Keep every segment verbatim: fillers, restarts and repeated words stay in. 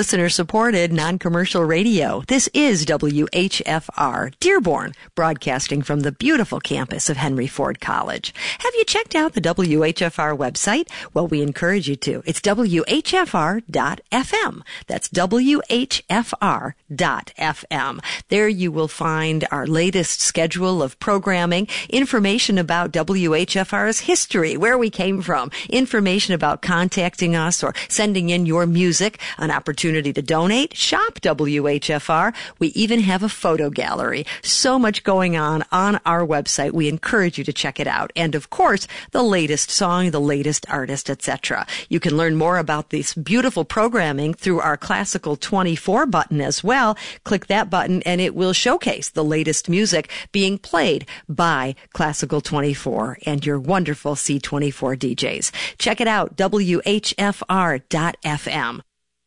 listener-supported, non-commercial radio. This is W H F R, Dearborn, broadcasting from the beautiful campus of Henry Ford College. Have you checked out the W H F R website? Well, we encourage you to. It's W H F R dot F M. That's W H F R dot F M. There you will find our latest schedule of programming, information about W H F R's history, where we came from, information about contacting us or sending in your music, an opportunity to donate, shop W H F R. We even have a photo gallery. So much going on on our website. We encourage you to check it out. And of course, the latest song, the latest artist, et cetera. You can learn more about this beautiful programming through our Classical twenty-four button as well. Click that button and it will showcase the latest music being played by Classical twenty-four and your wonderful C twenty-four D Js. Check it out, W H F R dot F M.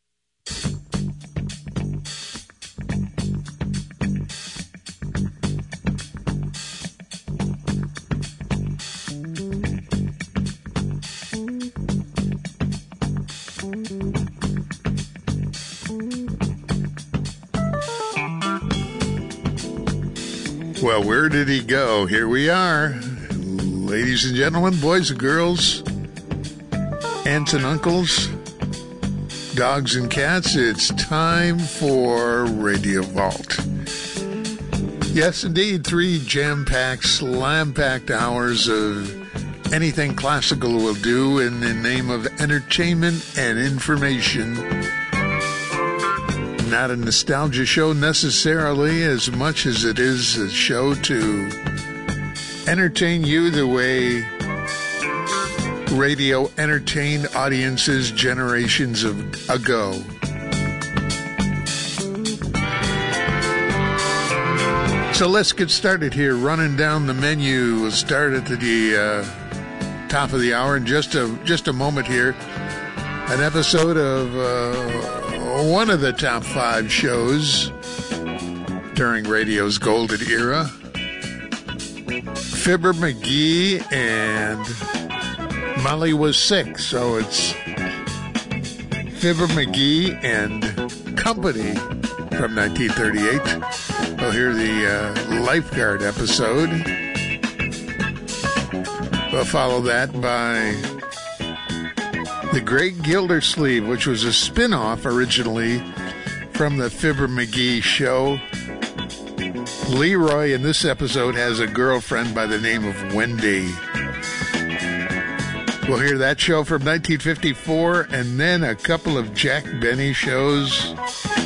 Well, where did he go? Here we are. Ladies and gentlemen, boys and girls, aunts and uncles, dogs and cats, it's time for Radio Vault. Yes, indeed, three jam-packed, slam-packed hours of anything classical will do in the name of entertainment and information. Not a nostalgia show necessarily as much as it is a show to entertain you the way radio entertained audiences generations of ago. So let's get started here, running down the menu. We'll start at the uh, top of the hour in just a just a moment here. An episode of uh, one of the top five shows during radio's golden era. Fibber McGee and Molly Was Sick, so it's Fibber McGee and Company from nineteen thirty-eight. We'll hear the uh, Lifeguard episode. We'll follow that by The Great Gildersleeve, which was a spin-off originally from the Fibber McGee show. Leroy in this episode has a girlfriend by the name of Wendy. We'll hear that show from nineteen fifty-four, and then a couple of Jack Benny shows.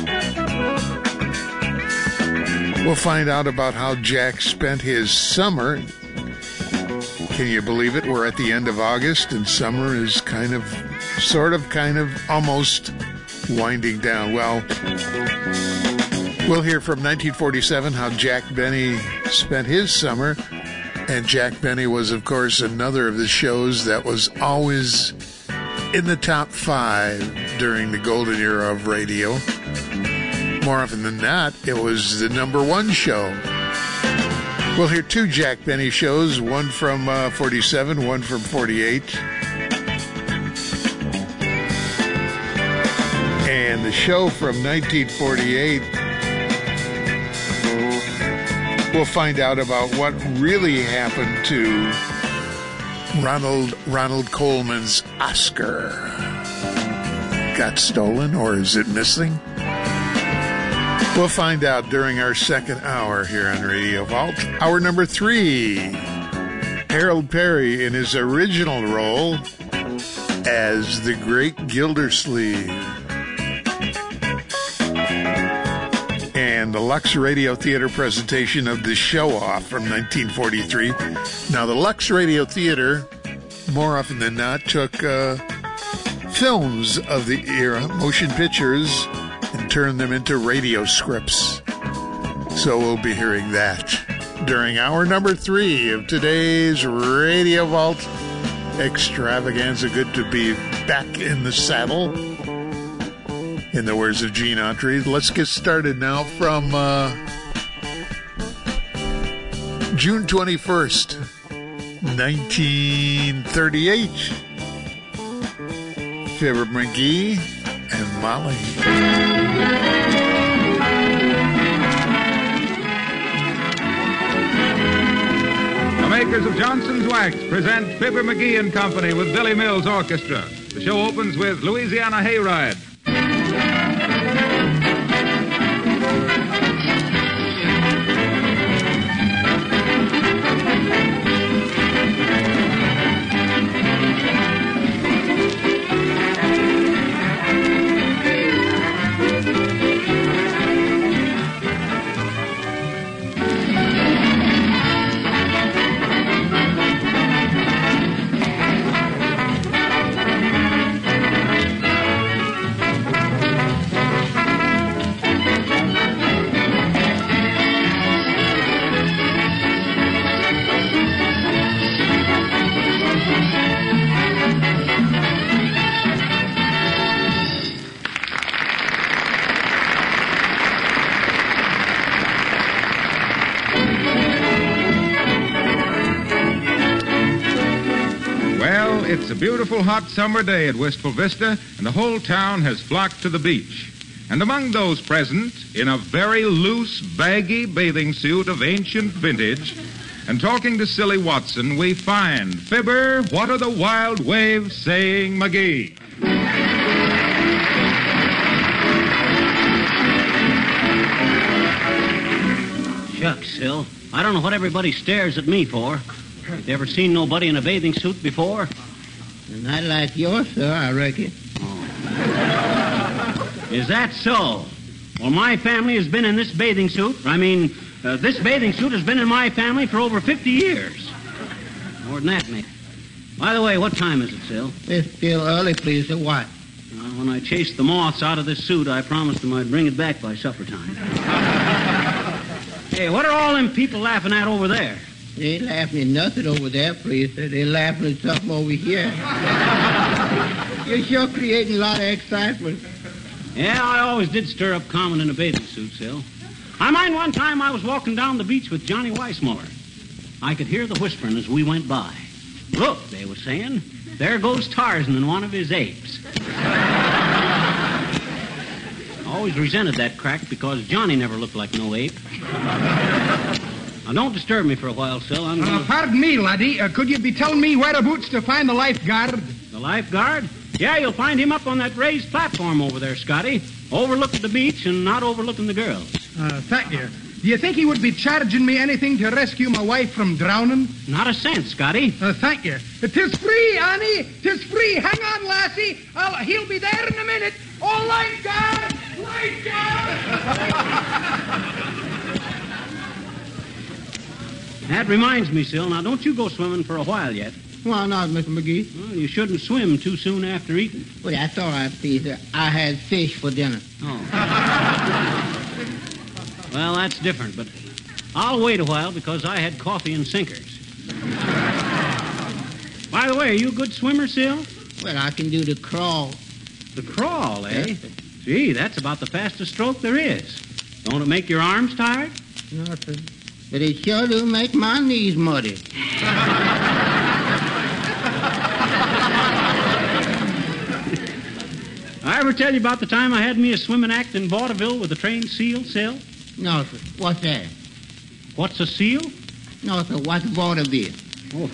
We'll find out about how Jack spent his summer. Can you believe it? We're at the end of August, and summer is kind of, sort of, kind of, almost winding down. Well, we'll hear from nineteen forty-seven how Jack Benny spent his summer. And Jack Benny was, of course, another of the shows that was always in the top five during the golden era of radio. More often than not, it was the number one show. We'll hear two Jack Benny shows, one from uh, forty-seven, one from forty-eight. And the show from nineteen forty-eight, we'll find out about what really happened to Ronald Ronald Coleman's Oscar. Got stolen, or is it missing? We'll find out during our second hour here on Radio Vault. Hour number three, Harold Perry in his original role as the Great Gildersleeve. And the Lux Radio Theater presentation of The Show-Off from nineteen forty-three. Now, the Lux Radio Theater, more often than not, took uh, films of the era, motion pictures, and turned them into radio scripts. So we'll be hearing that during hour number three of today's Radio Vault extravaganza. Good to be back in the saddle, in the words of Gene Autry. Let's get started now from uh, June twenty-first, nineteen thirty-eight. Fibber McGee and Molly. The makers of Johnson's Wax present Fibber McGee and Company with Billy Mills Orchestra. The show opens with Louisiana Hayride. It's a beautiful hot summer day at Wistful Vista, and the whole town has flocked to the beach. And among those present, in a very loose, baggy bathing suit of ancient vintage, and talking to Silly Watson, we find Fibber, what are the wild waves saying, McGee? Shucks, Sil. I don't know what everybody stares at me for. You ever seen nobody in a bathing suit before? Not like yours, sir, I reckon. Oh. Is that so? Well, my family has been in this bathing suit. I mean, uh, this bathing suit has been in my family for over fifty years. More than that, maybe. By the way, what time is it, Sil? It's still early, please, sir. What? Well, when I chased the moths out of this suit, I promised them I'd bring it back by supper time. Hey, what are all them people laughing at over there? They ain't laughing at nothing over there, please, sir. They're laughing at something over here. You're sure creating a lot of excitement. Yeah, I always did stir up comment in a bathing suit, Sil. I mind one time I was walking down the beach with Johnny Weissmuller. I could hear the whispering as we went by. Look, they were saying, there goes Tarzan and one of his apes. I always resented that crack because Johnny never looked like no ape. Now, don't disturb me for a while, Sil. I'm gonna... Uh, pardon me, laddie. Uh, could you be telling me whereabouts to find the lifeguard? The lifeguard? Yeah, you'll find him up on that raised platform over there, Scotty. Overlooking the beach and not overlooking the girls. Uh, thank you. Do you think he would be charging me anything to rescue my wife from drowning? Not a cent, Scotty. Uh, thank you. Tis free, Annie. Tis free. Hang on, lassie. I'll, he'll be there in a minute. Oh, lifeguard! Lifeguard! That reminds me, Sil. Now, don't you go swimming for a while yet. Why not, Mister McGee? Well, you shouldn't swim too soon after eating. Well, that's all right, please, sir. I had fish for dinner. Oh. Well, that's different, but I'll wait a while because I had coffee and sinkers. By the way, are you a good swimmer, Sil? Well, I can do the crawl. The crawl, eh? Yes, sir. Gee, that's about the fastest stroke there is. Don't it make your arms tired? No, sir. But it sure do make my knees muddy. I ever tell you about the time I had me a swimming act in vaudeville with a trained seal, Sil? No, sir. What's that? What's a seal? No, sir. What's vaudeville? Oh.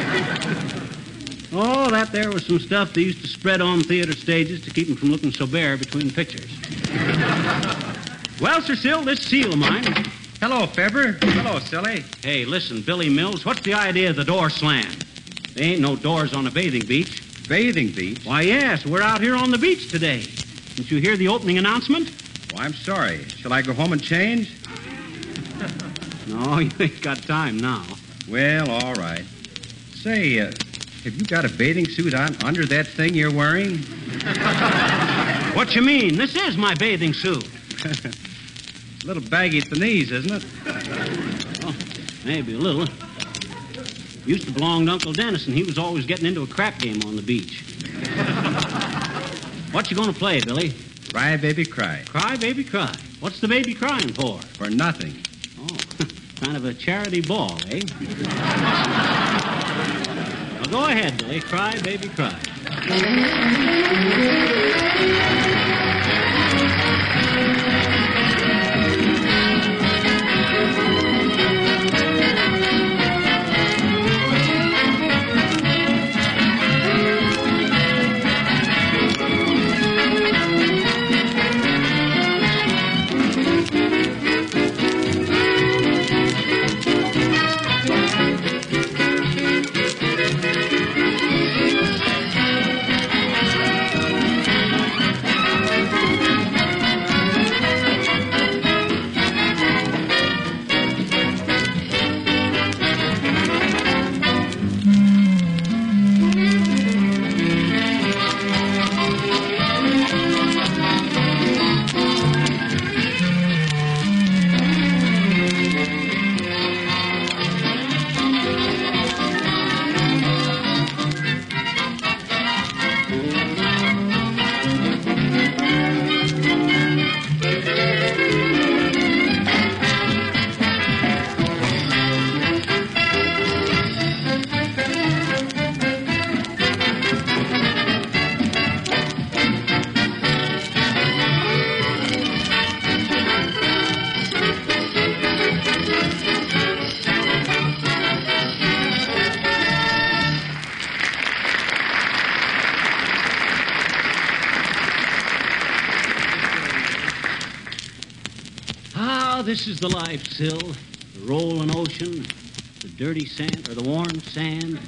Oh, that there was some stuff they used to spread on theater stages to keep them from looking so bare between pictures. Well, Sir Sil, this seal of mine... Hello, Fibber. Hello, Silly. Hey, listen, Billy Mills, what's the idea of the door slam? There ain't no doors on a bathing beach. Bathing beach? Why, yes, we're out here on the beach today. Didn't you hear the opening announcement? Oh, I'm sorry. Shall I go home and change? No, you ain't got time now. Well, all right. Say, uh, have you got a bathing suit on under that thing you're wearing? What you mean? This is my bathing suit. A little baggy at the knees, isn't it? Oh, maybe a little. Used to belong to Uncle Dennis, and he was always getting into a crap game on the beach. What you gonna play, Billy? Cry, baby, cry. Cry, baby, cry. What's the baby crying for? For nothing. Oh, kind of a charity ball, eh? Well, go ahead, Billy. Cry, baby, cry. This is the life, Sil. The rolling ocean, the dirty sand, or the warm sand.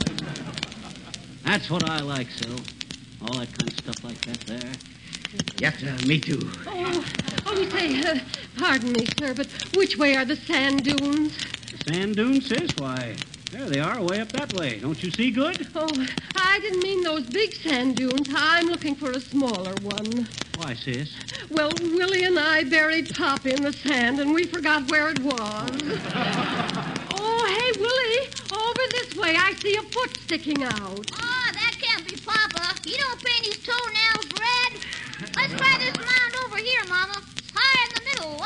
That's what I like, Sil. All that kind of stuff like that there. Yes, sir, me too. Oh, oh, say, uh, pardon me, sir, but which way are the sand dunes? The sand dunes, sis? Why, there they are, way up that way. Don't you see good? Oh, I didn't mean those big sand dunes. I'm looking for a smaller one. Why, sis? Well, Willie and I buried Pop in the sand, and we forgot where it was. Oh, hey, Willie, over this way. I see a foot sticking out. Oh, that can't be Papa. He don't paint his toenails red. Let's try this mound over here, Mama. It's high in the middle,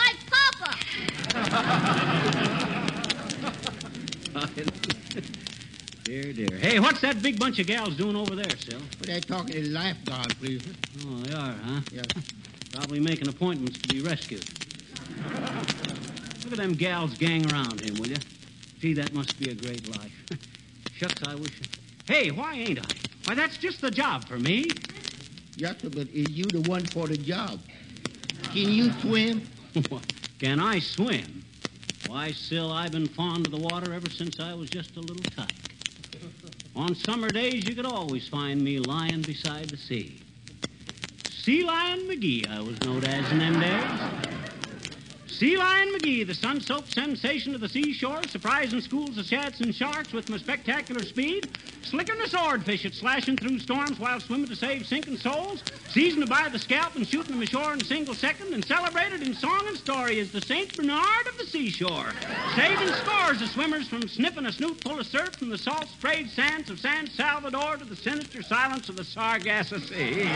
like Papa. Dear, dear. Hey, what's that big bunch of gals doing over there, Sil? Well, they're talking to the lifeguard, please. Oh, they are, huh? Yes. Probably making appointments to be rescued. Look at them gals gang around him, will you? Gee, that must be a great life. Shucks, I wish... Hey, why ain't I? Why, that's just the job for me. Yes, sir, but is you the one for the job? Can you swim? Can I swim? Why, Sil, I've been fond of the water ever since I was just a little tyke. On summer days, you could always find me lying beside the sea. Sea Lion McGee, I was known as in them days. Sea Lion McGee, the sun-soaked sensation of the seashore, surprising schools of shats and sharks with my spectacular speed, slicking the swordfish at slashing through storms while swimming to save sinking souls, seasoned to buy the scalp and shooting them ashore in a single second, and celebrated in song and story as the Saint Bernard of the seashore, saving scores of swimmers from sniffing a snoot full of surf from the salt-sprayed sands of San Salvador to the sinister silence of the Sargasso Sea.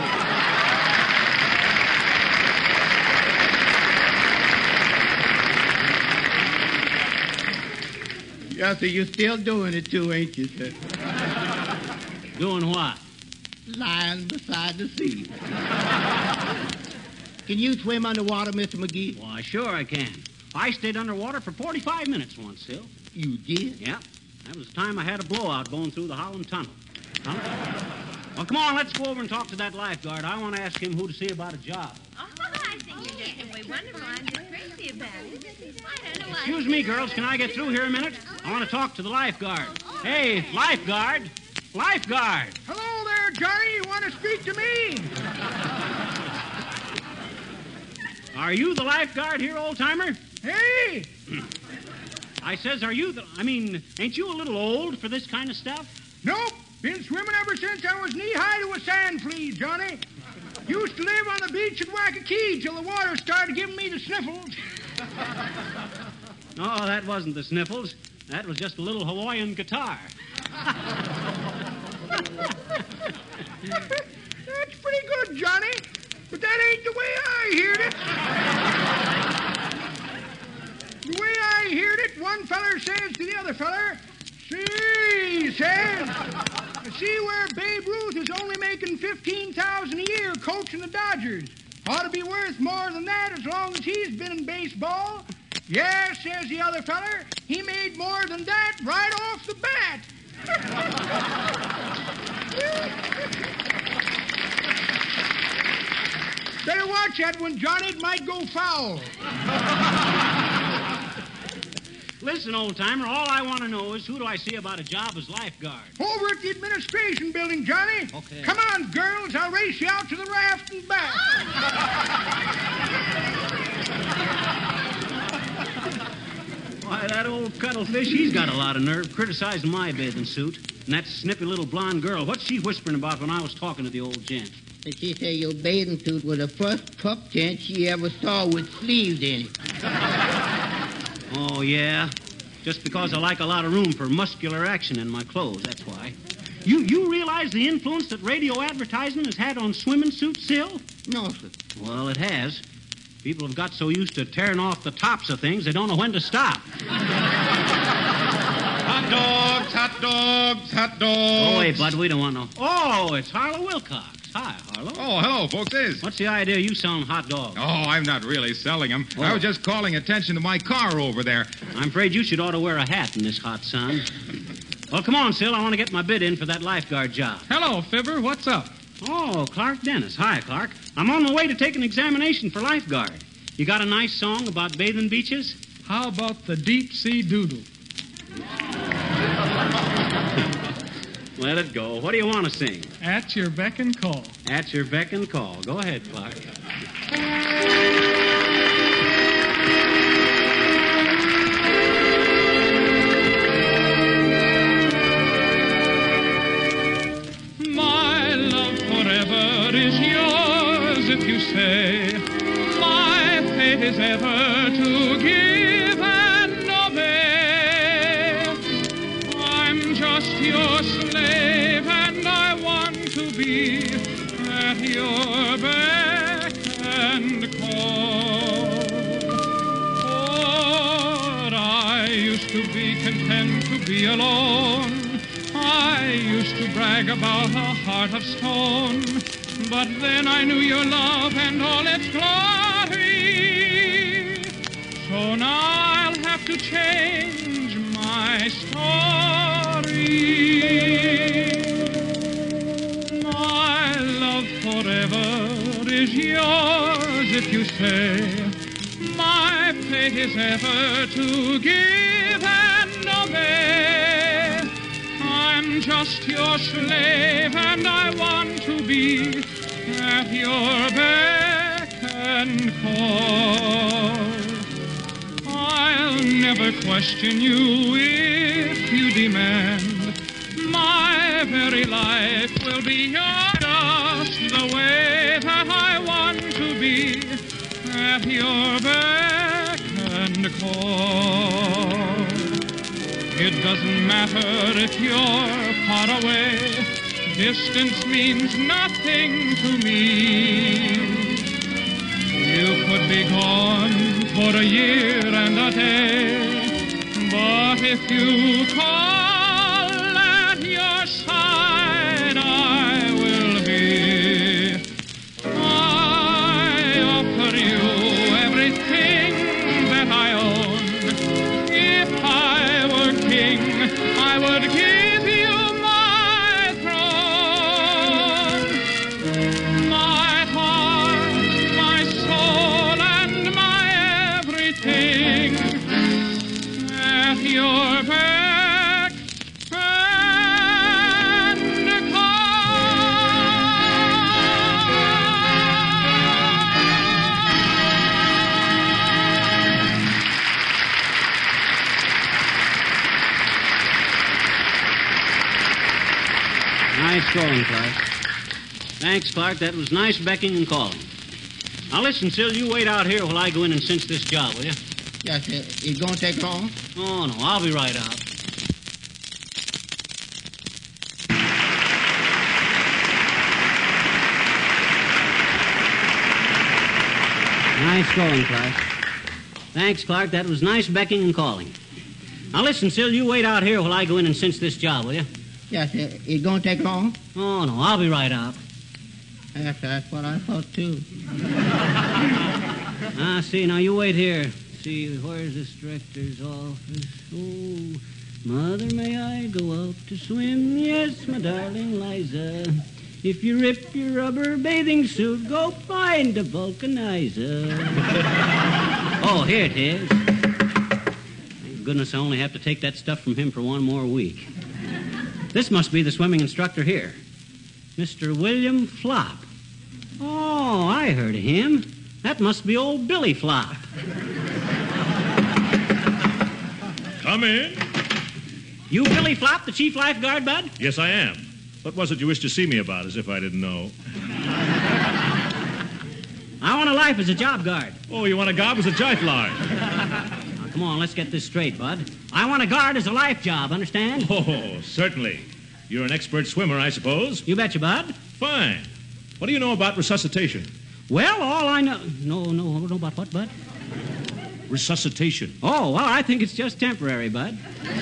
Yes, sir, you're still doing it too, ain't you, sir? Doing what? Lying beside the sea. Can you swim underwater, Mister McGee? Why, sure I can. I stayed underwater for forty-five minutes once, Sil. You did? Yeah. That was the time I had a blowout going through the Holland Tunnel. Huh? Well, come on, let's go over and talk to that lifeguard. I want to ask him who to see about a job. Oh, I think you're just a way wonderful. I'm just crazy about it. I don't know why. Excuse me, girls. Can I get through here a minute? I want to talk to the lifeguard. Hey, lifeguard. Lifeguard. Hello there, Johnny. You want to speak to me? Are you the lifeguard here, old-timer? Hey! I says, are you the... I mean, ain't you a little old for this kind of stuff? Nope. Been swimming ever since I was knee-high to a sand flea, Johnny. Used to live on the beach at Waikiki till the water started giving me the sniffles. Oh, that wasn't the sniffles. That was just a little Hawaiian guitar. That's pretty good, Johnny. But that ain't the way I heard it. The way I heard it, one feller says to the other feller, see, he says, see where Babe Ruth is only making fifteen thousand dollars a year coaching the Dodgers. Ought to be worth more than that as long as he's been in baseball. Yeah, says the other feller, he made more than that right off the bat. Better watch that one, Johnny. It might go foul. Listen, old-timer, all I want to know is who do I see about a job as lifeguard? Over at the administration building, Johnny. Okay. Come on, girls. I'll race you out to the raft and back. Why, that old cuttlefish, he's got a lot of nerve criticizing my bathing suit. And that snippy little blonde girl, what's she whispering about when I was talking to the old gent? And she said your bathing suit was the first pup tent she ever saw with sleeves in it. Oh, yeah? Just because I like a lot of room for muscular action in my clothes, that's why. You you realize the influence that radio advertising has had on swimming suits, Sil? No, sir. Well, it has. People have got so used to tearing off the tops of things, they don't know when to stop. Hot dogs, hot dogs, hot dogs. Oh, wait, Bud, we don't want no... Oh, it's Harlow Wilcox. Hi, Harlow. Oh, hello, folks. Is. What's the idea of you selling hot dogs? Oh, I'm not really selling them. Oh. I was just calling attention to my car over there. I'm afraid you should ought to wear a hat in this hot sun. Well, come on, Sil. I want to get my bid in for that lifeguard job. Hello, Fibber. What's up? Oh, Clark Dennis. Hi, Clark. I'm on my way to take an examination for lifeguard. You got a nice song about bathing beaches? How about the deep sea doodle? Let it go. What do you want to sing? At your beck and call. At your beck and call. Go ahead, Clark. My love forever is yours if you say my fate is ever to give and obey. I'm just your slave and I want to be at your beck and call. For I used to be content to be alone. I used to brag about a heart of stone. But then I knew your love and all its glory. So now I'll have to change my story. My love forever is yours if you say my fate is ever to give and obey. I'm just your slave and I want to be at your beck and call. I'll never question you if you demand. My very life will be yours, just the way that I want to be at your beck and call. It doesn't matter if you're far away. Distance means nothing to me. You could be gone for a year and a day, but if you call at your side, I will be. I offer you everything that I own. If I were king, I would give you my throne, my heart, my soul, and my everything at your beck and Nice going, Clark. Thanks, Clark. That was nice becking and calling. Now, listen, Sil, you wait out here while I go in and cinch this job, will you? Yes, sir. It's going to take long? Oh, no, I'll be right out. Nice going, Clark. Thanks, Clark. That was nice becking and calling. Now, listen, Sil, you wait out here while I go in and cinch this job, will you? Yes, it, it going to take long? Oh, no, I'll be right out. Yes, that's what I thought, too. Ah, see, now you wait here. See, where's this director's office? Oh, Mother, may I go out to swim? Yes, my darling Liza. If you rip your rubber bathing suit, go find a vulcanizer. Oh, here it is. Thank goodness I only have to take that stuff from him for one more week. This must be the swimming instructor here. Mister William Flop. Oh, I heard of him. That must be old Billy Flop. Come in. You Billy Flop, the chief lifeguard, Bud? Yes, I am. What was it you wished to see me about, as if I didn't know? I want a life as a job guard. Oh, you want a job as a jive guard? Now, come on, let's get this straight, Bud. I want a guard as a life job, understand? Oh, certainly. You're an expert swimmer, I suppose. You betcha, Bud. Fine. What do you know about resuscitation? Well, all I know... No, no, know about what, Bud? Resuscitation. Oh, well, I think it's just temporary, Bud.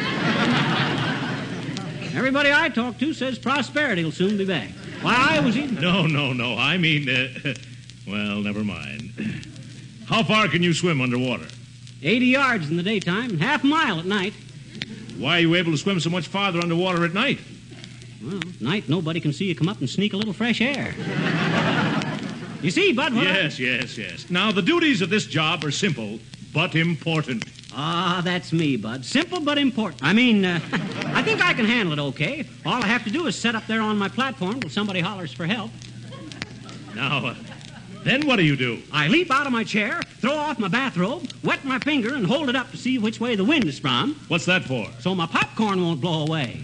Everybody I talk to says Prosperity will soon be back. Why, I was eating... No, no, no. I mean, uh, well, never mind. How far can you swim underwater? eighty yards in the daytime and half a mile at night. Why are you able to swim so much farther underwater at night? Well, at night, nobody can see you come up and sneak a little fresh air. You see, Bud, what Yes, I... yes, yes. Now, the duties of this job are simple, but important. Ah, that's me, Bud. Simple but important. I mean, uh, I think I can handle it okay. All I have to do is sit up there on my platform till somebody hollers for help. Now, uh, then what do you do? I leap out of my chair, throw off my bathrobe, wet my finger, and hold it up to see which way the wind is from. What's that for? So my popcorn won't blow away.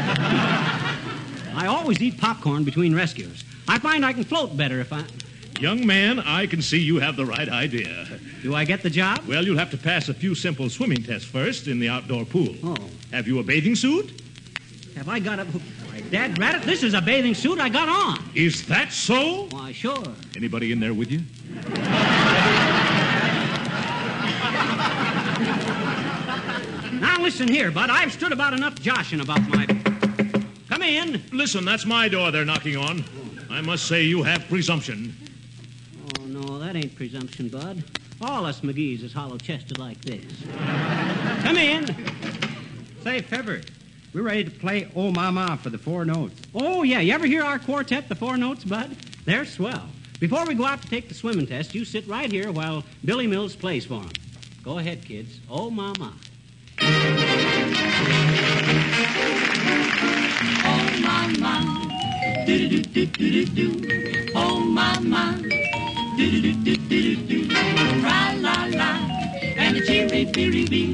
I always eat popcorn between rescues. I find I can float better if I... Young man, I can see you have the right idea. Do I get the job? Well, you'll have to pass a few simple swimming tests first in the outdoor pool. Oh. Have you a bathing suit? Have I got a... Why, Dad Rabbit, this is a bathing suit I got on. Is that so? Why, sure. Anybody in there with you? Now, listen here, Bud. I've stood about enough joshing about my... Come in. Listen, that's my door they're knocking on. I must say you have presumption. Oh, no, that ain't presumption, Bud. All us McGee's is hollow-chested like this. Come in. Say, Fibber, we're ready to play Oh Mama for the four notes. Oh, yeah. You ever hear our quartet, the four notes, Bud? They're swell. Before we go out to take the swimming test, you sit right here while Billy Mills plays for them. Go ahead, kids. Oh, Mama. Oh, Mama. Do-do-do-do-do-do. Oh, Mama. Do-do-do-do-do-do. Ra-la-la. And a cheery-beery-bee.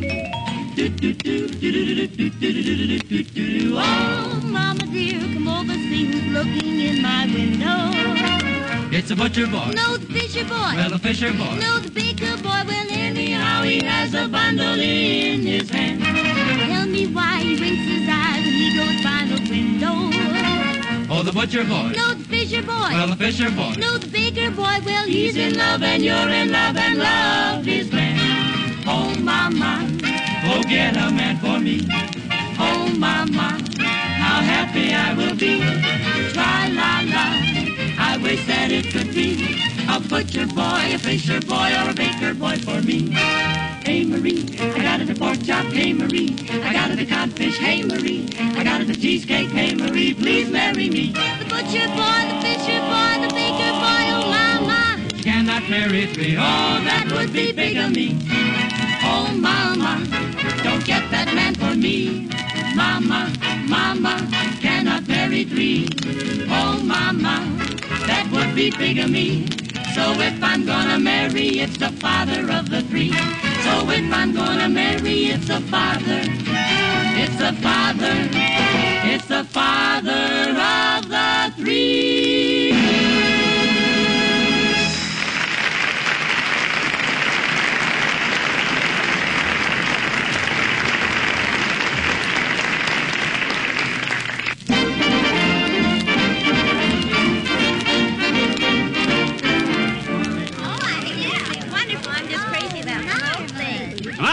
Do-do-do-do-do-do-do-do-do-do-do. Oh, Mama dear, come over, see who's looking in my window. It's a butcher boy. No, the fisher boy. Well, the fisher boy. No, the baker boy. Well, anyhow, he has a bundle in his hand. Tell me why he winks his eyes when he goes by the window. Oh, the butcher boy. No, the fisher boy. Well, the fisher boy. No, the baker boy. Well, he's in love and you're in love and love is grand. Oh, Mama. Oh, get a man for me. Oh, Mama. How happy I will be. Tra-la-la. I wish that it could be a butcher boy, a fisher boy, or a baker boy for me. Hey, Marie, I got it a pork chop. Hey, Marie, I got it a codfish. Hey, Marie, I got it a cheesecake. Hey, Marie, please marry me. The butcher boy, the fisher boy, the baker boy, oh, Mama. You cannot marry three. Oh, that would be bigamy. Oh, Mama, don't get that man for me. Mama, Mama, cannot marry three. Oh, Mama, that would be bigamy. So if I'm gonna marry, it's the father of the three. So if I'm gonna marry, it's the father. It's the father. It's the father of the three.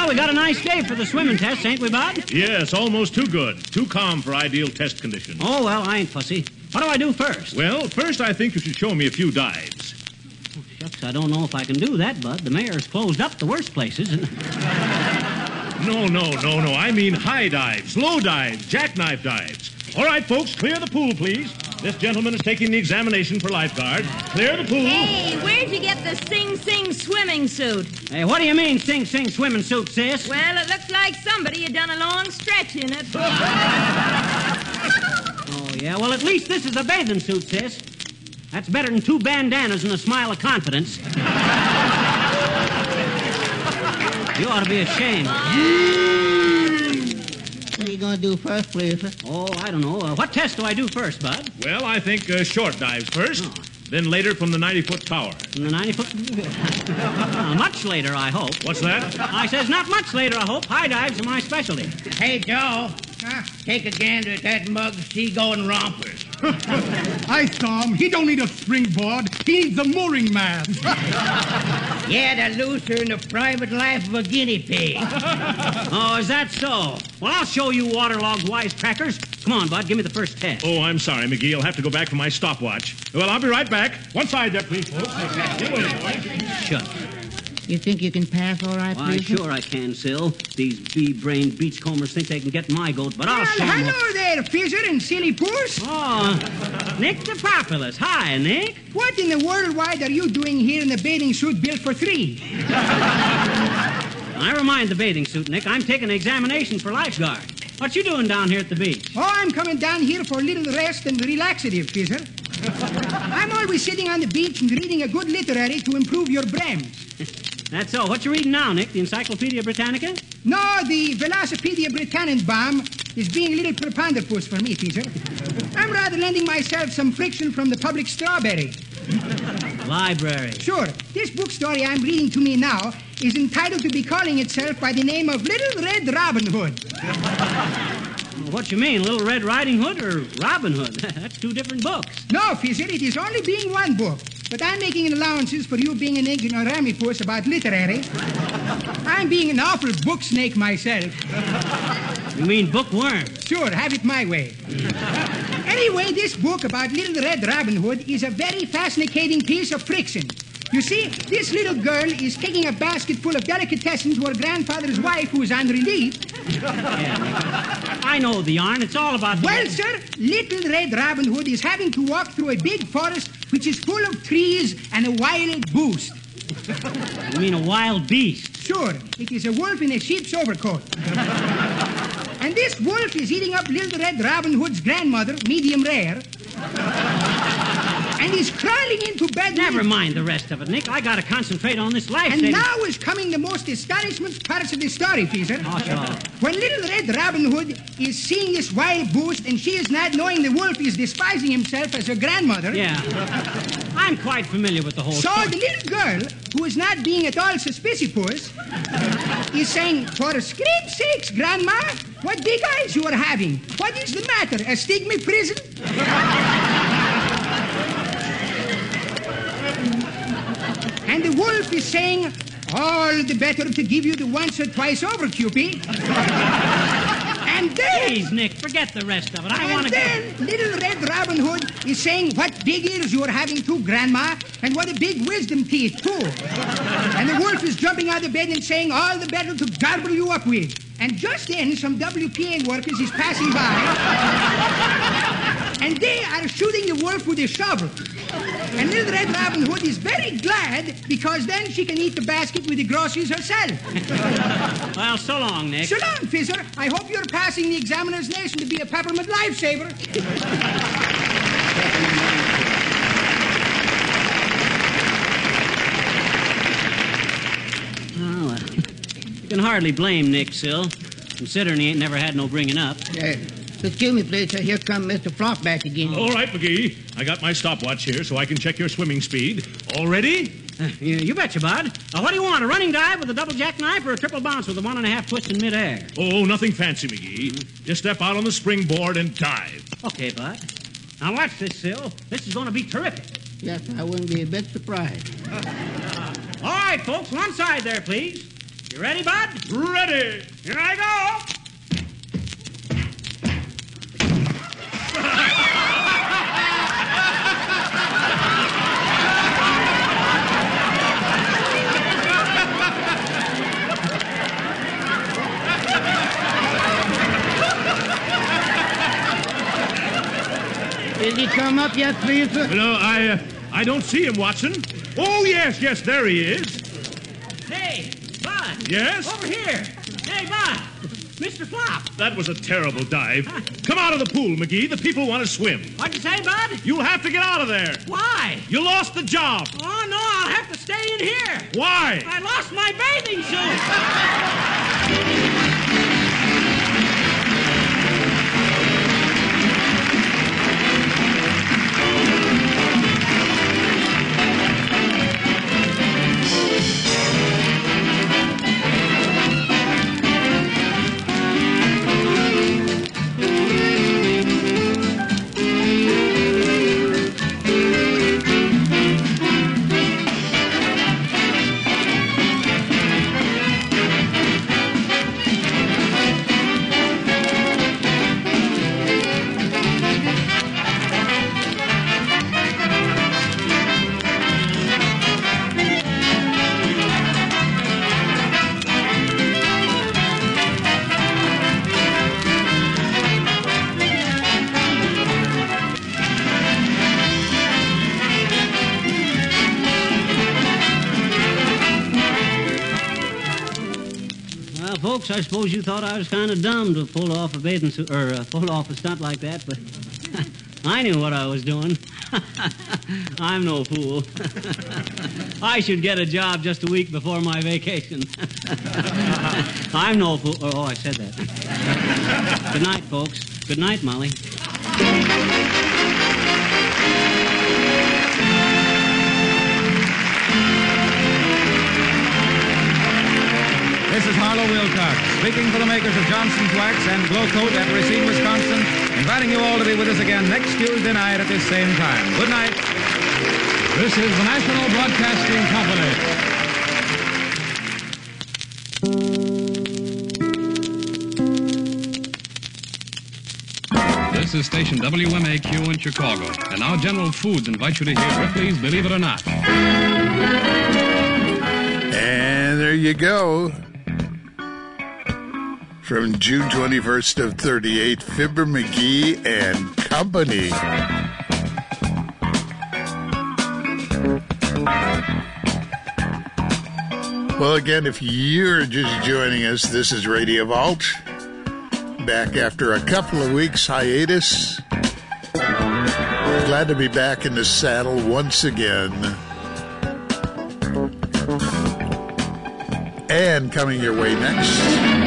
Well, we got a nice day for the swimming test, ain't we, Bud? Yes, almost too good. Too calm for ideal test conditions. Oh, well, I ain't fussy. What do I do first? Well, first I think you should show me a few dives. Oh, shucks, I don't know if I can do that, Bud. The mayor's closed up the worst places. And... No, no, no, no. I mean high dives, low dives, jackknife dives. All right, folks, clear the pool, please. This gentleman is taking the examination for lifeguard. Clear the pool. Hey, where'd you get the Sing Sing swimming suit? Hey, what do you mean, Sing Sing swimming suit, sis? Well, it looks like somebody had done a long stretch in it. Oh, yeah, well, at least this is a bathing suit, sis. That's better than two bandanas and a smile of confidence. You ought to be ashamed. What are you going to do first, please? Oh, I don't know. Uh, what test do I do first, Bud? Well, I think uh, short dives first, oh. Then later from the ninety-foot tower. From the ninety-foot? uh, much later, I hope. What's that? I says not much later, I hope. High dives are my specialty. Hey, Joe. Huh? Take a gander at that mug seagoing rompers. I saw him. He don't need a springboard. He needs a mooring mast. Yeah, the looser in the private life of a guinea pig. Oh, is that so? Well, I'll show you waterlogged wisecrackers. Come on, Bud, give me the first test. Oh, I'm sorry, McGee. I'll have to go back for my stopwatch. Well, I'll be right back. One side there, please, folks. Shut. You think you can pass all right, Why, please? sure I can, Sil. These bee-brained beachcombers think they can get my goat, but I'll Well, show 'em. hello there, Fizzer and Silly Puss. Oh, Nick the Populous. Hi, Nick. What in the world wide are you doing here in a bathing suit built for three? Never mind the bathing suit, Nick. I'm taking an examination for lifeguard. What you doing down here at the beach? Oh, I'm coming down here for a little rest and relaxative, Fizzer. I'm always sitting on the beach and reading a good literary to improve your brains. That's so. What you reading now, Nick? The Encyclopedia Britannica? No, the Velocipedia Britannicbaum is being a little preponderpus for me, Fizzer. I'm rather lending myself some friction from the public strawberry. Library. Sure. This book story I'm reading to me now is entitled to be calling itself by the name of Little Red Robin Hood. What you mean, Little Red Riding Hood or Robin Hood? That's two different books. No, Fizzer, it is only being one book. But I'm making allowances for you being an ignoramus about literary. I'm being an awful book snake myself. You mean bookworm? Sure, have it my way. Anyway, this book about Little Red Robin Hood is a very fascinating piece of friction. You see, this little girl is taking a basket full of delicatessen to her grandfather's wife who is on relief. Yeah, I know the yarn. It's all about... The... Well, sir, Little Red Robin Hood is having to walk through a big forest which is full of trees and a wild goose. You mean a wild beast? Sure. It is a wolf in a sheep's overcoat. And this wolf is eating up Little Red Robin Hood's grandmother, medium rare. And he's crawling into bed. Never with... mind the rest of it, Nick. I gotta concentrate on this life. And now is coming the most astonishment parts of the story, Fizzer. Oh, sure. When Little Red Robin Hood is seeing this wild goose and she is not knowing the wolf is despising himself as her grandmother. Yeah. I'm quite familiar with the whole so story. So the little girl, who is not being at all suspicious, is saying, for scream's sakes, Grandma, what big eyes you are having. What is the matter, a stigma prison? And the wolf is saying, all the better to give you the once or twice over, Cupid. And then... Please, Nick, forget the rest of it. I want to... And then Little Red Robin Hood is saying what big ears you are having too, Grandma, and what a big wisdom teeth, too. And the wolf is jumping out of bed and saying all the better to gobble you up with. And just then, some W P A workers is passing by, and they are shooting the wolf with a shovel. And Little Red Robin Hood is very glad because then she can eat the basket with the groceries herself. Well, so long, Nick. So long, Fizzer. I hope you're passing the examiner's nation to be a peppermint lifesaver. Oh, well. You can hardly blame Nick, Sil, considering he ain't never had no bringing up. Yeah. Excuse me, please. Sir. Here comes Mister Flop back again. All right, McGee. I got my stopwatch here so I can check your swimming speed. All ready? Uh, you, you betcha, Bud. Uh, what do you want, a running dive with a double jackknife or a triple bounce with a one and a half twist in midair? Oh, nothing fancy, McGee. Mm-hmm. Just step out on the springboard and dive. Okay, Bud. Now watch this, Sil. This is going to be terrific. Yes, I wouldn't be a bit surprised. All right, folks. One side there, please. You ready, Bud? Ready. Here I go. Did he come up yet, Freezer? No, I, uh, I don't see him, Watson. Oh, yes, yes, there he is. Hey, Bud. Yes? Over here. Hey, Bud. Mister Flop. That was a terrible dive. Come out of the pool, McGee. The people want to swim. What'd you say, Bud? You'll have to get out of there. Why? You lost the job. Oh, no, I'll have to stay in here. Why? I lost my bathing suit. Folks, I suppose you thought I was kind of dumb to pull off a bathing suit, or uh, pull off a stunt like that, but I knew what I was doing. I'm no fool. I should get a job just a week before my vacation. I'm no fool. Oh, I said that. Good night, folks. Good night, Molly. This is Harlow Wilcox, speaking for the makers of Johnson's Wax and Glow Coat at Racine, Wisconsin, inviting you all to be with us again next Tuesday night at this same time. Good night. This is the National Broadcasting Company. This is station W M A Q in Chicago. And now General Foods invites you to hear Ripley's Believe It or Not. And there you go. From June twenty-first of thirty-eight, Fibber McGee and Company. Well, again, if you're just joining us, this is Radio Vault. Back after a couple of weeks hiatus. Glad to be back in the saddle once again. And coming your way next,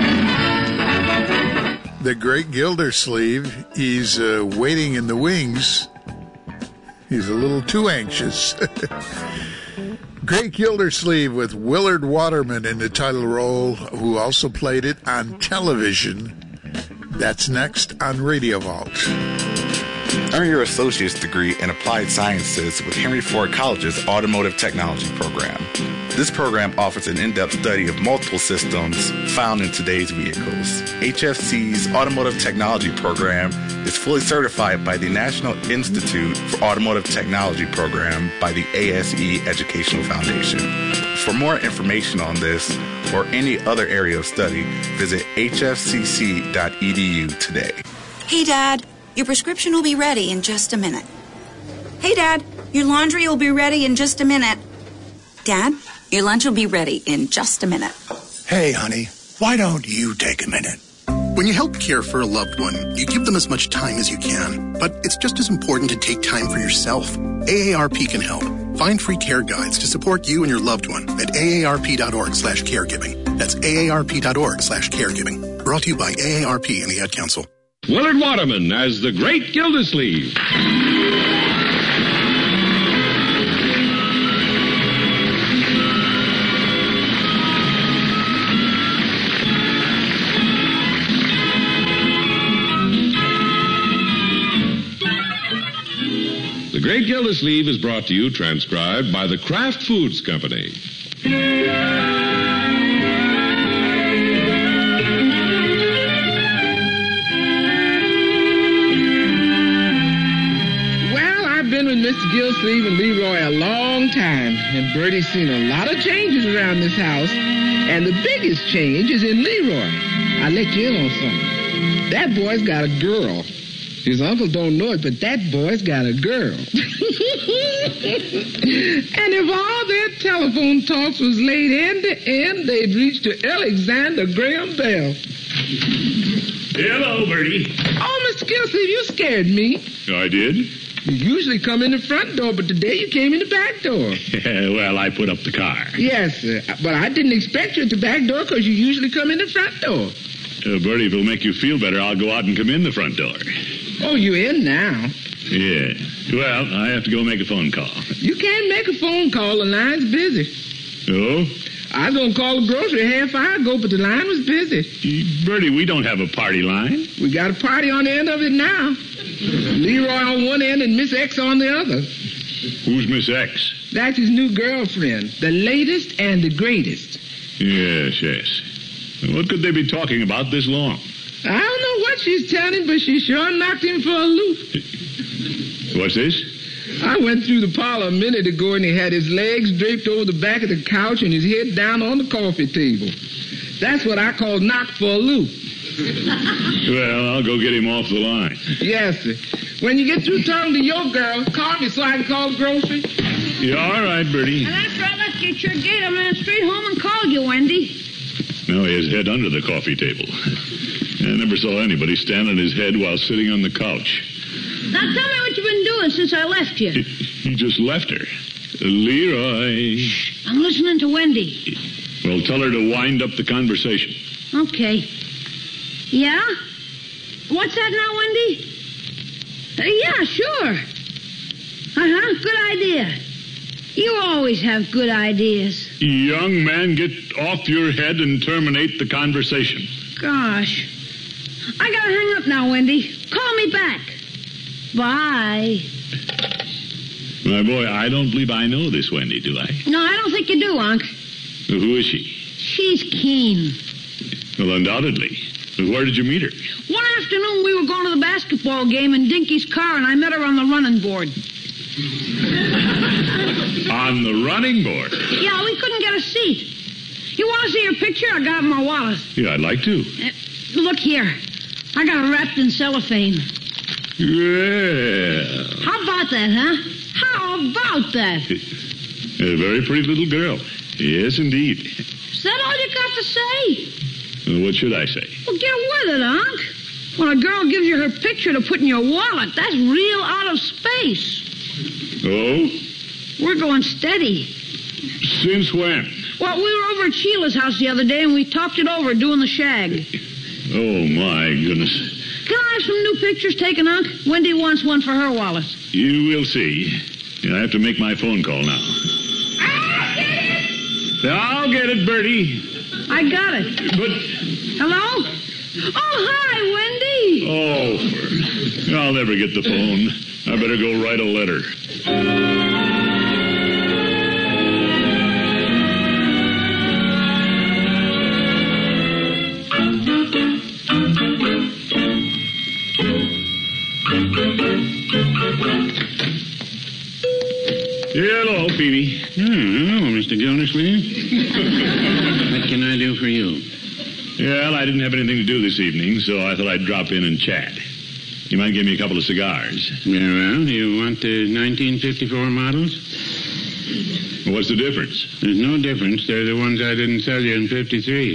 the great Gildersleeve. He's uh, waiting in the wings. He's a little too anxious. Great Gildersleeve with Willard Waterman in the title role, who also played it on television. That's next on Radio Vault. Earn your associate's degree in applied sciences with Henry Ford College's Automotive Technology program. This program offers an in-depth study of multiple systems found in today's vehicles. H F C's Automotive Technology program is fully certified by the National Institute for Automotive Technology program by the A S E Educational Foundation. For more information on this or any other area of study, visit h f c c dot e d u today. Hey, Dad, your prescription will be ready in just a minute. Hey, Dad, your laundry will be ready in just a minute. Dad, your lunch will be ready in just a minute. Hey, honey, why don't you take a minute? When you help care for a loved one, you give them as much time as you can. But it's just as important to take time for yourself. A A R P can help. Find free care guides to support you and your loved one at A A R P dot org slash caregiving. That's A A R P dot org slash caregiving. Brought to you by A A R P and the Ad Council. Willard Waterman as the Great Gildersleeve. The Great Gildersleeve is brought to you, transcribed by the Kraft Foods Company. Gilsleeve and Leroy a long time, and Bertie's seen a lot of changes around this house, and the biggest change is in Leroy. I'll let you in on something. That boy's got a girl. His uncle don't know it, but that boy's got a girl. And if all their telephone talks was laid end to end, they'd reach to Alexander Graham Bell. Hello, Bertie. Oh, Mister Gilsleeve, you scared me. I did? You usually come in the front door, but today you came in the back door. Well, I put up the car. Yes, sir. But I didn't expect you at the back door because you usually come in the front door. Uh, Bertie, if it'll make you feel better, I'll go out and come in the front door. Oh, you in now? Yeah. Well, I have to go make a phone call. You can't make a phone call. The line's busy. Oh? I was going to call the grocery a half hour ago, but the line was busy. Bertie, we don't have a party line. We got a party on the end of it now. Leroy on one end and Miss X on the other. Who's Miss X? That's his new girlfriend. The latest and the greatest. Yes, yes. What could they be talking about this long? I don't know what she's telling him, but she sure knocked him for a loop. What's this? I went through the parlor a minute ago, and he had his legs draped over the back of the couch and his head down on the coffee table. That's what I call knocked for a loop. Well, I'll go get him off the line. Yes, sir. When you get through talking to your girl, call me so I can call the grocery. Yeah, all right, Bertie. And after I left you at your gate, I ran straight home and called you, Wendy. Now he has head under the coffee table. I never saw anybody stand on his head while sitting on the couch. Now tell me what you've been doing since I left you. He, he just left her. Leroy. Shh, I'm listening to Wendy. Well, tell her to wind up the conversation. Okay. Yeah? What's that now, Wendy? Uh, yeah, sure. Uh-huh, good idea. You always have good ideas. Young man, get off your head and terminate the conversation. Gosh. I gotta hang up now, Wendy. Call me back. Bye. My boy, I don't believe I know this Wendy, do I? No, I don't think you do, Unc. Who is she? She's keen. Well, undoubtedly. Where did you meet her? One afternoon, we were going to the basketball game in Dinky's car, and I met her on the running board. On the running board? Yeah, we couldn't get a seat. You want to see her picture? I got it in my wallet. Yeah, I'd like to. Uh, look here. I got it wrapped in cellophane. Well. How about that, huh? How about that? A very pretty little girl. Yes, indeed. Is that all you got to say? Well, what should I say? Well, get with it, Unc. When a girl gives you her picture to put in your wallet, that's real out of space. Oh? We're going steady. Since when? Well, we were over at Sheila's house the other day, and we talked it over doing the shag. Oh, my goodness. Can I have some new pictures taken, Unc? Wendy wants one for her wallet. You will see. I have to make my phone call now. I'll get it! I'll get it, Bertie. I got it. But... Hello? Oh, hi, Wendy. Oh, I'll never get the phone. I better go write a letter. Hello, Peavy. Oh, hello, Mister Gildersleeve. What can I do for you? Well, I didn't have anything to do this evening, so I thought I'd drop in and chat. You might give me a couple of cigars. Very well. You want the nineteen fifty-four models? What's the difference? There's no difference. They're the ones I didn't sell you in fifty-three.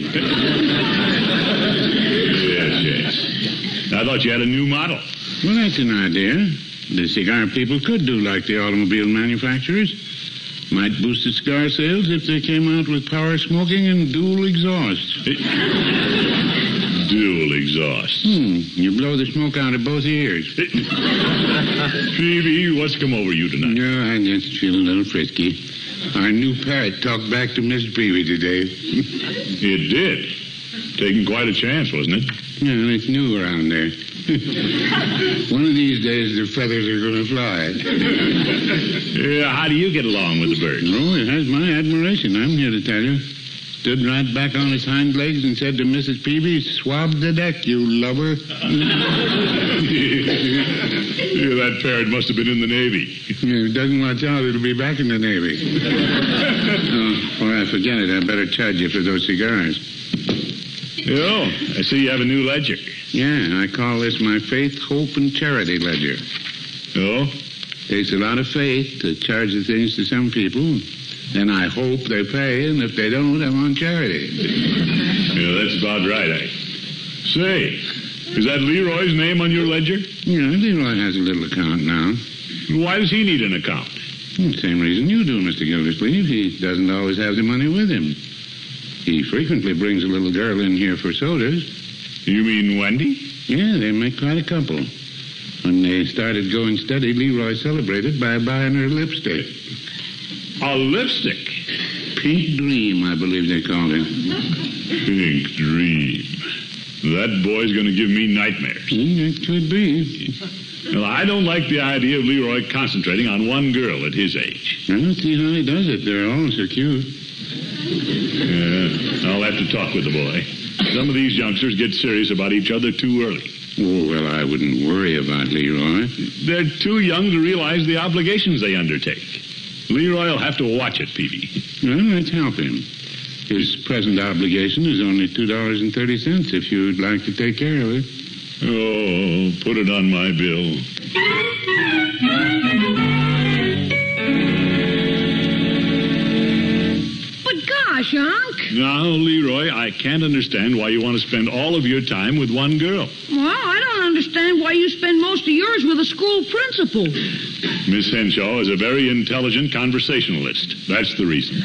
Yes, yes. I thought you had a new model. Well, that's an idea. The cigar people could do like the automobile manufacturers. Might boost the cigar sales if they came out with power smoking and dual exhaust. Dual exhaust. Hmm. You blow the smoke out of both ears. Peavy, what's come over you tonight? No, I just feel a little frisky. Our new parrot talked back to Miss Peavy today. It did. Taking quite a chance, wasn't it? Yeah, it's new around there. One of these days, the feathers are going to fly. Yeah, how do you get along with the bird? Oh, it has my admiration, I'm here to tell you. Stood right back on his hind legs and said to Missus Peavy, "Swab the deck, you lover." Yeah, that parrot must have been in the Navy. If it doesn't watch out, it'll be back in the Navy. oh, well, forget it. I better charge you for those cigars. Oh, I see you have a new ledger. Yeah, I call this my faith, hope, and charity ledger. Oh? Takes a lot of faith to charge the things to some people. Then I hope they pay, and if they don't, I'm on charity. Yeah, that's about right. I say, is that Leroy's name on your ledger? Yeah, Leroy has a little account now. Why does he need an account? Well, same reason you do, Mister Gildersleeve. He doesn't always have the money with him. He frequently brings a little girl in here for sodas. You mean Wendy? Yeah, they make quite a couple. When they started going steady, Leroy celebrated by buying her lipstick. A lipstick? Pink Dream, I believe they called it. Pink Dream. That boy's going to give me nightmares. Mm, it could be. Well, I don't like the idea of Leroy concentrating on one girl at his age. I don't see how he does it. They're all so cute. Yeah, I'll have to talk with the boy. Some of these youngsters get serious about each other too early. Oh, well, I wouldn't worry about Leroy. They're too young to realize the obligations they undertake. Leroy will have to watch it, Peavy. Well, let's help him. His present obligation is only two dollars and thirty cents if you'd like to take care of it. Oh, put it on my bill. But gosh, Unc. Now, Leroy, I can't understand why you want to spend all of your time with one girl. Well, I don't understand why you spend most of yours with a school principal. Miss Henshaw is a very intelligent conversationalist. That's the reason.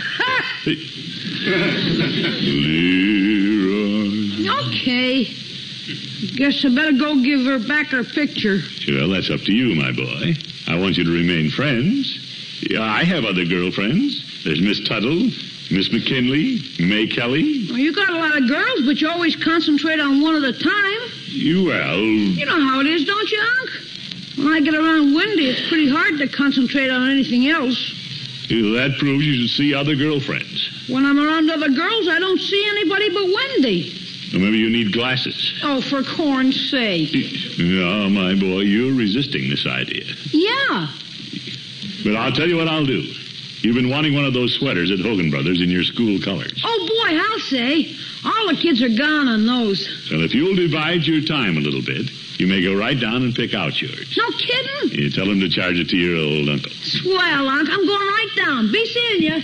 Leroy. Okay. Guess I better go give her back her picture. Well, that's up to you, my boy. I want you to remain friends. Yeah, I have other girlfriends. There's Miss Tuttle, Miss McKinley, May Kelly. Well, you got a lot of girls, but you always concentrate on one at a time. You, well... You know how it is, don't you, Unc? When I get around Wendy, it's pretty hard to concentrate on anything else. Well, that proves you should see other girlfriends. When I'm around other girls, I don't see anybody but Wendy. Or maybe you need glasses. Oh, for corn's sake. No, my boy, you're resisting this idea. Yeah. But I'll tell you what I'll do. You've been wanting one of those sweaters at Hogan Brothers in your school colors. Oh, boy, I'll say. All the kids are gone on those. Well, if you'll divide your time a little bit, you may go right down and pick out yours. No kidding? You tell him to charge it to your old uncle. Swell, Unc. I'm going right down. Be seeing you.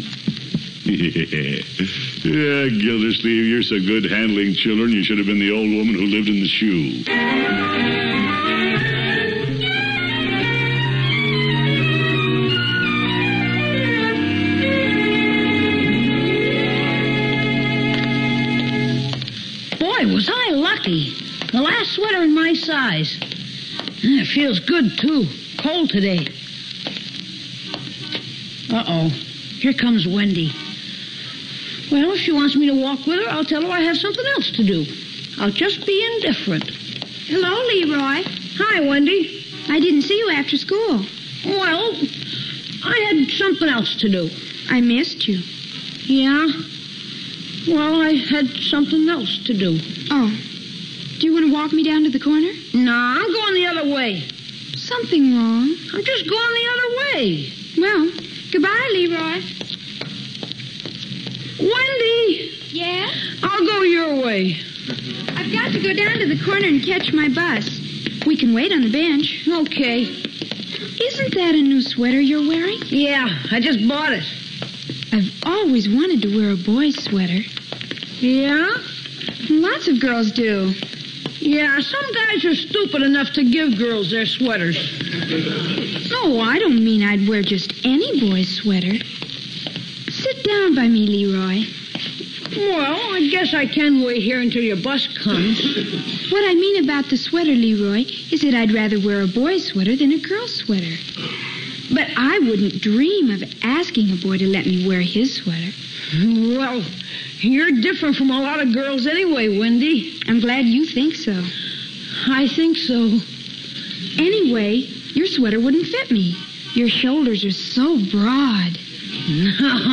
Yeah, Gildersleeve, you're so good handling children, you should have been the old woman who lived in the shoe. Boy, was I lucky. The last sweater in my size. It feels good, too. Cold today. Uh-oh. Here comes Wendy. Well, if she wants me to walk with her, I'll tell her I have something else to do. I'll just be indifferent. Hello, Leroy. Hi, Wendy. I didn't see you after school. Well, I had something else to do. I missed you. Yeah? Well, I had something else to do. Oh. Do you want to walk me down to the corner? No, I'm going the other way. Something wrong? I'm just going the other way. Well, goodbye, Leroy. Wendy! Yeah? I'll go your way. I've got to go down to the corner and catch my bus. We can wait on the bench. Okay. Isn't that a new sweater you're wearing? Yeah, I just bought it. I've always wanted to wear a boy's sweater. Yeah? Lots of girls do. Yeah, some guys are stupid enough to give girls their sweaters. No, I don't mean I'd wear just any boy's sweater. Sit down by me, Leroy. Well, I guess I can wait here until your bus comes. What I mean about the sweater, Leroy, is that I'd rather wear a boy's sweater than a girl's sweater. But I wouldn't dream of asking a boy to let me wear his sweater. Well, you're different from a lot of girls anyway, Wendy. I'm glad you think so. I think so. Anyway, your sweater wouldn't fit me. Your shoulders are so broad.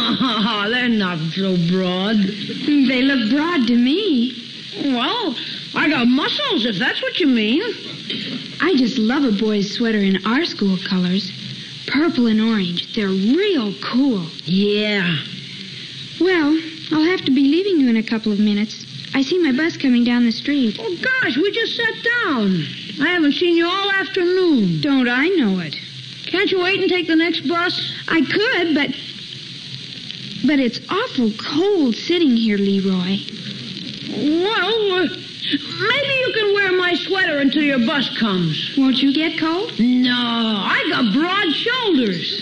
No, they're not so broad. They look broad to me. Well, I got muscles, if that's what you mean. I just love a boy's sweater in our school colors. Purple and orange. They're real cool. Yeah. Well, I'll have to be leaving you in a couple of minutes. I see my bus coming down the street. Oh, gosh, we just sat down. I haven't seen you all afternoon. Don't I know it? Can't you wait and take the next bus? I could, but... But it's awful cold sitting here, Leroy. Well, uh, maybe you can wear my sweater until your bus comes. Won't you get cold? No, I got broad shoulders.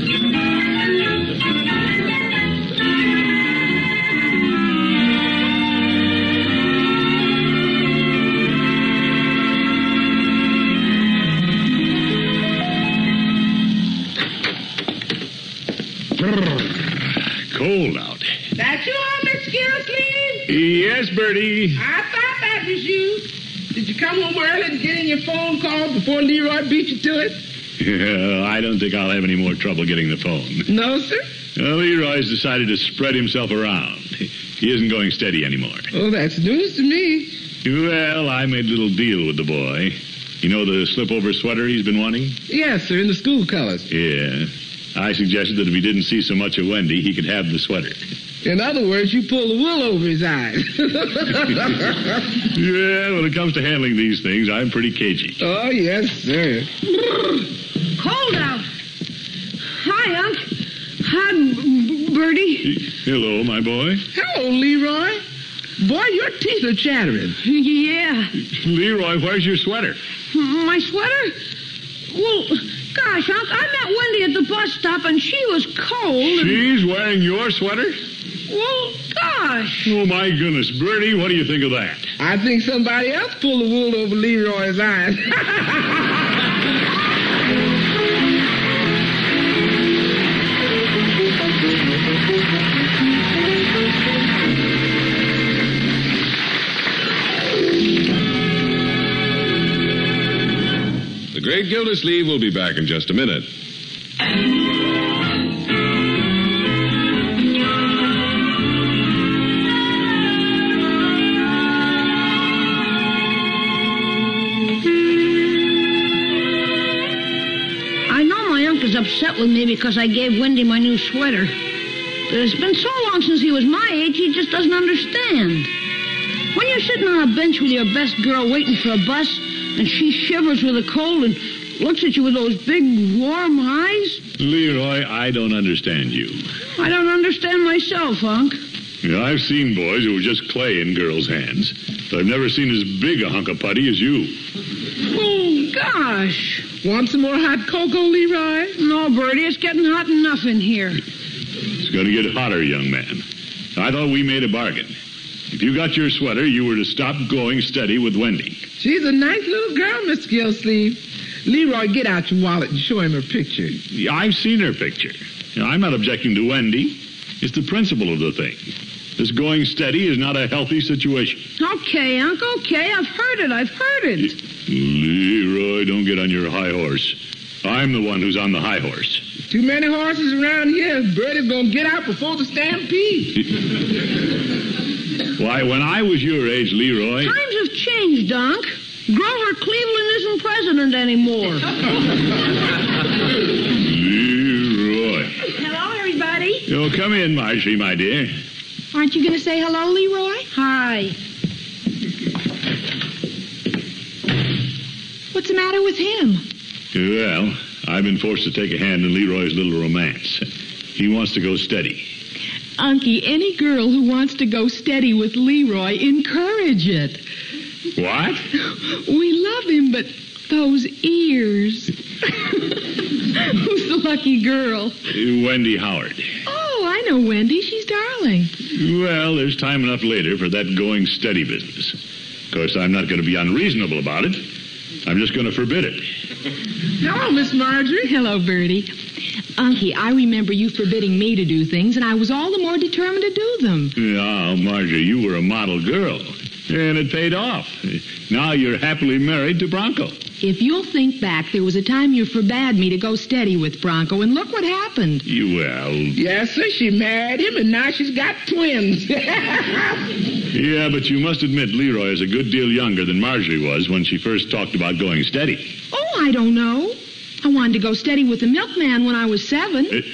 Cold out. That you all, Miss Gilsleeve? Yes, Bertie. I thought that was you. Did you come home early to get in your phone call before Leroy beat you to it? Yeah, I don't think I'll have any more trouble getting the phone. No, sir? Well, Leroy's decided to spread himself around. He isn't going steady anymore. Oh, that's news to me. Well, I made a little deal with the boy. You know the slip-over sweater he's been wanting? Yes, sir, in the school colors. Yeah. I suggested that if he didn't see so much of Wendy, he could have the sweater. In other words, you pull the wool over his eyes. Yeah, when it comes to handling these things, I'm pretty cagey. Oh, yes, sir. Cold out. Hi, Unc. Hi, B- Bertie. Hello, my boy. Hello, Leroy. Boy, your teeth are chattering. Yeah. Leroy, where's your sweater? My sweater? Well, gosh, Unc, I met Wendy at the bus stop, and she was cold. And... She's wearing your sweater? Well, gosh. Oh, my goodness. Bertie, what do you think of that? I think somebody else pulled the wool over Leroy's eyes. The Great Gildersleeve will be back in just a minute. I know my uncle's upset with me because I gave Wendy my new sweater. But it's been so long since he was my age, he just doesn't understand. When you're sitting on a bench with your best girl waiting for a bus, and she shivers with the cold and looks at you with those big, warm eyes. Leroy, I don't understand you. I don't understand myself, Unc. Yeah, I've seen boys who were just clay in girls' hands, but I've never seen as big a hunk of putty as you. Oh, gosh. Want some more hot cocoa, Leroy? No, Bertie, it's getting hot enough in here. It's going to get hotter, young man. I thought we made a bargain. If you got your sweater, you were to stop going steady with Wendy. She's a nice little girl, Miss Gilsleeve. Leroy, get out your wallet and show him her picture. Yeah, I've seen her picture. Now, I'm not objecting to Wendy. It's the principle of the thing. This going steady is not a healthy situation. Okay, Unc, okay. I've heard it. I've heard it. Leroy, don't get on your high horse. I'm the one who's on the high horse. Too many horses around here. Bertie's going to get out before the stampede. Why, when I was your age, Leroy... Times have changed, Unc. Grover Cleveland isn't president anymore. Leroy. Hello, everybody. Oh, come in, Marjorie, my dear. Aren't you going to say hello, Leroy? Hi. What's the matter with him? Well, I've been forced to take a hand in Leroy's little romance. He wants to go steady. Unky, any girl who wants to go steady with Leroy, encourage it. What? We love him, but those ears. Who's the lucky girl? Wendy Howard. Oh, I know Wendy. She's darling. Well, there's time enough later for that going steady business. Of course, I'm not going to be unreasonable about it. I'm just going to forbid it. Hello, Miss Marjorie. Hello, Bertie. Unky, I remember you forbidding me to do things, and I was all the more determined to do them. Yeah, Marjorie, you were a model girl. And it paid off. Now you're happily married to Bronco. If you'll think back, there was a time you forbade me to go steady with Bronco, and look what happened. You, well... Yes, sir, she married him, and now she's got twins. Yeah, but you must admit Leroy is a good deal younger than Marjorie was when she first talked about going steady. Oh, I don't know. I wanted to go steady with the milkman when I was seven. Uh,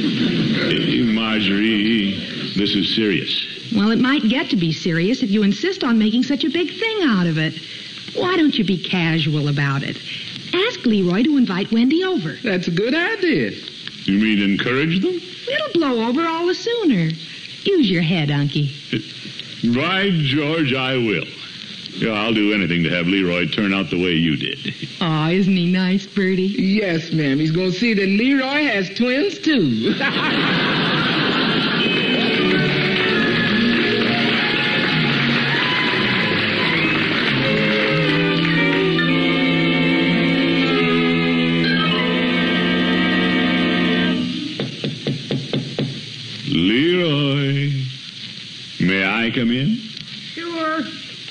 Marjorie, this is serious. Well, it might get to be serious if you insist on making such a big thing out of it. Why don't you be casual about it? Ask Leroy to invite Wendy over. That's a good idea. You mean encourage them? It'll blow over all the sooner. Use your head, Unky. By George, I will. Yeah, I'll do anything to have Leroy turn out the way you did. Aw, isn't he nice, Bertie? Yes, ma'am. He's going to see that Leroy has twins, too. Leroy, may I come in? Sure.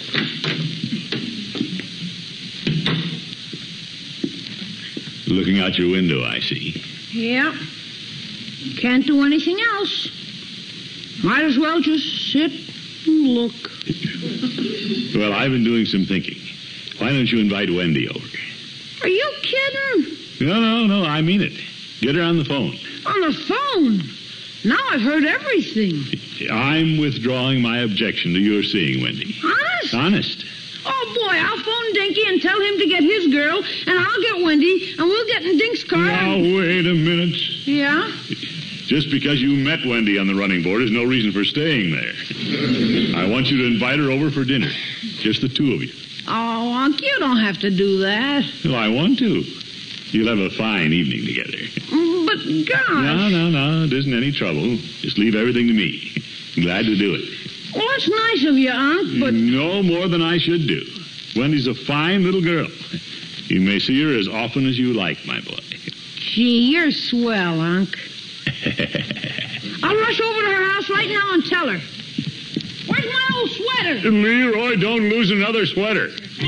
Looking out your window, I see. Yeah. Can't do anything else. Might as well just sit and look. Well, I've been doing some thinking. Why don't you invite Wendy over? Are you kidding? No, no, no, I mean it. Get her on the phone. On the phone? Now I've heard everything. I'm withdrawing my objection to your seeing Wendy. Honest? Honest. Oh, boy, I'll phone Dinky and tell him to get his girl, and I'll get Wendy, and we'll get in Dink's car. Now, and... wait a minute. Yeah? Just because you met Wendy on the running board is no reason for staying there. I want you to invite her over for dinner. Just the two of you. Oh, Unc, you don't have to do that. Well, I want to. You'll have a fine evening together. But, gosh. No, no, no. It isn't any trouble. Just leave everything to me. Glad to do it. Well, that's nice of you, Unc, but... No more than I should do. Wendy's a fine little girl. You may see her as often as you like, my boy. Gee, you're swell, Unc. I'll rush over to her house right now and tell her. Where's my old sweater? Leroy, don't lose another sweater.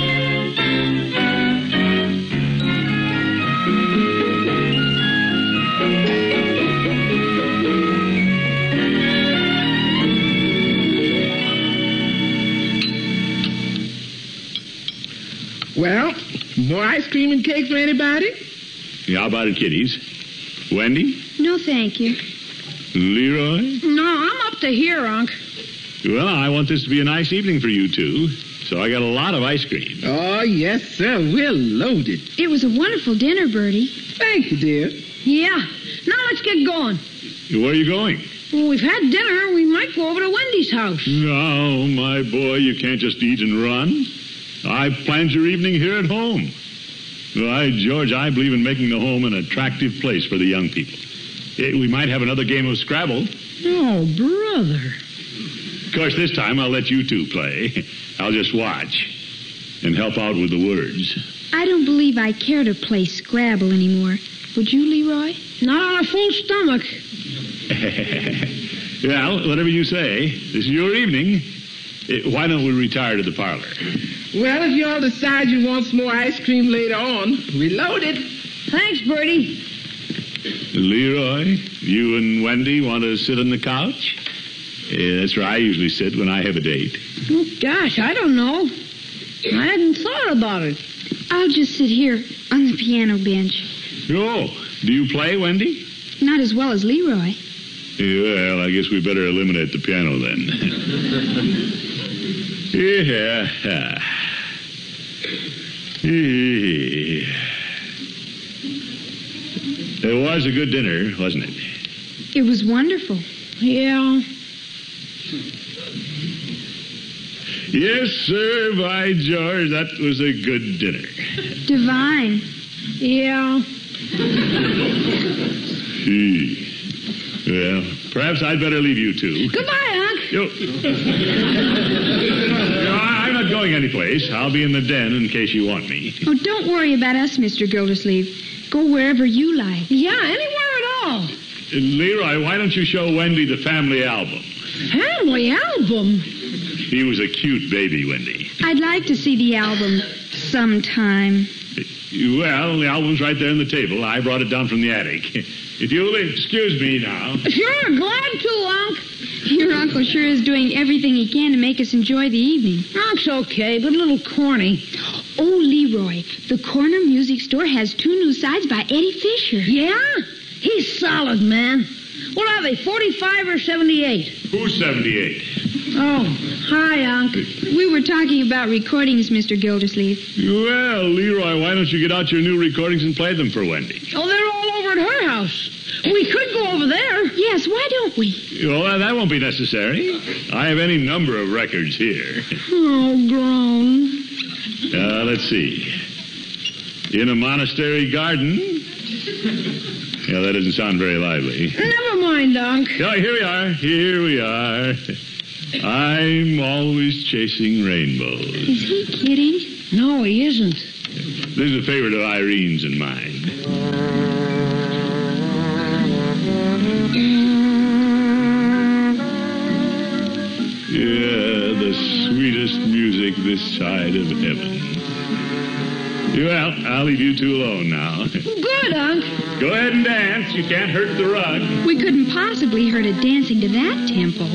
Well, more ice cream and cake for anybody? Yeah, how about it, kiddies? Wendy? No, thank you. Leroy? No, I'm up to here, Unc. Well, I want this to be a nice evening for you two, so I got a lot of ice cream. Oh, yes, sir. We're loaded. It was a wonderful dinner, Bertie. Thank you, dear. Yeah. Now let's get going. Where are you going? Well, we've had dinner. We might go over to Wendy's house. No, my boy, you can't just eat and run. I've planned your evening here at home. Why, George, I believe in making the home an attractive place for the young people. We might have another game of Scrabble. Oh, brother. Of course, this time I'll let you two play. I'll just watch and help out with the words. I don't believe I care to play Scrabble anymore. Would you, Leroy? Not on a full stomach. Well, whatever you say. This is your evening. Why don't we retire to the parlor? Well, if you all decide you want some more ice cream later on, we loaded. Thanks, Bertie. Leroy, you and Wendy want to sit on the couch? Yeah, that's where I usually sit when I have a date. Oh, gosh, I don't know. I hadn't thought about it. I'll just sit here on the piano bench. Oh, do you play, Wendy? Not as well as Leroy. Well, I guess we better eliminate the piano then. Yeah. It was a good dinner, wasn't it? It was wonderful. Yeah. Yes, sir, by George, that was a good dinner. Divine. Yeah. Well, perhaps I'd better leave you two. Goodbye, Unc. Yo. No, I'm not going anyplace. I'll be in the den in case you want me. Oh, don't worry about us, Mister Gildersleeve. Go wherever you like. Yeah, anywhere at all. Leroy, why don't you show Wendy the family album? Family album? He was a cute baby, Wendy. I'd like to see the album sometime. Well, the album's right there on the table. I brought it down from the attic. If you'll excuse me now. Sure, glad to, Unc. Your uncle sure is doing everything he can to make us enjoy the evening. Unc's okay, but a little corny. Oh, Leroy, the corner music store has two new sides by Eddie Fisher. Yeah? He's solid, man. What are they, forty-five or seventy-eight? Who's seventy-eight? Oh, hi, Unc. We were talking about recordings, Mister Gildersleeve. Well, Leroy, why don't you get out your new recordings and play them for Wendy? Oh, they're all over at her house. We could go over there. Yes, why don't we? Well, that won't be necessary. I have any number of records here. Oh, groan. Uh, let's see. In a monastery garden. Yeah, that doesn't sound very lively. Never mind, Unc. Oh, here we are. Here we are. I'm always chasing rainbows. Is he kidding? No, he isn't. This is a favorite of Irene's and mine. Yeah, the sweetest music this side of heaven. Well, I'll leave you two alone now. Good, Unc. Go ahead and dance. You can't hurt the rug. We couldn't possibly hurt it dancing to that tempo.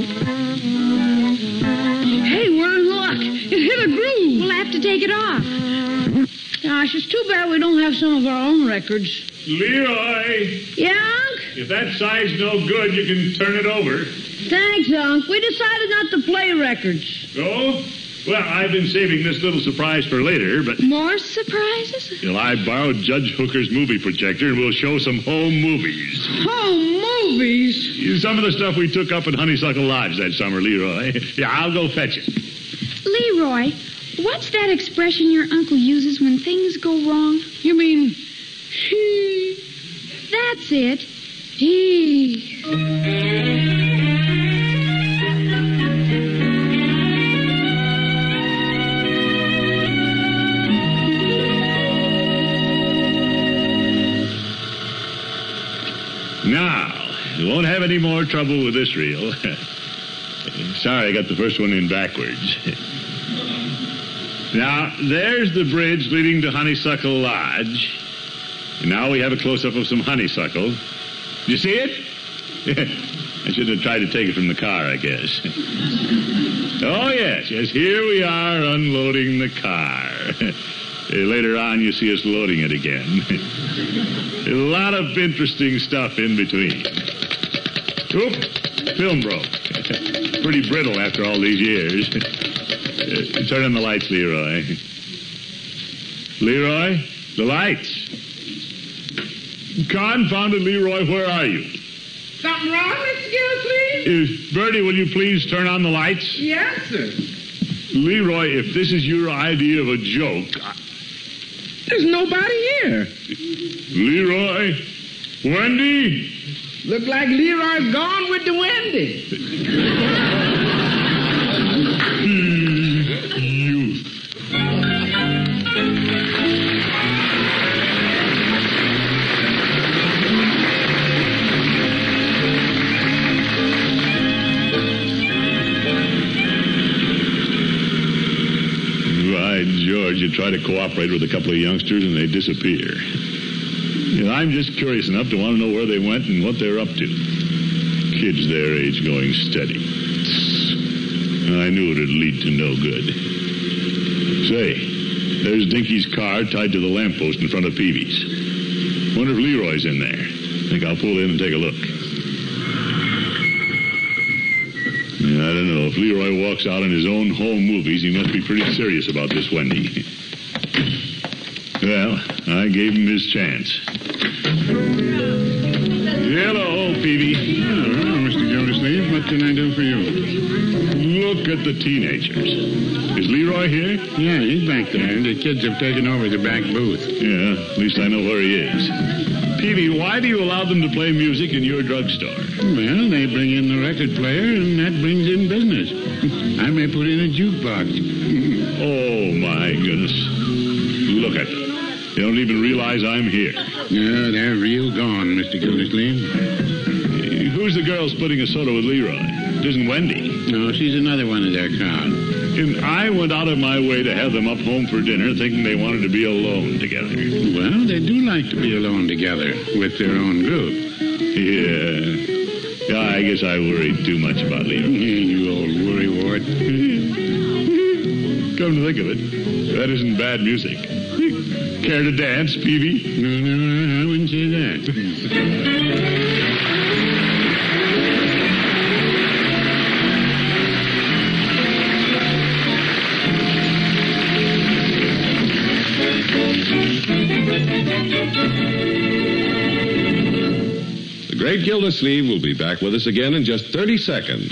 Hey, we're in luck. It hit a groove. We'll have to take it off. Gosh, it's too bad we don't have some of our own records. Leroy! Yeah, Unc? If that side's no good, you can turn it over. Thanks, Unc. We decided not to play records. Oh? Well, I've been saving this little surprise for later, but... More surprises? Well, I borrowed Judge Hooker's movie projector, and we'll show some home movies. Home movies? Some of the stuff we took up at Honeysuckle Lodge that summer, Leroy. Yeah, I'll go fetch it. Leroy, what's that expression your uncle uses when things go wrong? You mean, he? That's it. He. Now, you won't have any more trouble with this reel. Sorry, I got the first one in backwards. Now, there's the bridge leading to Honeysuckle Lodge. And now we have a close-up of some honeysuckle. You see it? I should have tried to take it from the car, I guess. Oh, yes, yes, here we are unloading the car. Later on, you see us loading it again. A lot of interesting stuff in between. Oop, film broke. Pretty brittle after all these years. Uh, turn on the lights, Leroy. Leroy, the lights. Confounded Leroy, where are you? Something wrong, Mister Gildersleeve? Uh, Bertie, will you please turn on the lights? Yes, sir. Leroy, if this is your idea of a joke... I... There's nobody here. Leroy? Wendy? Look like Leroy's gone with the Wendy. Youth. By George, you try to cooperate with a couple of youngsters and they disappear. You know, I'm just curious enough to want to know where they went and what they're up to. Kids their age going steady. I knew it'd lead to no good. Say, there's Dinky's car tied to the lamppost in front of Peavy's. Wonder if Leroy's in there. Think I'll pull in and take a look. Yeah, I don't know. If Leroy walks out in his own home movies, he must be pretty serious about this Wendy. Well, I gave him his chance. Hello, Peavy. Hello, Mister Gildersleeve. What can I do for you? Look at the teenagers. Is Leroy here? Yeah, he's back there. The kids have taken over the back booth. Yeah, at least I know where he is. Peavy, why do you allow them to play music in your drugstore? Well, they bring in the record player, and that brings in business. I may put in a jukebox. Oh, my goodness. Look at them. They don't even realize I'm here. No, they're real gone, Mister Gildersleeve. Who's the girl splitting a soda with Leroy? It isn't Wendy. No, she's another one of their crowd. And I went out of my way to have them up home for dinner thinking they wanted to be alone together. Well, they do like to be alone together with their own group. Yeah. Yeah, I guess I worried too much about Leroy. You old worrywart. Come to think of it, that isn't bad music. Care to dance, Peavy? No, no, I wouldn't say that. The Great Gildersleeve will be back with us again in just thirty seconds.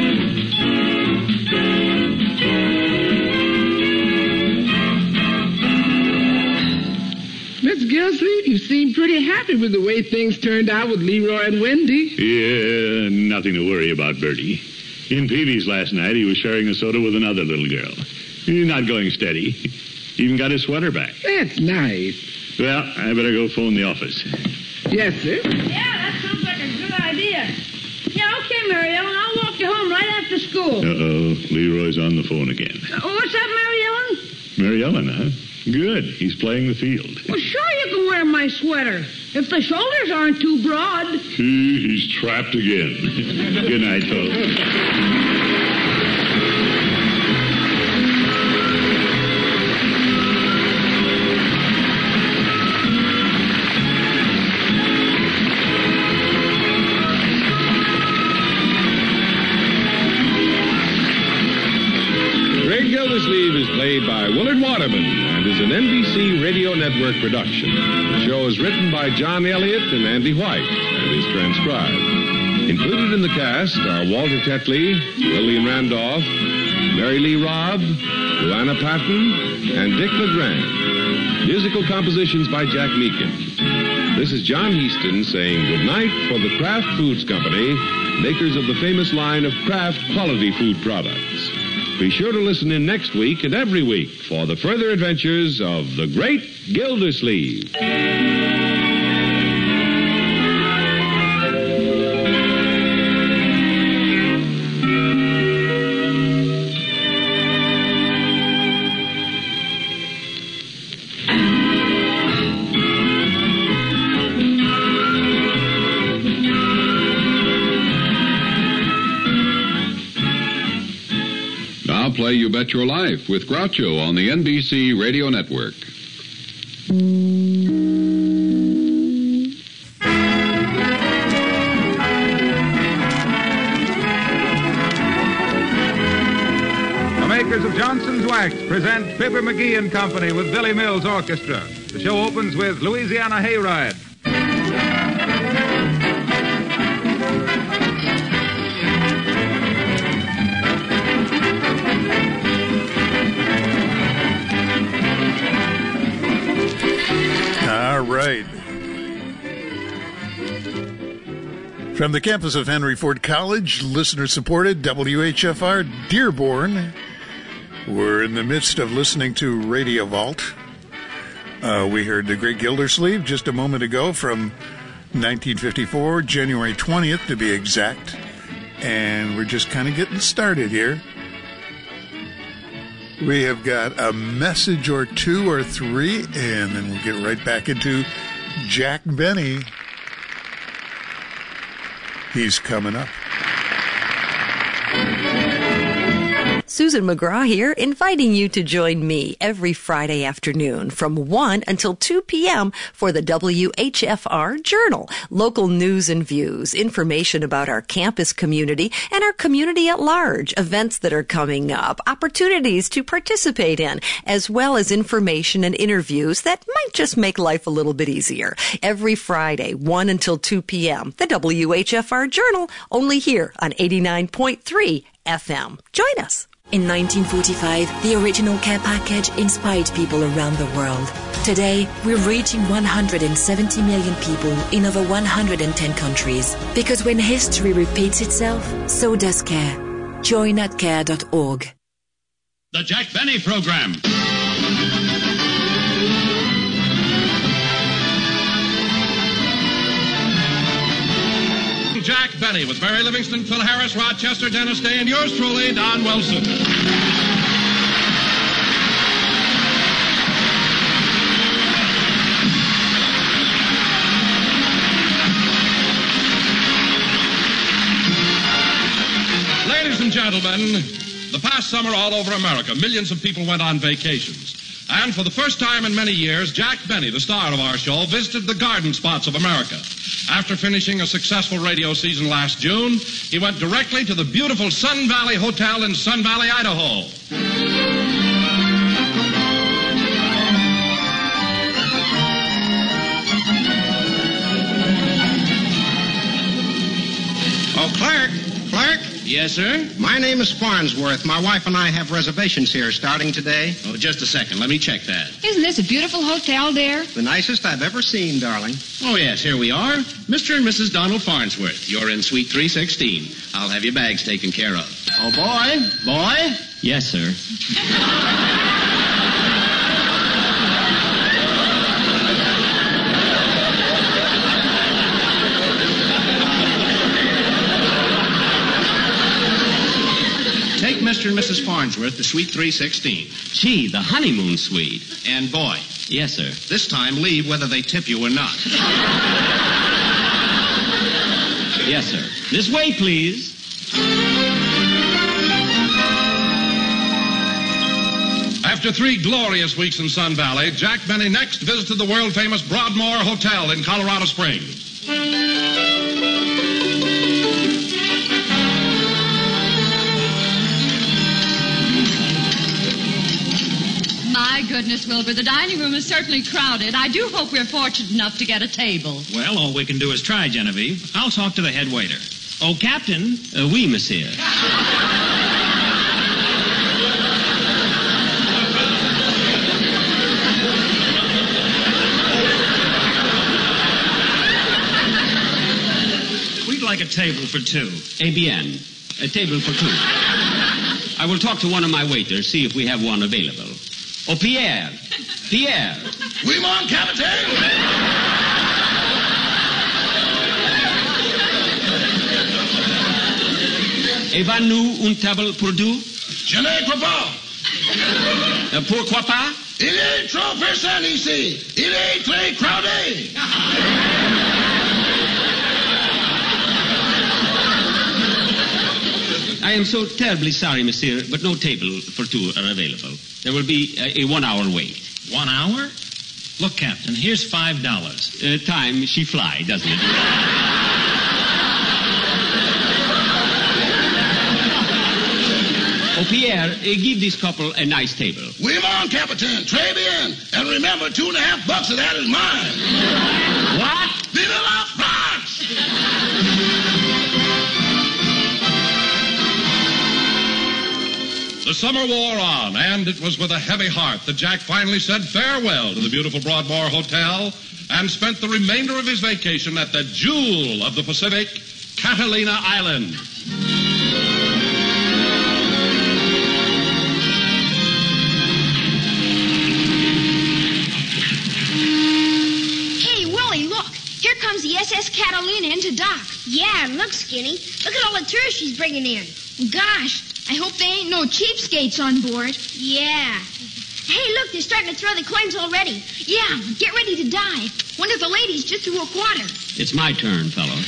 Mister Gildersleeve, you seem pretty happy with the way things turned out with Leroy and Wendy. Yeah, nothing to worry about, Bertie. In Peavy's last night, he was sharing a soda with another little girl. He's not going steady. Even got his sweater back. That's nice. Well, I better go phone the office. Yes, sir. Yeah, that sounds like a good idea. Yeah, okay, Mary Ellen. I'll walk you home right after school. Uh-oh, Leroy's on the phone again. Uh, what's that, Mary Ellen? Mary Ellen, huh? Good. He's playing the field. Well, sure you can wear my sweater. If the shoulders aren't too broad. He, he's trapped again. Good night, folks. Gildersleeve is played by Willard Waterman and is an N B C Radio Network production. The show is written by John Elliott and Andy White and is transcribed. Included in the cast are Walter Tetley, Lillian Randolph, Mary Lee Robb, Luana Patton, and Dick LeGrand. Musical compositions by Jack Meakin. This is John Heaston saying good night for the Kraft Foods Company, makers of the famous line of Kraft quality food products. Be sure to listen in next week and every week for the further adventures of the Great Gildersleeve. Play You Bet Your Life with Groucho on the N B C Radio Network. The makers of Johnson's Wax present Fibber McGee and Company with Billy Mills Orchestra. The show opens with Louisiana Hayride. Right. From the campus of Henry Ford College, listener-supported W H F R Dearborn. We're in the midst of listening to Radio Vault. Uh, we heard The Great Gildersleeve just a moment ago from nineteen fifty-four, January twentieth to be exact. And we're just kind of getting started here. We have got a message or two or three, and then we'll get right back into Jack Benny. He's coming up. Susan McGraw here, inviting you to join me every Friday afternoon from one until two p.m. for the W H F R Journal. Local news and views, information about our campus community and our community at large, events that are coming up, opportunities to participate in, as well as information and interviews that might just make life a little bit easier. Every Friday, one until two p.m., the W H F R Journal, only here on eighty-nine point three F M. Join us. In nineteen forty-five, the original care package inspired people around the world. Today, we're reaching one hundred seventy million people in over one hundred ten countries. Because when history repeats itself, so does care. Join at care dot org. The Jack Benny Program. Jack Benny with Mary Livingston, Phil Harris, Rochester, Dennis Day, and yours truly, Don Wilson. Ladies and gentlemen, the past summer all over America, millions of people went on vacations. And for the first time in many years, Jack Benny, the star of our show, visited the garden spots of America. After finishing a successful radio season last June, he went directly to the beautiful Sun Valley Hotel in Sun Valley, Idaho. Oh, clerk, clerk. Yes, sir? My name is Farnsworth. My wife and I have reservations here starting today. Oh, just a second. Let me check that. Isn't this a beautiful hotel, dear? The nicest I've ever seen, darling. Oh, yes, here we are. Mister and Missus Donald Farnsworth. You're in Suite three sixteen. I'll have your bags taken care of. Oh, boy. Boy? Yes, sir. Take Mister and Missus Farnsworth to Suite three sixteen. Gee, the honeymoon suite. And boy. Yes, sir. This time, leave whether they tip you or not. Yes, sir. This way, please. After three glorious weeks in Sun Valley, Jack Benny next visited the world-famous Broadmoor Hotel in Colorado Springs. My goodness, Wilbur, the dining room is certainly crowded. I do hope we're fortunate enough to get a table. Well, all we can do is try, Genevieve. I'll talk to the head waiter. Oh, Captain. Uh, oui, monsieur. We'd like a table for two. Eh bien, a table for two. I will talk to one of my waiters, see if we have one available. Oh, Pierre. Pierre. Oui, mon capitaine. Avez-nous une table pour deux? Je ne crois pas. Euh, pourquoi pas? Il est trop personne ici. Il est très crowded. I am so terribly sorry, monsieur, but no table for two are available. There will be a, a one-hour wait. One hour? Look, Captain, here's five dollars. Uh, time she fly, doesn't it? Oh, Pierre, uh, give this couple a nice table. Oui, mon capitaine. Très bien. And remember, two and a half bucks of that is mine. What? Vive la France! The summer wore on, and it was with a heavy heart that Jack finally said farewell to the beautiful Broadmoor Hotel and spent the remainder of his vacation at the jewel of the Pacific, Catalina Island. Hey, Willie, look. Here comes the S S Catalina into dock. Yeah, look, Skinny. Look at all the tourists she's bringing in. Gosh, I hope they ain't no cheapskates on board. Yeah. Hey, look, they're starting to throw the coins already. Yeah, get ready to dive. One of the ladies just threw a quarter. It's my turn, fellows.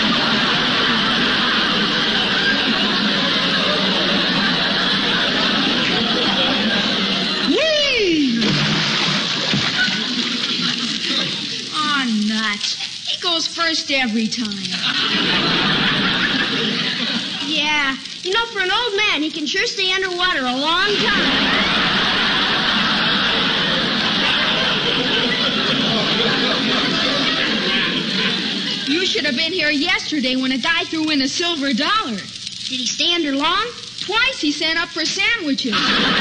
Whee! Aw, nuts. He goes first every time. Yeah. You know, for an old man, he can sure stay underwater a long time. You should have been here yesterday when a guy threw in a silver dollar. Did he stay under long? Twice he sent up for sandwiches.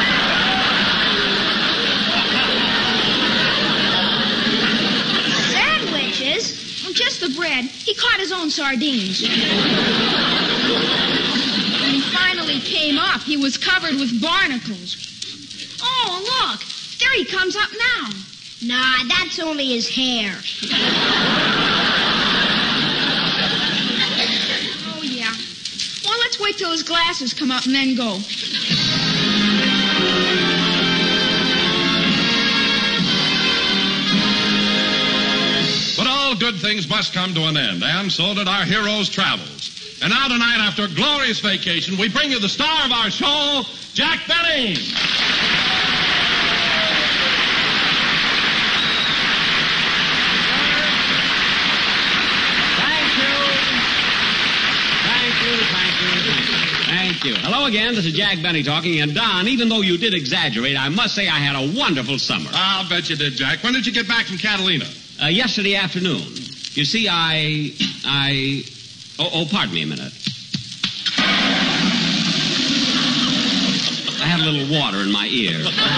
Sandwiches? Just the bread. He caught his own sardines. When he finally came up, he was covered with barnacles. Oh, look. There he comes up now. Nah, that's only his hair. wait till his glasses come up and then go. But all good things must come to an end, and so did our hero's travels. And now tonight, after a glorious vacation, we bring you the star of our show, Jack Benny. Thank you. Hello again. This is Jack Benny talking. And, Don, even though you did exaggerate, I must say I had a wonderful summer. I'll bet you did, Jack. When did you get back from Catalina? Uh, yesterday afternoon. You see, I... I... Oh, oh, pardon me a minute. I had a little water in my ear.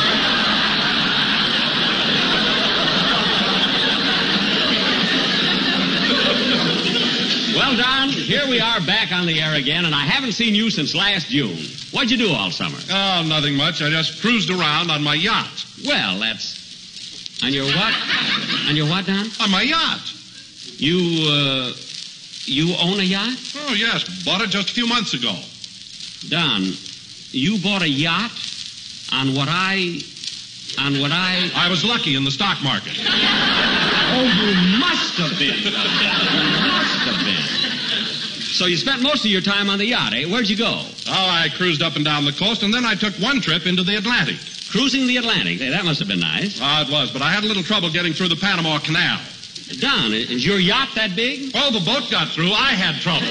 Well, Don, here we are back on the air again, and I haven't seen you since last June. What'd you do all summer? Oh, nothing much. I just cruised around on my yacht. Well, that's... On your what? On your what, Don? On my yacht. You, uh... You own a yacht? Oh, yes. Bought it just a few months ago. Don, you bought a yacht on what I... On what I... I was lucky in the stock market. Oh, you must have been. You must have been. So you spent most of your time on the yacht, eh? Where'd you go? Oh, I cruised up and down the coast, and then I took one trip into the Atlantic. Cruising the Atlantic? Hey, that must have been nice. Ah, it was, but I had a little trouble getting through the Panama Canal. Don, is your yacht that big? Oh, the boat got through. I had trouble.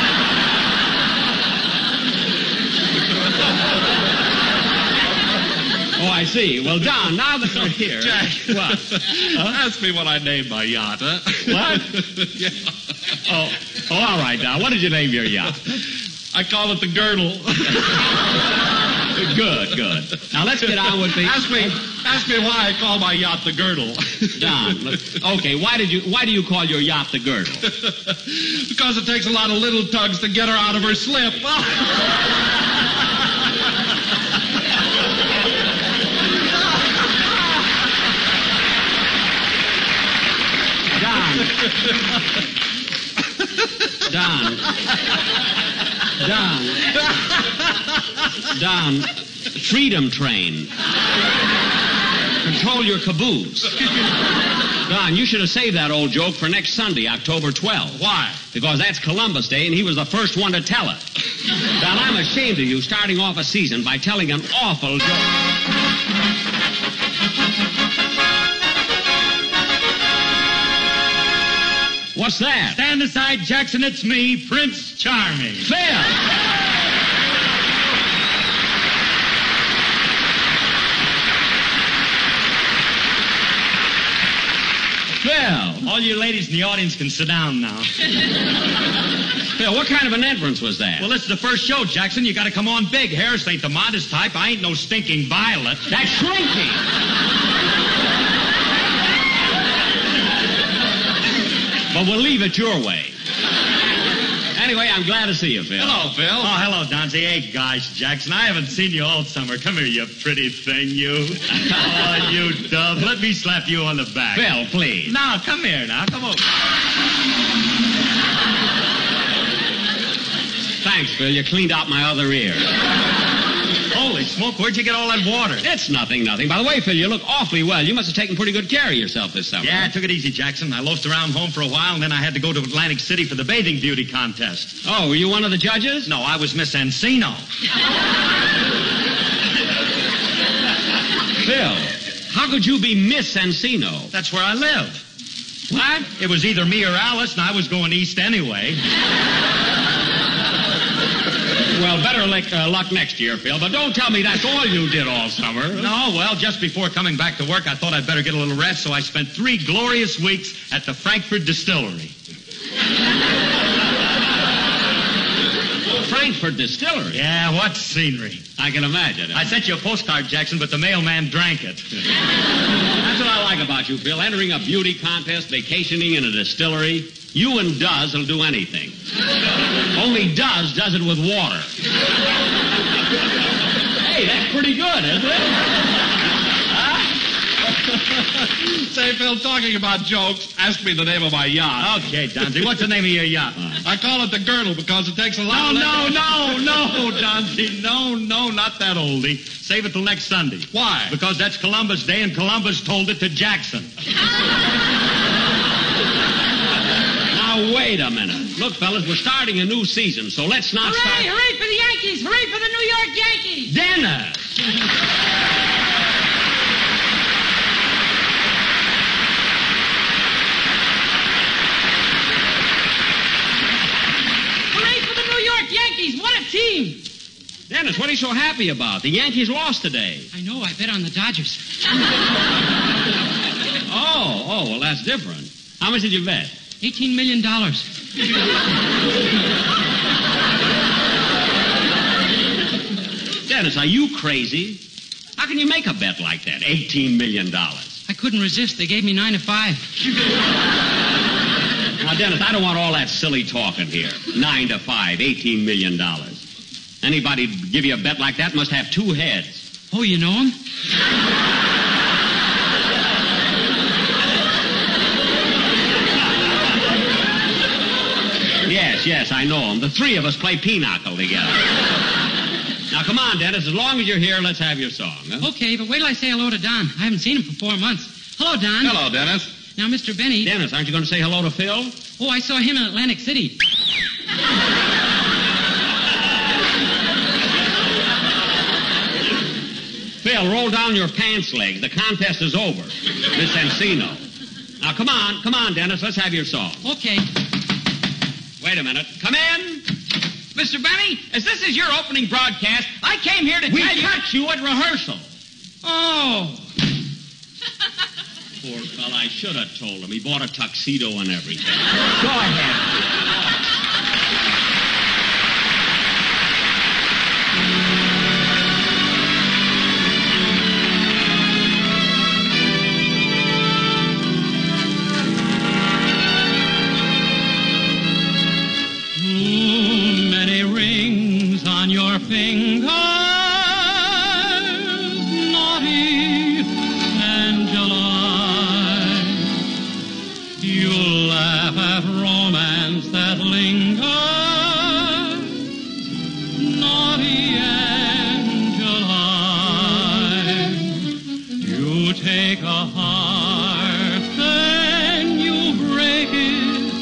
Oh, I see. Well, Don, now that we're here... Jack. What? Huh? Ask me what I named my yacht, huh? What? Yeah. Oh, oh, all right, Don. What did you name your yacht? I call it the Girdle. Good, good. Now, let's get on with the... Ask me, ask me why I call my yacht the Girdle. Don, look, okay, why did you, why do you call your yacht the Girdle? Because it takes a lot of little tugs to get her out of her slip. Don. Don. Don. Freedom train. Control your caboose. Don, you should have saved that old joke for next Sunday, October twelfth. Why? Because that's Columbus Day, and he was the first one to tell it. Don, I'm ashamed of you starting off a season by telling an awful joke. What's that? Stand aside, Jackson. It's me, Prince Charming. Phil! Phil! All you ladies in the audience can sit down now. Phil, what kind of an entrance was that? Well, this is the first show, Jackson. You gotta come on big. Harris ain't the modest type. I ain't no stinking violet. That's shrinking! But we'll leave it your way. Anyway, I'm glad to see you, Phil. Hello, Phil. Oh, hello, Donzie. Hey, gosh, Jackson, I haven't seen you all summer. Come here, you pretty thing, you. Oh, you dove. Let me slap you on the back. Phil, please. Now, come here, now. Come over. Thanks, Phil. You cleaned out my other ear. Holy smoke, where'd you get all that water? It's nothing, nothing. By the way, Phil, you look awfully well. You must have taken pretty good care of yourself this summer. Yeah, I took it easy, Jackson. I loafed around home for a while, and then I had to go to Atlantic City for the bathing beauty contest. Oh, were you one of the judges? No, I was Miss Encino. Phil, how could you be Miss Encino? That's where I live. What? It was either me or Alice, and I was going east anyway. Well, better luck, uh, luck next year, Phil, but don't tell me that's all you did all summer. No, well, just before coming back to work, I thought I'd better get a little rest, so I spent three glorious weeks at the Frankfurt Distillery. Frankfurt Distillery? Yeah, what scenery. I can imagine. I sent you a postcard, Jackson, but the mailman drank it. That's what I like about you, Phil. Entering a beauty contest, vacationing in a distillery. You and Duz will do anything. Only Duz does it with water. Hey, that's pretty good, isn't it? Huh? Say, Phil, talking about jokes, ask me the name of my yacht. Okay, Donzie, what's the name of your yacht? I call it the Girdle because it takes a lot No, of... no, no, no, Donzie. No, no, not that oldie. Save it till next Sunday. Why? Because that's Columbus Day, and Columbus told it to Jackson. Now, wait a minute. Look, fellas, we're starting a new season, so let's not Hooray, start... hooray for the Yankees! Hooray for the New York Yankees! Dennis! Hooray for the New York Yankees! What a team! Dennis, what are you so happy about? The Yankees lost today. I know, I bet on the Dodgers. Oh, oh, well, that's different. How much did you bet? Eighteen million dollars. Dennis, are you crazy? How can you make a bet like that? Eighteen million dollars. I couldn't resist. They gave me nine to five. Now, Dennis, I don't want all that silly talking here. Nine to five, eighteen million dollars. Anybody give you a bet like that must have two heads. Oh, you know him? Yes, yes, I know him. The three of us play pinochle together. Now, come on, Dennis. As long as you're here, let's have your song. Huh? Okay, but wait till I say hello to Don. I haven't seen him for four months. Hello, Don. Hello, Dennis. Now, Mister Benny. Dennis, aren't you going to say hello to Phil? Oh, I saw him in Atlantic City. Phil, roll down your pants legs. The contest is over. Miss Encino. Now, come on. Come on, Dennis. Let's have your song. Okay. Wait a minute. Come in. Mister Benny, as this is your opening broadcast, I came here to We tell you... cut you at rehearsal. Oh. Poor fella, I should have told him. He bought a tuxedo and everything. Go ahead. Too many rings on your fingers, naughty and July. You laugh at romance that lingers, naughty and July. You take a heart, then you break it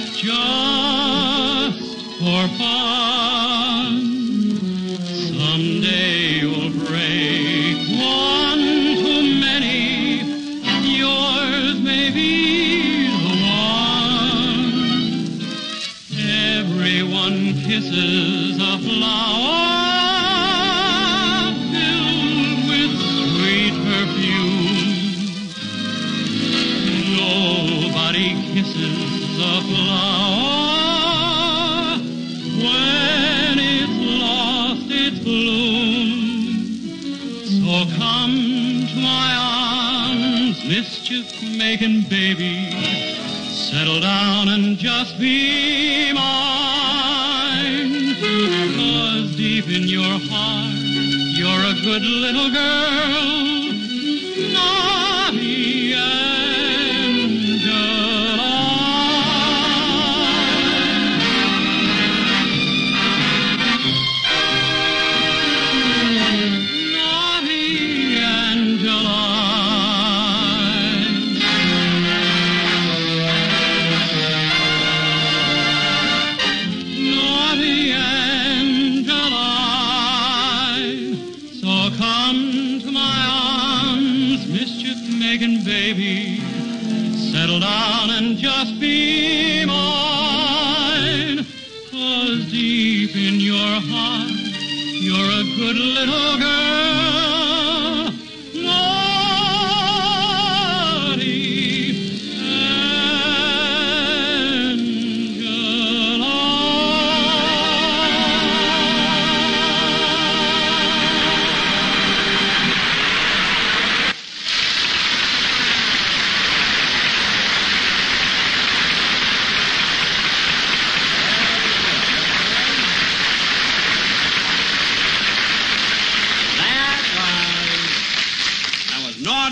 just for fun. Someday you'll break one too many. Yours may be the one. Everyone kisses a flower filled with sweet perfume. Nobody kisses a flower when it's lost its bloom. So come to my arms, mischief-making baby. Settle down and just be mine. 'Cause deep in your heart, you're a good little girl. Naughty Angela. Baby, settle down and just be mine. 'Cause deep in your heart, you're a good little girl. Naughty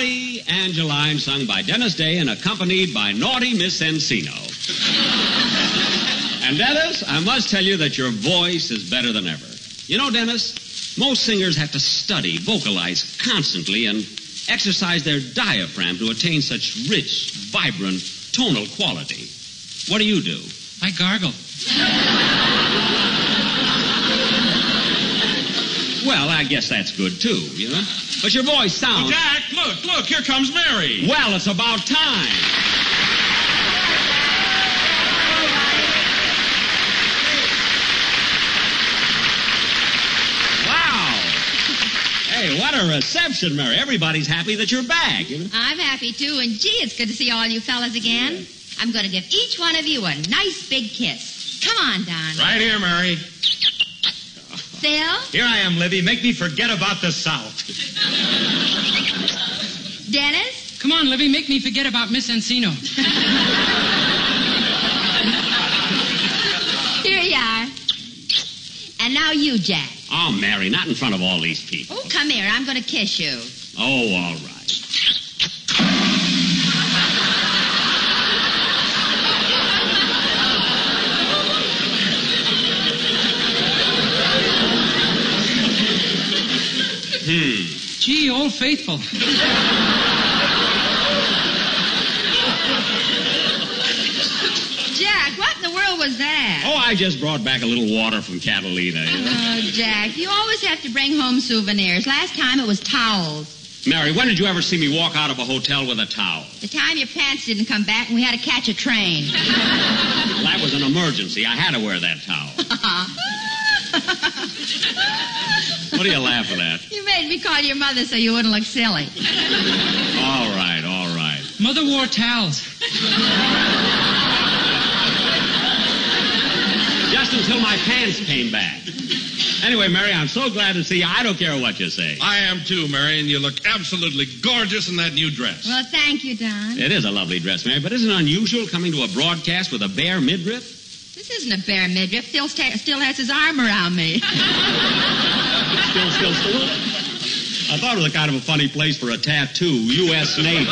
Naughty Angeline, sung by Dennis Day and accompanied by Naughty Miss Encino. And Dennis, I must tell you that your voice is better than ever. You know, Dennis, most singers have to study, vocalize constantly, and exercise their diaphragm to attain such rich, vibrant, tonal quality. What do you do? I gargle. Well, I guess that's good, too, you know. But your voice sounds... Oh, Jack, look, look, here comes Mary. Well, it's about time. Hey, what a reception, Mary. Everybody's happy that you're back. You know? I'm happy, too. And, gee, it's good to see all you fellas again. Yeah. I'm going to give each one of you a nice big kiss. Come on, Don. Right here, Mary. Phil? Here I am, Libby. Make me forget about the South. Dennis? Come on, Libby. Make me forget about Miss Encino. Here you are. And now you, Jack. Oh, Mary, not in front of all these people. Oh, come here. I'm going to kiss you. Oh, all right. Hmm. Gee, Old Faithful. Jack, what in the world was that? Oh, I just brought back a little water from Catalina. You know? Oh, Jack, you always have to bring home souvenirs. Last time it was towels. Mary, when did you ever see me walk out of a hotel with a towel? The time your pants didn't come back and we had to catch a train. Well, that was an emergency. I had to wear that towel. What are you laughing at? You made me call your mother so you wouldn't look silly. All right, all right. Mother wore towels. Just until my pants came back. Anyway, Mary, I'm so glad to see you. I don't care what you say. I am too, Mary, and you look absolutely gorgeous in that new dress. Well, thank you, Don. It is a lovely dress, Mary, but isn't it unusual coming to a broadcast with a bare midriff? This isn't a bare midriff. Still, sta- still has his arm around me. Still, still, still? I thought it was a kind of a funny place for a tattoo. U S Navy.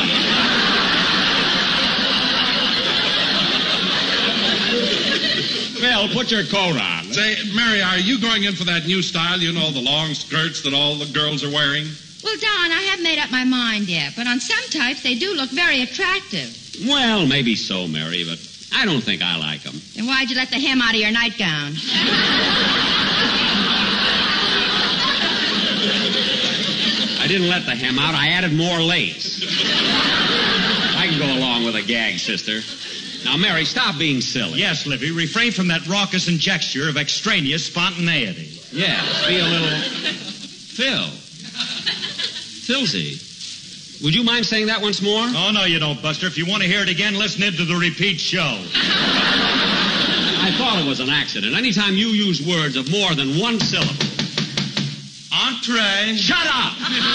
Well, put your coat on. Say, Mary, are you going in for that new style? You know, the long skirts that all the girls are wearing? Well, Don, I haven't made up my mind yet, but on some types they do look very attractive. Well, maybe so, Mary, but I don't think I like them. Then why'd you let the hem out of your nightgown? I didn't let the hem out. I added more lace. I can go along with a gag, sister. Now, Mary, stop being silly. Yes, Livy, refrain from that raucous injecture of extraneous spontaneity. Yes, be a little... Phil. Philsy. Would you mind saying that once more? Oh, no, you don't, Buster. If you want to hear it again, listen in to the repeat show. I thought it was an accident. Anytime you use words of more than one syllable. Entree. Shut up!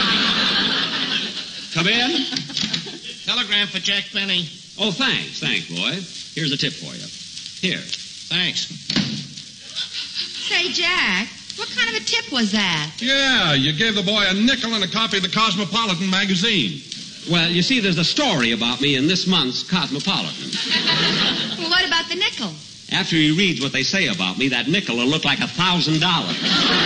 Come in. Telegram for Jack Benny. Oh, thanks. Thanks, boy. Here's a tip for you. Here. Thanks. Say, Jack, what kind of a tip was that? Yeah, you gave the boy a nickel and a copy of the Cosmopolitan magazine. Well, you see, there's a story about me in this month's Cosmopolitan. Well, what about the nickel? After he reads what they say about me, that nickel will look like a thousand dollars.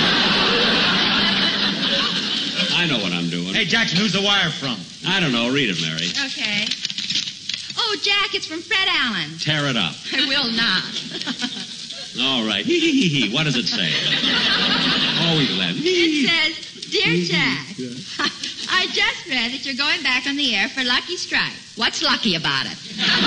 I know what I'm doing. Hey, Jackson, who's the wire from? I don't know. Read it, Mary. Okay. Oh, Jack, it's from Fred Allen. Tear it up. I will not. All right. Hee hee hee hee. What does it say? Always laugh. It says, Dear Jack, I just read that you're going back on the air for Lucky Strike. What's lucky about it?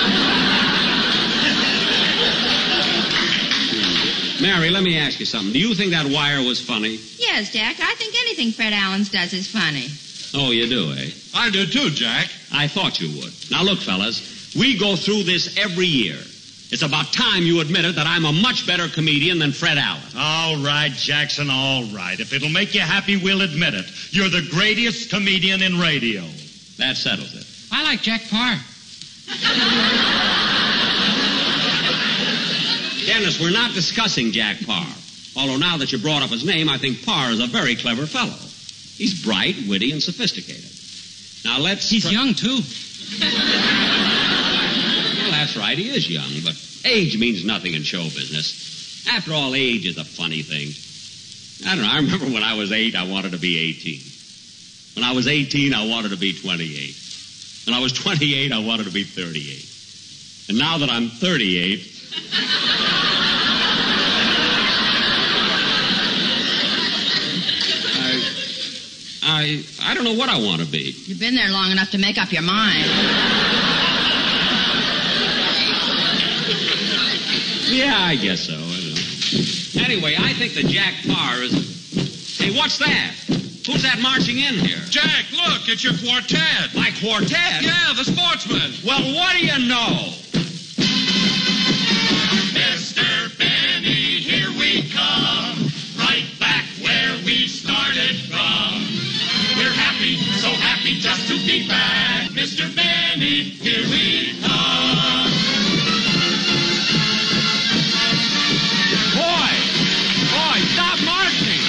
Mary, let me ask you something. Do you think that wire was funny? Yes, Jack. I think anything Fred Allen does is funny. Oh, you do, eh? I do too, Jack. I thought you would. Now, look, fellas, we go through this every year. It's about time you admitted that I'm a much better comedian than Fred Allen. All right, Jackson, all right. If it'll make you happy, we'll admit it. You're the greatest comedian in radio. That settles it. I like Jack Parr. Dennis, we're not discussing Jack Parr. Although now that you brought up his name, I think Parr is a very clever fellow. He's bright, witty, and sophisticated. Now, let's... He's tr- young, too. Well, that's right. He is young, but age means nothing in show business. After all, age is a funny thing. I don't know. I remember when I was eight, I wanted to be eighteen. When I was eighteen, I wanted to be twenty-eight. When I was twenty-eight, I wanted to be thirty-eight. And now that I'm thirty-eight... I, I don't know what I want to be. You've been there long enough to make up your mind. Yeah, I guess so. I don't know. Anyway, I think that Jack Parr is... Hey, what's that? Who's that marching in here? Jack, look, it's your quartet. My quartet? Yeah, the sportsmen. Well, what do you know? Mister Benny, here we come. Right back where we started from. We're happy, so happy just to be back. Mister Benny, here we come. Boy! Boy, stop marching!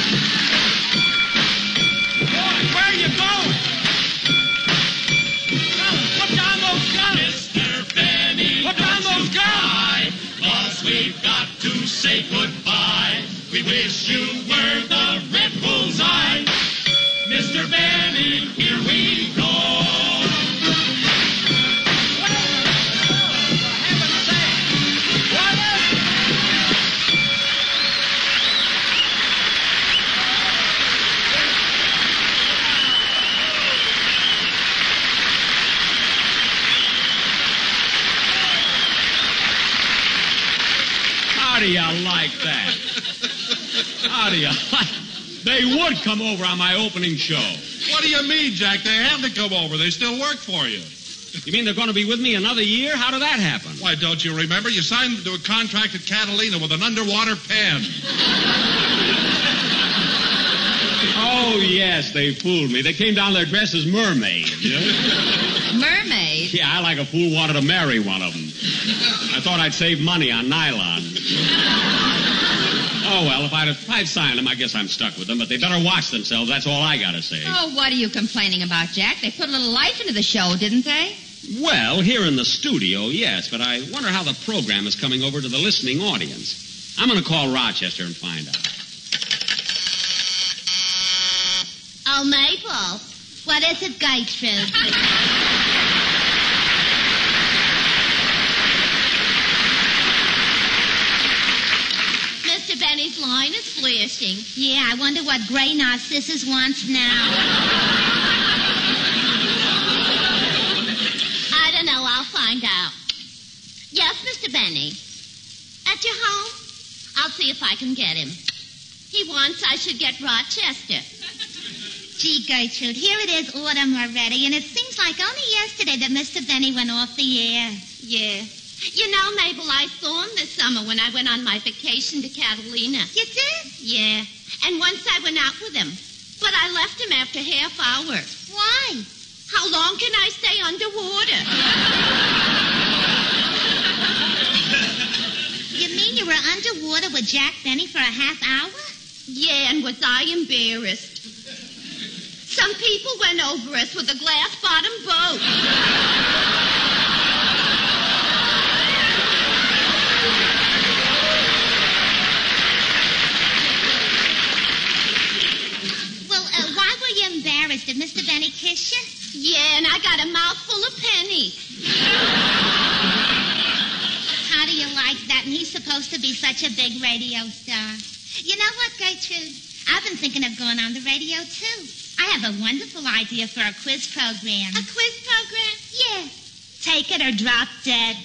Boy, where are you going? Fellas, put down those guns! Mister Benny, put down those guns! Cause we've got to say goodbye. We wish you were the Red Bullseye. Mister Benny, here we go. How do you like that? How do you like... They would come over on my opening show. What do you mean, Jack? They have to come over. They still work for you. You mean they're going to be with me another year? How did that happen? Why, don't you remember? You signed to a contract at Catalina with an underwater pen. Oh, yes, they fooled me. They came down there dressed as mermaids. You know? Mermaid? Yeah, I like a fool wanted to marry one of them. I thought I'd save money on nylon. Oh, well, if I'd, if I'd signed them, I guess I'm stuck with them, but they better watch themselves. That's all I got to say. Oh, what are you complaining about, Jack? They put a little life into the show, didn't they? Well, here in the studio, yes, but I wonder how the program is coming over to the listening audience. I'm going to call Rochester and find out. Oh, Mabel. What is it, Gertrude? Mister Benny's line is flashing. Yeah, I wonder what Gray Narcissus wants now. I don't know. I'll find out. Yes, Mister Benny. At your home? I'll see if I can get him. He wants I should get Rochester. Gee, Gertrude, here it is autumn already, and it seems like only yesterday that Mister Benny went off the air. Yeah. You know, Mabel, I saw him this summer when I went on my vacation to Catalina. You did? Yeah. And once I went out with him. But I left him after half hour. Why? How long can I stay underwater? You mean you were underwater with Jack Benny for a half hour? Yeah, and was I embarrassed? Some people went over us with a glass-bottom boat. Well, uh, why were you embarrassed? Did Mister Benny kiss you? Yeah, and I got a mouthful of pennies. How do you like that? And he's supposed to be such a big radio star. You know what, Gertrude? I've been thinking of going on the radio, too. I have a wonderful idea for a quiz program. A quiz program? Yeah. Take it or drop dead.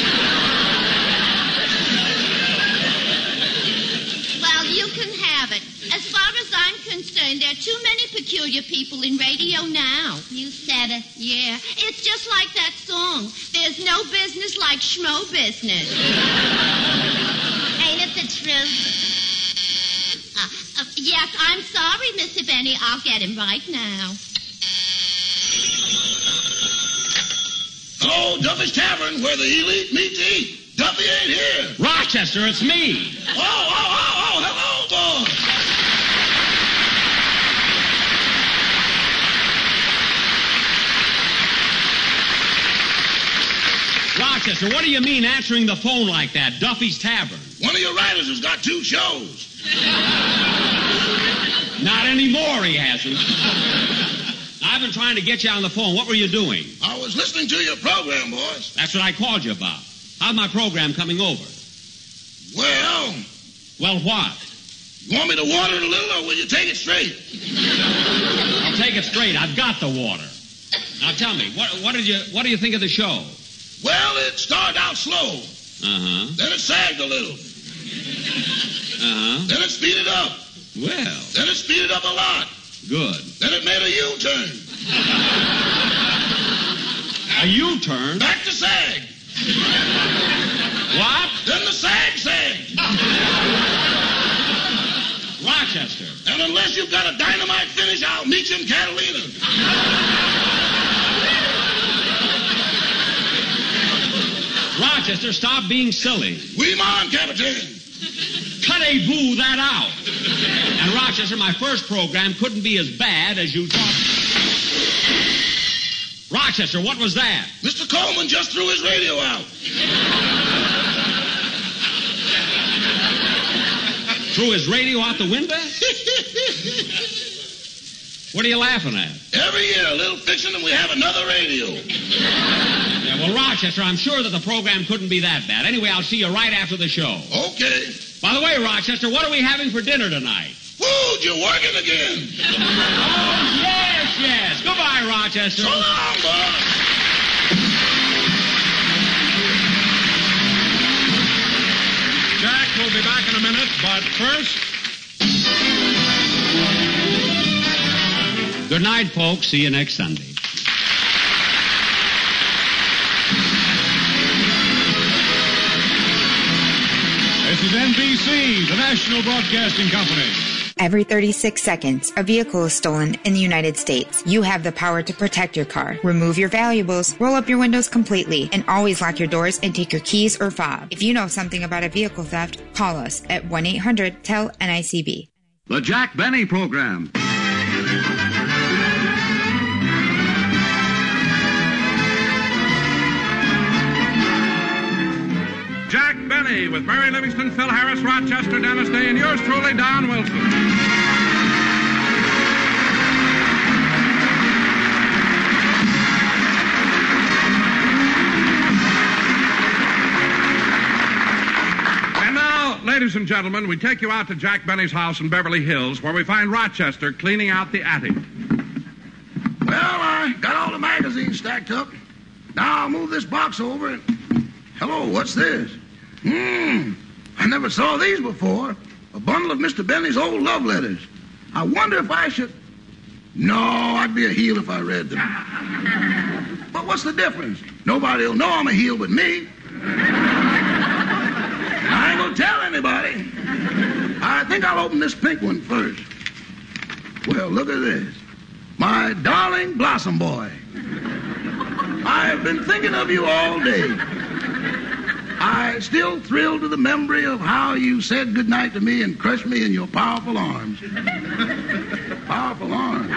Well, you can have it. As far as I'm concerned, there are too many peculiar people in radio now. You said it. Yeah. It's just like that song. There's no business like schmo business. Ain't it the truth? Uh, uh, yes, I'm sorry, Mister Benny. I'll get him right now. Hello, Duffy's Tavern, where the elite meet to eat. Duffy ain't here. Rochester, it's me. Oh, oh, oh, oh, hello, boy. Rochester, what do you mean answering the phone like that? Duffy's Tavern. One of your writers has got two shows. Not anymore, he hasn't. I've been trying to get you on the phone. What were you doing? I was listening to your program, boys. That's what I called you about. How's my program coming over? Well... Well, what? You want me to water it a little, or will you take it straight? I'll take it straight. I've got the water. Now tell me, what, what did you what do you think of the show? Well, it started out slow. Uh-huh. Then it sagged a little. Uh-huh. Then it speeded up. Well. Then it speeded up a lot. Good. Then it made a U-turn. A U-turn? Back to sag. What? Then the sag sagged. Rochester. And unless you've got a dynamite finish, I'll meet you in Catalina. Rochester, stop being silly. Oui, mon, Captain. Cut-a-boo that out. And Rochester, my first program couldn't be as bad as you thought. Rochester, what was that? Mister Coleman just threw his radio out. Threw his radio out the window? What are you laughing at? Every year, a little fixing, and we have another radio. Yeah, well, Rochester, I'm sure that the program couldn't be that bad. Anyway, I'll see you right after the show. Okay. By the way, Rochester, what are we having for dinner tonight? Food, you're working again. Oh, yes, yes. Goodbye, Rochester. So long, boss. Jack will be back in a minute, but first... Good night, folks. See you next Sunday. This is N B C, the National Broadcasting Company. Every thirty-six seconds, a vehicle is stolen in the United States. You have the power to protect your car. Remove your valuables, roll up your windows completely, and always lock your doors and take your keys or fob. If you know something about a vehicle theft, call us at one eight hundred T E L N I C B. The Jack Benny Program. Jack Benny with Mary Livingston, Phil Harris, Rochester, Dennis Day, and yours truly, Don Wilson. And now, ladies and gentlemen, we take you out to Jack Benny's house in Beverly Hills, where we find Rochester cleaning out the attic. Well, I got all the magazines stacked up. Now I'll move this box over and... Hello, what's this? Hmm, I never saw these before. A bundle of Mister Benny's old love letters. I wonder if I should... No, I'd be a heel if I read them. But what's the difference? Nobody'll know I'm a heel but me. I ain't gonna tell anybody. I think I'll open this pink one first. Well, look at this. My darling Blossom Boy. I've been thinking of you all day. I still thrill to the memory of how you said goodnight to me and crushed me in your powerful arms. Powerful arms.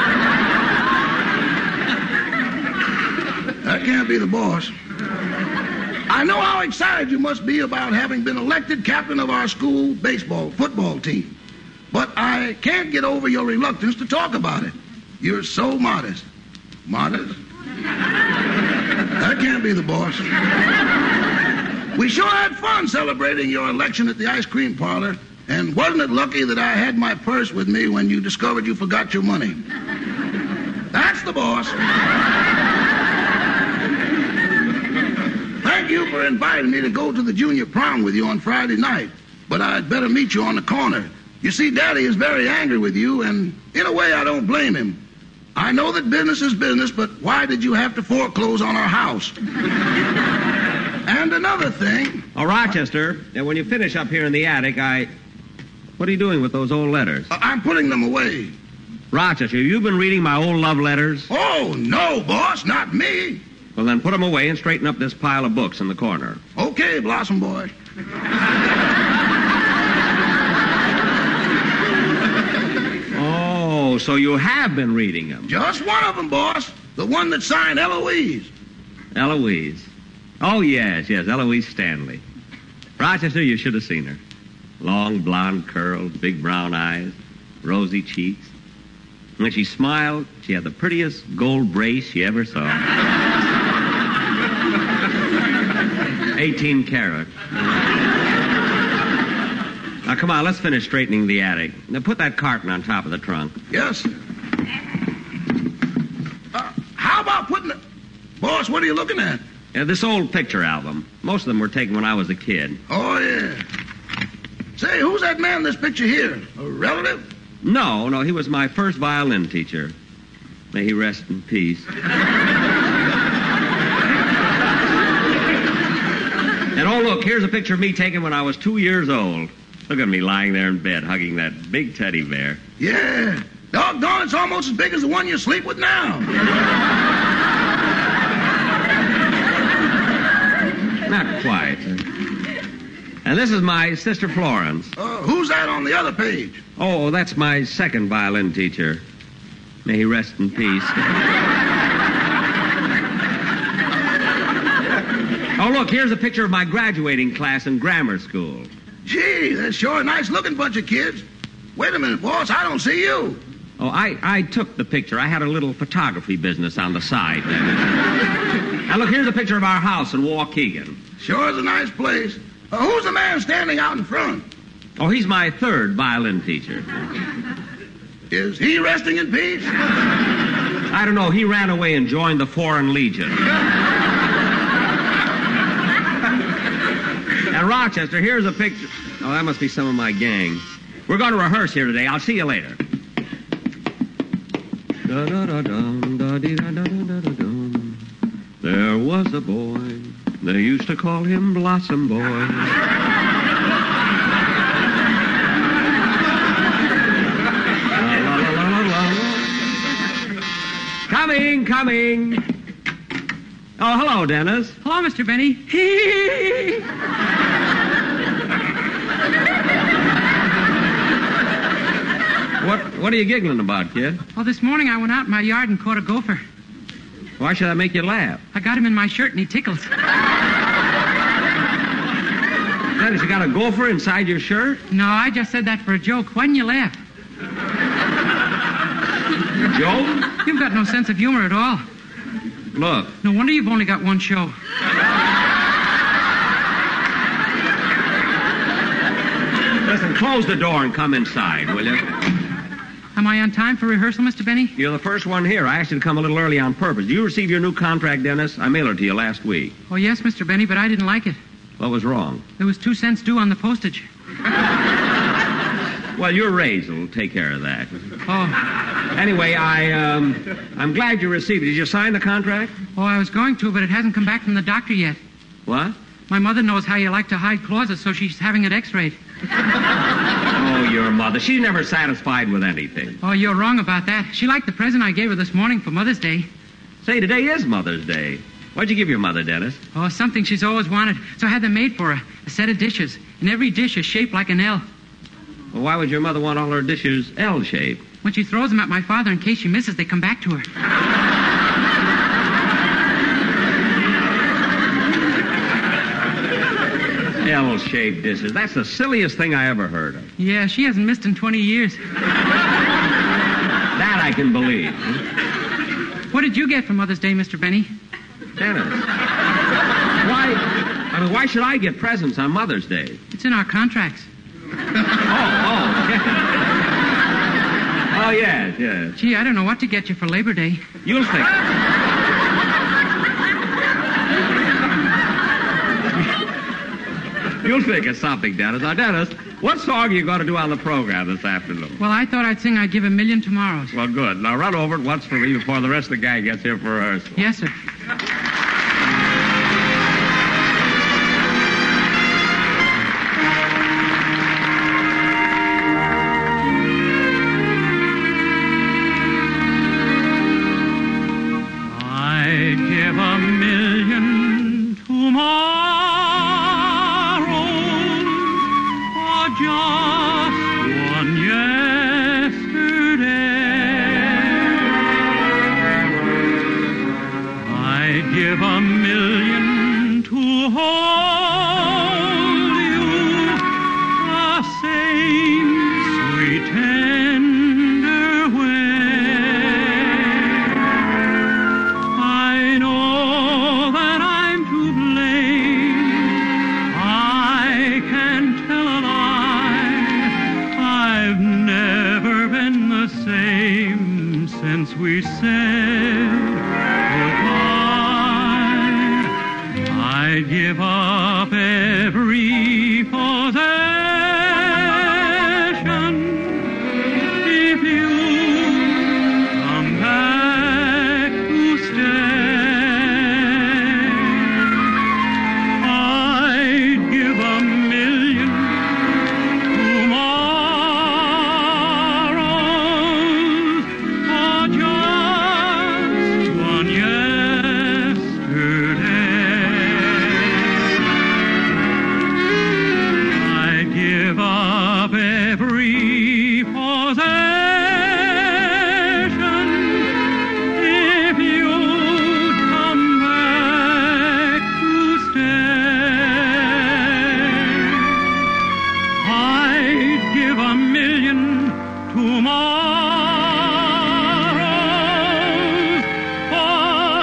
That can't be the boss. I know how excited you must be about having been elected captain of our school baseball, football team. But I can't get over your reluctance to talk about it. You're so modest. Modest? That can't be the boss. We sure had fun celebrating your election at the ice cream parlor, and wasn't it lucky that I had my purse with me when you discovered you forgot your money? That's the boss. Thank you for inviting me to go to the junior prom with you on Friday night, but I'd better meet you on the corner. You see, Daddy is very angry with you, and in a way I don't blame him. I know that business is business, but why did you have to foreclose on our house? And another thing... Oh, Rochester, uh, when you finish up here in the attic, I... What are you doing with those old letters? Uh, I'm putting them away. Rochester, you've been reading my old love letters? Oh, no, boss, not me. Well, then put them away and straighten up this pile of books in the corner. Okay, Blossom Boy. Oh, so you have been reading them? Just one of them, boss. The one that signed Eloise. Eloise. Oh, yes, yes, Eloise Stanley. Rochester, you should have seen her. Long blonde curls, big brown eyes, rosy cheeks. When she smiled, she had the prettiest gold brace you ever saw. eighteen karat. Now, come on, let's finish straightening the attic. Now, put that carton on top of the trunk. Yes, sir. Uh, how about putting it... Boss, what are you looking at? Uh, this old picture album. Most of them were taken when I was a kid. Oh, yeah. Say, who's that man in this picture here? A relative? No, no, he was my first violin teacher. May he rest in peace. And oh, look, here's a picture of me taken when I was two years old. Look at me lying there in bed, hugging that big teddy bear. Yeah. Doggone, it's almost as big as the one you sleep with now. Not quite. And this is my sister Florence. Uh, who's that on the other page? Oh, that's my second violin teacher. May he rest in peace. Oh, look, here's a picture of my graduating class in grammar school. Gee, that's sure a nice-looking bunch of kids. Wait a minute, boss, I don't see you. Oh, I, I took the picture. I had a little photography business on the side. Now, look, here's a picture of our house in Waukegan. Sure is a nice place. Uh, who's the man standing out in front? Oh, he's my third violin teacher. Is he resting in peace? I don't know. He ran away and joined the Foreign Legion. And Rochester, here's a picture. Oh, that must be some of my gang. We're going to rehearse here today. I'll see you later. There was a boy. They used to call him Blossom Boy. Coming, coming. Oh, hello, Dennis. Hello, Mister Benny. What What are you giggling about, kid? Well, this morning I went out in my yard and caught a gopher. Why should that make you laugh? I got him in my shirt and he tickles. Dennis, you got a gopher inside your shirt? No, I just said that for a joke. Why didn't you laugh? Joke? You've got no sense of humor at all. Look. No wonder you've only got one show. Listen, close the door and come inside, will you? Am I on time for rehearsal, Mister Benny? You're the first one here. I asked you to come a little early on purpose. Did you receive your new contract, Dennis? I mailed it to you last week. Oh, yes, Mister Benny, but I didn't like it. What was wrong? There was two cents due on the postage. Well, your raise will take care of that. Oh. Anyway, I, um, I'm glad you received it. Did you sign the contract? Oh, I was going to, but it hasn't come back from the doctor yet. What? My mother knows how you like to hide clauses, so she's having it x-rayed. Oh, your mother. She's never satisfied with anything. Oh, you're wrong about that. She liked the present I gave her this morning for Mother's Day. Say, today is Mother's Day. What'd you give your mother, Dennis? Oh, something she's always wanted. So I had them made for her. A set of dishes. And every dish is shaped like an L. Well, why would your mother want all her dishes L-shaped? When she throws them at my father in case she misses, they come back to her. L-shaped dishes. That's the silliest thing I ever heard of. Yeah, she hasn't missed in twenty years. That I can believe. What did you get for Mother's Day, Mister Benny? Dennis. Why, I mean, why should I get presents on Mother's Day? It's in our contracts. Oh, oh. Oh, yes, yes. Gee, I don't know what to get you for Labor Day. You'll think. You'll think of something, Dennis. Now, Dennis, what song are you going to do on the program this afternoon? Well, I thought I'd sing I'd Give a Million Tomorrows. Well, good. Now, run over it once for me before the rest of the gang gets here for rehearsal. Yes, sir. I'd give a million tomorrows for just one yesterday. I'd said goodbye, I'd give up every possession if you come back to stay. I'd give a million tomorrows for just one yesterday. I'd give up every possession if you'd come back to stay. I'd give a million tomorrows for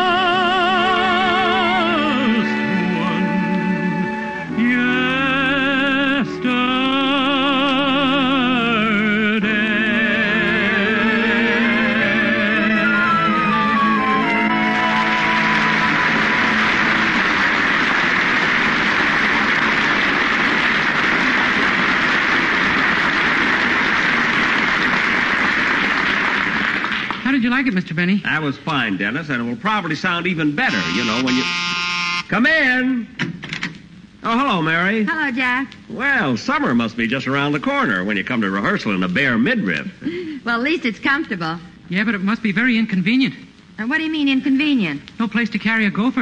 just one How did you like it, Mister Benny? That was fine, Dennis, and it will probably sound even better, you know, when you... Come in. Oh, hello, Mary. Hello, Jack. Well, summer must be just around the corner when you come to rehearsal in a bare midriff. Well, at least it's comfortable. Yeah, but it must be very inconvenient. And what do you mean inconvenient? No place to carry a gopher.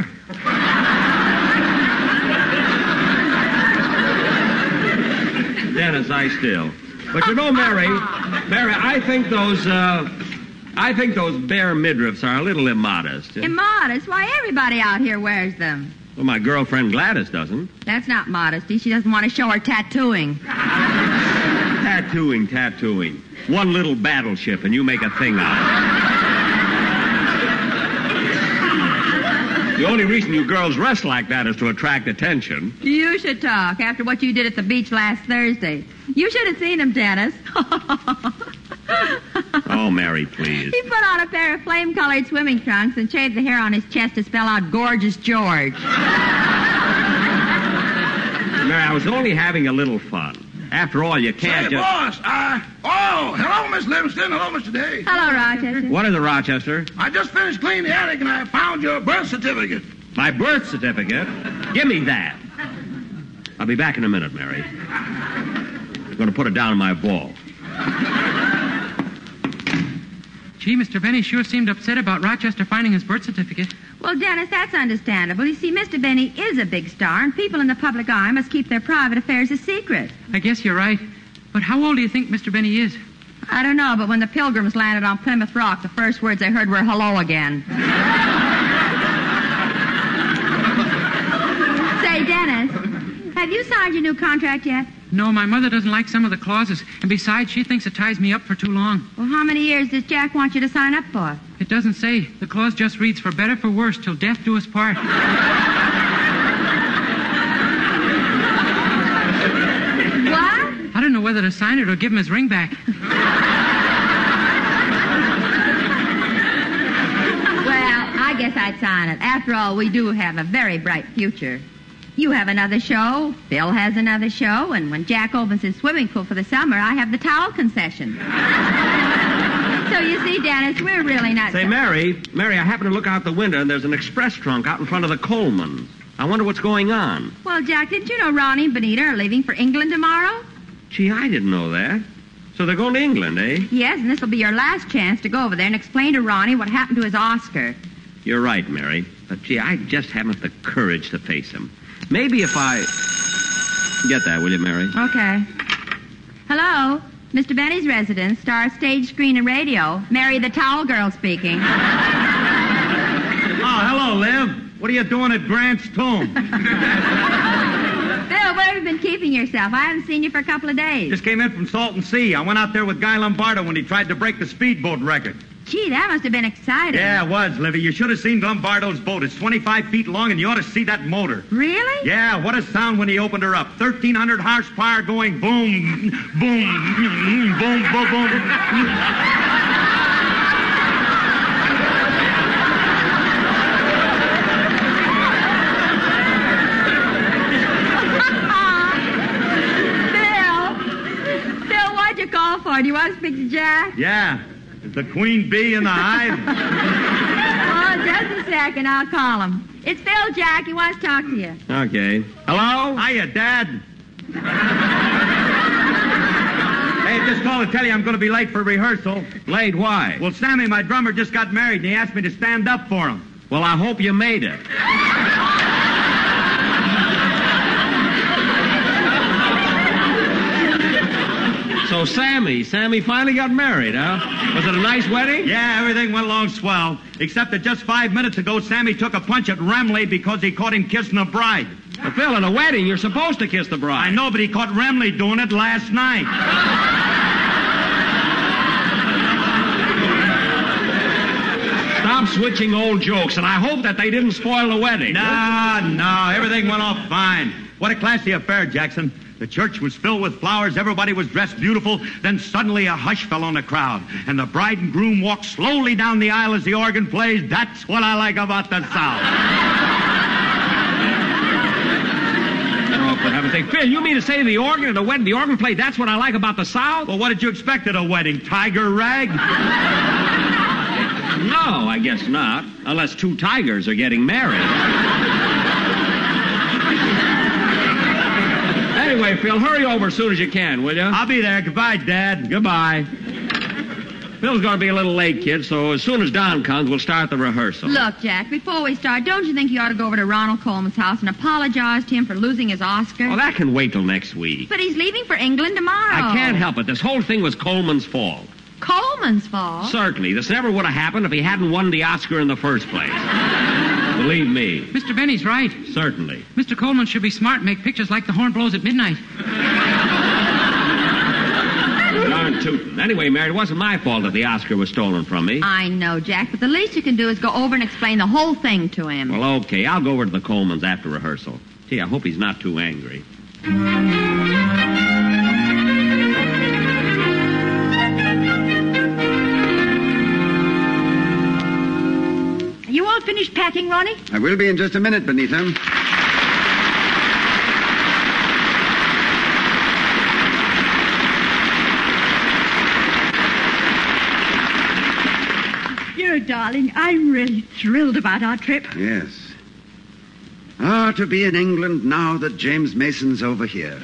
Dennis, I still. But you know, Mary, Mary, I think those, uh, I think those bare midriffs are a little immodest. Immodest? Why, everybody out here wears them. Well, my girlfriend Gladys doesn't. That's not modesty. She doesn't want to show her tattooing. Tattooing, tattooing. One little battleship and you make a thing out of it. The only reason you girls dress like that is to attract attention. You should talk after what you did at the beach last Thursday. You should have seen him, Dennis. Oh, Mary, please. He put on a pair of flame-colored swimming trunks and shaved the hair on his chest to spell out Gorgeous George. Mary, I was only having a little fun. After all, you can't Say, just... boss, uh, oh, hello, Miss Livingston. Hello, Mister Day. Hello, Rochester. What is it, Rochester? I just finished cleaning the attic and I found your birth certificate. My birth certificate? Give me that. I'll be back in a minute, Mary. I'm going to put it down in my vault. Gee, Mister Benny sure seemed upset about Rochester finding his birth certificate. Well, Dennis, that's understandable. You see, Mister Benny is a big star, and people in the public eye must keep their private affairs a secret. I guess you're right. But how old do you think Mister Benny is? I don't know, but when the Pilgrims landed on Plymouth Rock, the first words I heard were hello again. Say, Dennis, have you signed your new contract yet? No, my mother doesn't like some of the clauses, and besides, she thinks it ties me up for too long. Well, how many years does Jack want you to sign up for? It doesn't say. The clause just reads, for better, for worse, till death do us part. What? I don't know whether to sign it or give him his ring back. Well, I guess I'd sign it. After all, we do have a very bright future. You have another show, Bill has another show, and when Jack opens his swimming pool for the summer, I have the towel concession. So you see, Dennis, we're really not... Say, Mary, Mary, I happen to look out the window, and there's an express trunk out in front of the Colemans. I wonder what's going on. Well, Jack, didn't you know Ronnie and Benita are leaving for England tomorrow? Gee, I didn't know that. So they're going to England, eh? Yes, and this will be your last chance to go over there and explain to Ronnie what happened to his Oscar. You're right, Mary. But, gee, I just haven't the courage to face him. Maybe if I... Get that, will you, Mary? Okay. Hello? Mister Benny's residence, Star Stage, Screen, and Radio. Mary the Towel Girl speaking. Oh, hello, Liv. What are you doing at Grant's tomb? Bill, where have you been keeping yourself? I haven't seen you for a couple of days. Just came in from Salton Sea. I went out there with Guy Lombardo when he tried to break the speedboat record. Gee, that must have been exciting. Yeah, it was, Livy. You should have seen Lombardo's boat. It's twenty-five feet long, and you ought to see that motor. Really? Yeah, what a sound when he opened her up. thirteen hundred horsepower going boom, boom, boom, boom, boom. Jack? Yeah. Is the queen bee in the hive? Oh, just a second. I'll call him. It's Phil, Jack. He wants to talk to you. Okay. Hello? Hiya, Dad. Hey, just called to tell you I'm going to be late for rehearsal. Late? Why? Well, Sammy, my drummer, just got married, and he asked me to stand up for him. Well, I hope you made it. So, Sammy, Sammy finally got married, huh? Was it a nice wedding? Yeah, everything went along swell. Except that just five minutes ago, Sammy took a punch at Remley because he caught him kissing a bride. Well, Phil, in a wedding, you're supposed to kiss the bride. I know, but he caught Remley doing it last night. Stop switching old jokes, and I hope that they didn't spoil the wedding. No, no, everything went off fine. What a classy affair, Jackson. The church was filled with flowers, everybody was dressed beautiful, then suddenly a hush fell on the crowd, and the bride and groom walked slowly down the aisle as the organ plays. That's what I like about the South. Oh, for heaven's sake. Phil, you mean to say the organ at a wedding, the organ played, that's what I like about the South? Well, what did you expect at a wedding? Tiger rag? No, I guess not, unless two tigers are getting married. Anyway, Phil, hurry over as soon as you can, will you? I'll be there. Goodbye, Dad. Goodbye. Phil's going to be a little late, kid, so as soon as Don comes, we'll start the rehearsal. Look, Jack, before we start, don't you think you ought to go over to Ronald Coleman's house and apologize to him for losing his Oscar? Well, that can wait till next week. But he's leaving for England tomorrow. I can't help it. This whole thing was Coleman's fault. Coleman's fault? Certainly. This never would have happened if he hadn't won the Oscar in the first place. Believe me. Mister Benny's right. Certainly. Mister Coleman should be smart and make pictures like The Horn Blows at Midnight. Darn tootin'. Anyway, Mary, it wasn't my fault that the Oscar was stolen from me. I know, Jack, but the least you can do is go over and explain the whole thing to him. Well, okay. I'll go over to the Colemans after rehearsal. Gee, I hope he's not too angry. You all finished packing, Ronnie? I will be in just a minute, Benita. Dear darling, I'm really thrilled about our trip. Yes. Ah, to be in England now that James Mason's over here.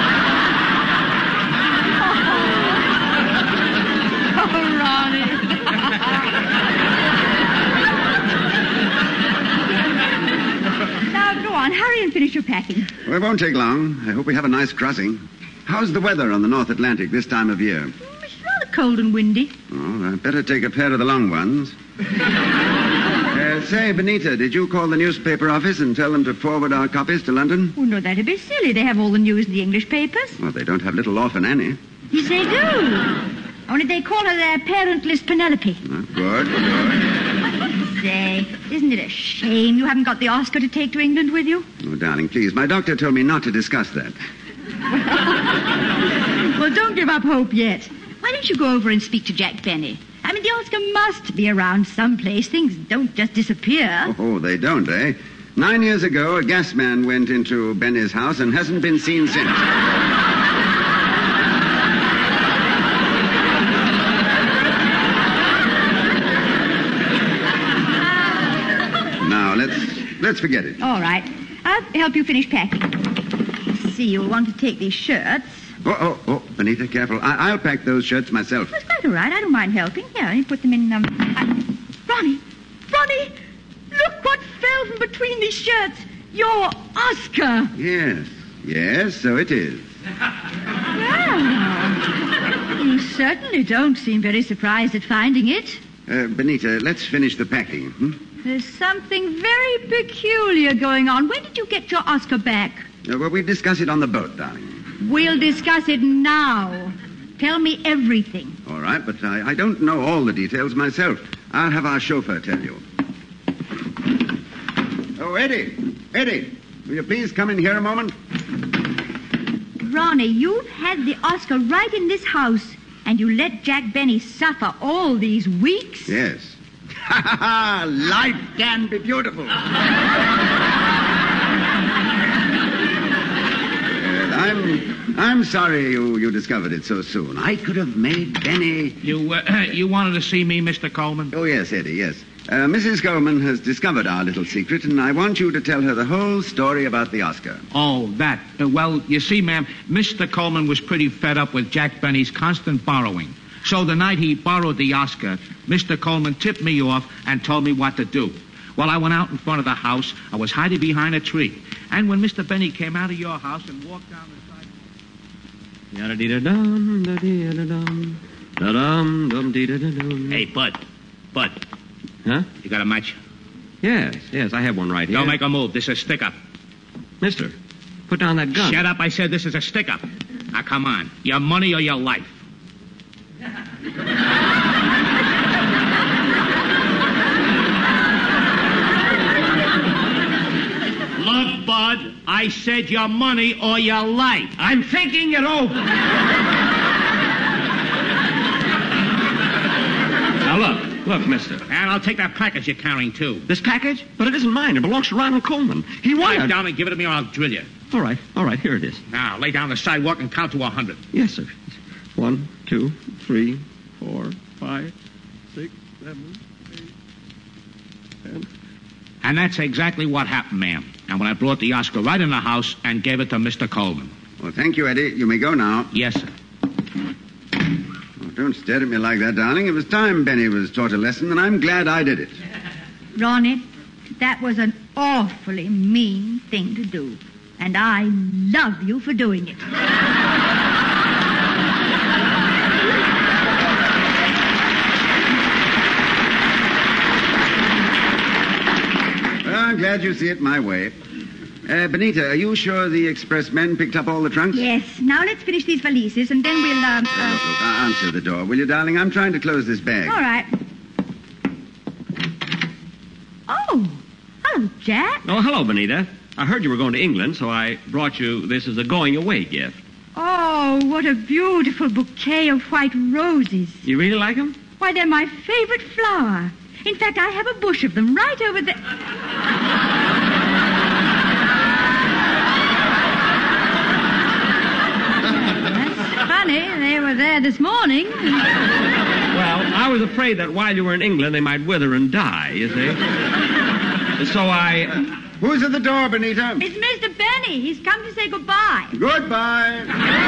Oh, Ronnie. Now, go on. Hurry and finish your packing. Well, it won't take long. I hope we have a nice crossing. How's the weather on the North Atlantic this time of year? It's rather cold and windy. Oh, I'd better take a pair of the long ones. uh, say, Benita, did you call the newspaper office and tell them to forward our copies to London? Oh, no, that'd be silly. They have all the news in the English papers. Well, they don't have Little Orphan Annie. Yes, they do. Only they call her their parentless Penelope. Oh, good, good. Say, isn't it a shame you haven't got the Oscar to take to England with you? Oh, darling, please. My doctor told me not to discuss that. Well, don't give up hope yet. Why don't you go over and speak to Jack Benny? I mean, the Oscar must be around someplace. Things don't just disappear. Oh, they don't, eh? Nine years ago, a gas man went into Benny's house and hasn't been seen since. Now, let's let's forget it. All right. I'll help you finish packing. Let's see, you'll want to take these shirts. Oh, oh, oh, Benita, careful. I- I'll pack those shirts myself. That's quite all right. I don't mind helping. Here, let me put them in, um... I... Ronnie! Ronnie! Look what fell from between these shirts! Your Oscar! Yes, yes, so it is. Well, you certainly don't seem very surprised at finding it. Uh, Benita, let's finish the packing. Hmm? There's something very peculiar going on. When did you get your Oscar back? Uh, well, we'll discuss it on the boat, darling. We'll discuss it now. Tell me everything. All right, but I, I don't know all the details myself. I'll have our chauffeur tell you. Oh, Eddie. Eddie, will you please come in here a moment? Ronnie, you've had the Oscar right in this house, and you let Jack Benny suffer all these weeks? Yes. Ha ha ha! Life can be beautiful. Uh, I'm I'm sorry you, you discovered it so soon. I could have made Benny... You, uh, you wanted to see me, Mister Coleman? Oh, yes, Eddie, yes. Uh, Missus Coleman has discovered our little secret, and I want you to tell her the whole story about the Oscar. Oh, that. Uh, well, you see, ma'am, Mister Coleman was pretty fed up with Jack Benny's constant borrowing. So the night he borrowed the Oscar, Mister Coleman tipped me off and told me what to do. Well, I went out in front of the house. I was hiding behind a tree. And when Mister Benny came out of your house and walked down the sidewalk... Yada-dee-da-dum, da-dee-da-dum, da-dum, dum-dee-da-dum. Hey, Bud. Bud. Huh? You got a match? Yes, yes, I have one right here. Don't make a move. This is a stick-up. Mister, put down that gun. Shut up. I said this is a stick-up. Now, come on. Your money or your life? Look, Bud, I said your money or your life. I'm thinking it over. Now, look. Look, mister. And I'll take that package you're carrying, too. This package? But it isn't mine. It belongs to Ronald Coleman. He wanted... Lie down and give it to me or I'll drill you. All right. All right. Here it is. Now, lay down the sidewalk and count to a hundred. Yes, sir. One, two, three, four, five, six, seven, eight, ten. And that's exactly what happened, ma'am. And when I brought the Oscar right in the house and gave it to Mister Coleman. Well, thank you, Eddie. You may go now. Yes, sir. Don't stare at me like that, darling. It was time Benny was taught a lesson, and I'm glad I did it. Ronnie, that was an awfully mean thing to do. And I love you for doing it. Well, I'm glad you see it my way. Uh, Benita, are you sure the expressmen picked up all the trunks? Yes. Now let's finish these valises, and then we'll, uh... uh... Look, look, answer the door, will you, darling? I'm trying to close this bag. All right. Oh, hello, Jack. Oh, hello, Benita. I heard you were going to England, so I brought you this as a going-away gift. Oh, what a beautiful bouquet of white roses. You really like them? Why, they're my favorite flower. In fact, I have a bush of them right over there. Funny, they were there this morning. Well, I was afraid that while you were in England, they might wither and die, you see. So I... Who's at the door, Benita? It's Mister Benny. He's come to say goodbye. Goodbye.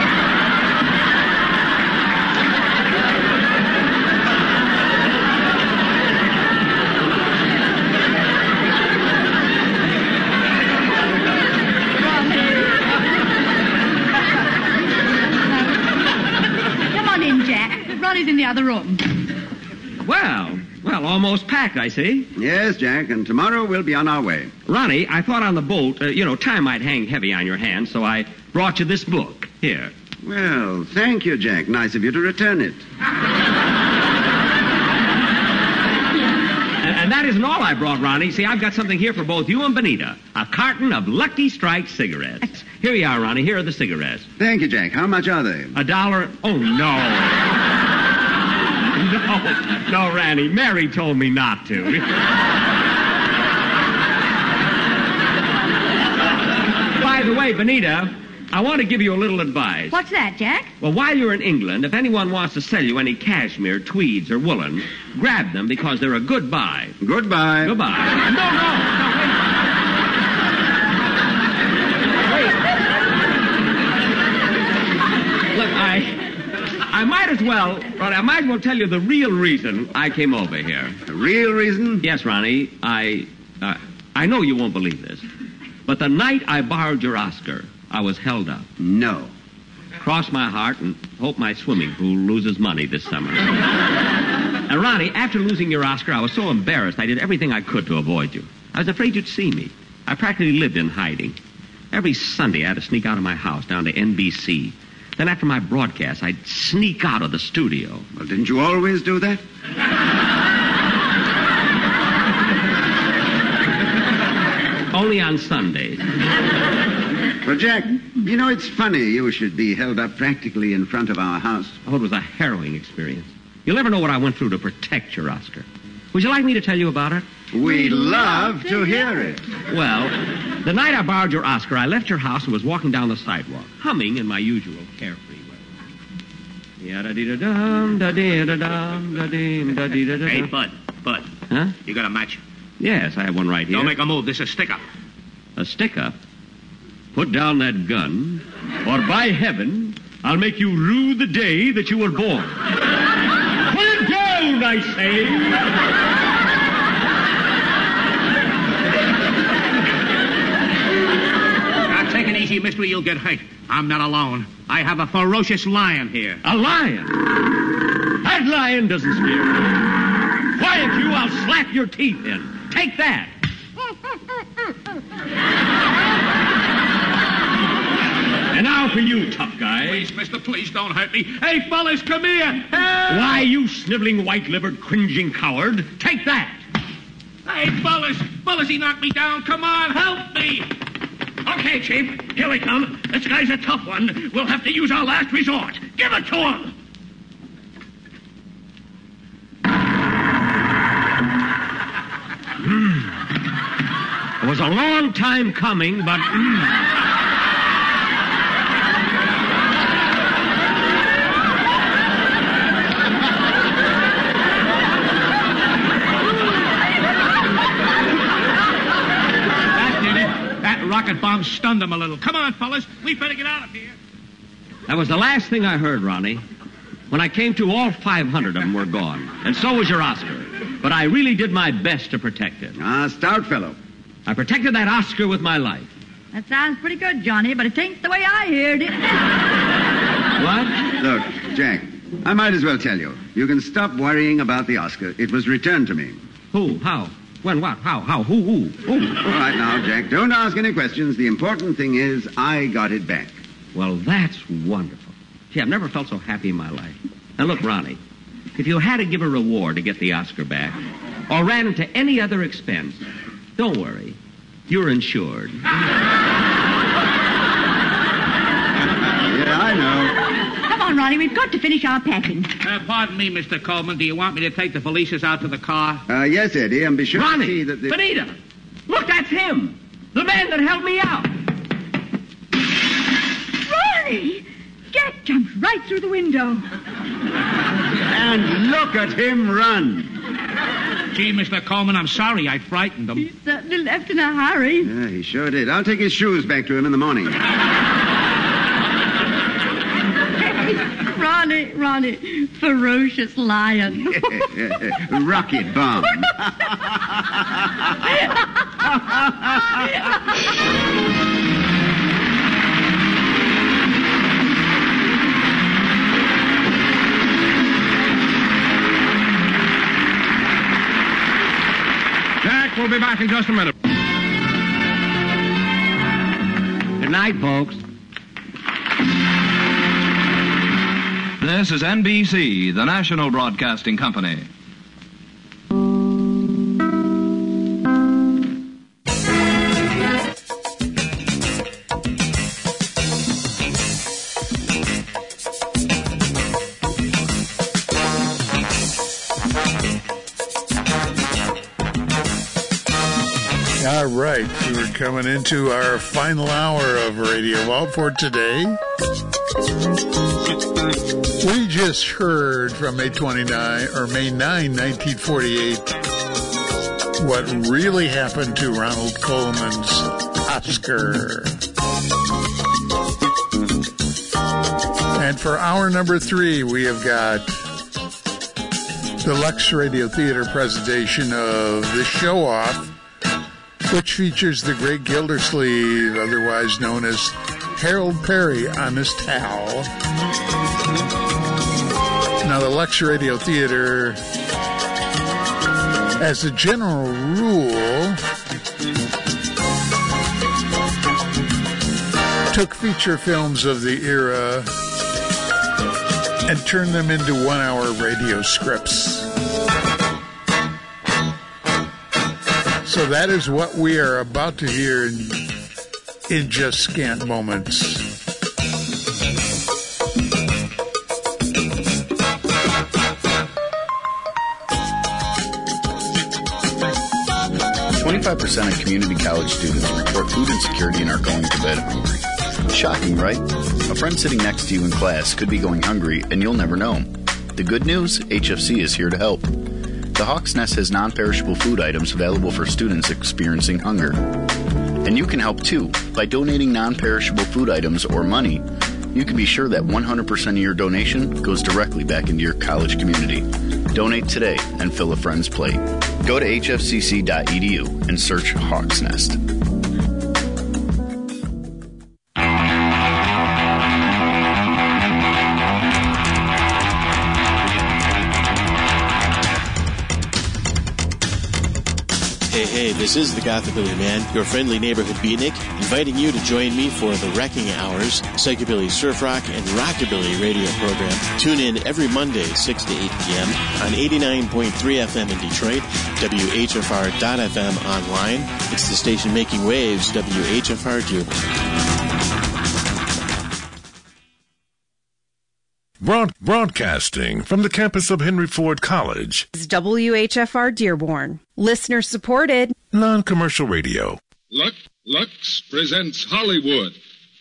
Ronnie's in the other room. Well, well, almost packed, I see. Yes, Jack, and tomorrow we'll be on our way. Ronnie, I thought on the boat, uh, you know, time might hang heavy on your hands, so I brought you this book. Here. Well, thank you, Jack. Nice of you to return it. and, and that isn't all I brought, Ronnie. See, I've got something here for both you and Benita. A carton of Lucky Strike cigarettes. Here you are, Ronnie. Here are the cigarettes. Thank you, Jack. How much are they? A dollar. Oh, no. No, no, Randy. Mary told me not to. By the way, Benita, I want to give you a little advice. What's that, Jack? Well, while you're in England, if anyone wants to sell you any cashmere, tweeds, or woolen, grab them because they're a good buy. Goodbye. Goodbye. No, no, no, wait. Wait. Look, I... I might as well, Ronnie, I might as well tell you the real reason I came over here. The real reason? Yes, Ronnie. I, uh, I know you won't believe this, but the night I borrowed your Oscar, I was held up. No. Cross my heart and hope my swimming pool loses money this summer. And Ronnie, after losing your Oscar, I was so embarrassed I did everything I could to avoid you. I was afraid you'd see me. I practically lived in hiding. Every Sunday I had to sneak out of my house down to N B C. Then after my broadcast, I'd sneak out of the studio. Well, didn't you always do that? Only on Sundays. Well, Jack, you know, it's funny you should be held up practically in front of our house. Oh, it was a harrowing experience. You'll never know what I went through to protect your Oscar. Would you like me to tell you about it? We'd love to hear it. Well... The night I borrowed your Oscar, I left your house and was walking down the sidewalk, humming in my usual carefree way. Yada-dee-da-dum, da-dee-da-dum, da-dee, da-dee-da-dum. Hey, Bud, Bud. Huh? You got a match? Yes, I have one right here. Don't make a move. This is a stick-up. A stick-up? Put down that gun, or by heaven, I'll make you rue the day that you were born. Put it down, I say! Now, take it easy, mister. You'll get hurt. I'm not alone. I have a ferocious lion here. A lion? That lion doesn't scare me. Quiet you, I'll slap your teeth in. Take that. And now for you, tough guy. Please, mister, please don't hurt me. Hey, fellas, come here. Help! Why, you sniveling, white-livered, cringing coward. Take that. Hey, fellas, fellas, he knocked me down. Come on, help me. Okay, Chief. Here we come. This guy's a tough one. We'll have to use our last resort. Give it to him. Mm. It was a long time coming, but... Mm. Rocket bomb stunned him a little. Come on, fellas. We better get out of here. That was the last thing I heard, Ronnie. When I came to, all five hundred of them were gone. And so was your Oscar. But I really did my best to protect it. Ah, stout fellow. I protected that Oscar with my life. That sounds pretty good, Johnny, but it ain't the way I heard it. What? Look, Jack, I might as well tell you. You can stop worrying about the Oscar. It was returned to me. Who? How? When? What? How? How? Who? Who? Who? All right now, Jack, don't ask any questions. The important thing is I got it back. Well, that's wonderful. Gee, I've never felt so happy in my life. Now, look, Ronnie, if you had to give a reward to get the Oscar back, or ran into any other expense, don't worry. You're insured. Yeah, I know. Come on, Ronnie, we've got to finish our packing. Uh, pardon me, Mister Coleman. Do you want me to take the Felicias out to the car? Uh, yes, Eddie, and be sure Ronnie, to see that the... Benita, look, that's him. The man that helped me out. Ronnie! Jack jumped right through the window. And look at him run. Gee, Mister Coleman, I'm sorry I frightened him. He certainly left in a hurry. Yeah, he sure did. I'll take his shoes back to him in the morning. Ronnie, Ronnie, ferocious lion. Rocket bomb. Jack, we'll be back in just a minute. Good night, folks. This is N B C, the national broadcasting company. All right, we're coming into our final hour of Radio Vault for today. We just heard from May twenty-ninth or May ninth, nineteen forty-eight, what really happened to Ronald Coleman's Oscar. And for hour number three, we have got the Lux Radio Theater presentation of The Show Off, which features the great Gildersleeve, otherwise known as Harold Perry, on his towel. Now, the Lux Radio Theater, as a general rule, took feature films of the era and turned them into one-hour radio scripts. So that is what we are about to hear in, in just scant moments. twenty-five percent of community college students report food insecurity and are going to bed hungry. Shocking, right? A friend sitting next to you in class could be going hungry and you'll never know. The good news? H F C is here to help. The Hawk's Nest has non-perishable food items available for students experiencing hunger. And you can help too. By donating non-perishable food items or money, you can be sure that one hundred percent of your donation goes directly back into your college community. Donate today and fill a friend's plate. Go to h f c c dot e d u and search Hawk's Nest. Hey, hey, this is the Gothabilly Man, your friendly neighborhood beatnik, inviting you to join me for the Wrecking Hours, Psychobilly Surf Rock and Rockabilly radio program. Tune in every Monday, six to eight p.m. on eighty-nine point three F M in Detroit, W H F R dot F M online. It's the station making waves, W H F R Dearborn. Broad- broadcasting from the campus of Henry Ford College. It's W H F R Dearborn. Listener supported. Non-commercial radio. Lux, Lux presents Hollywood.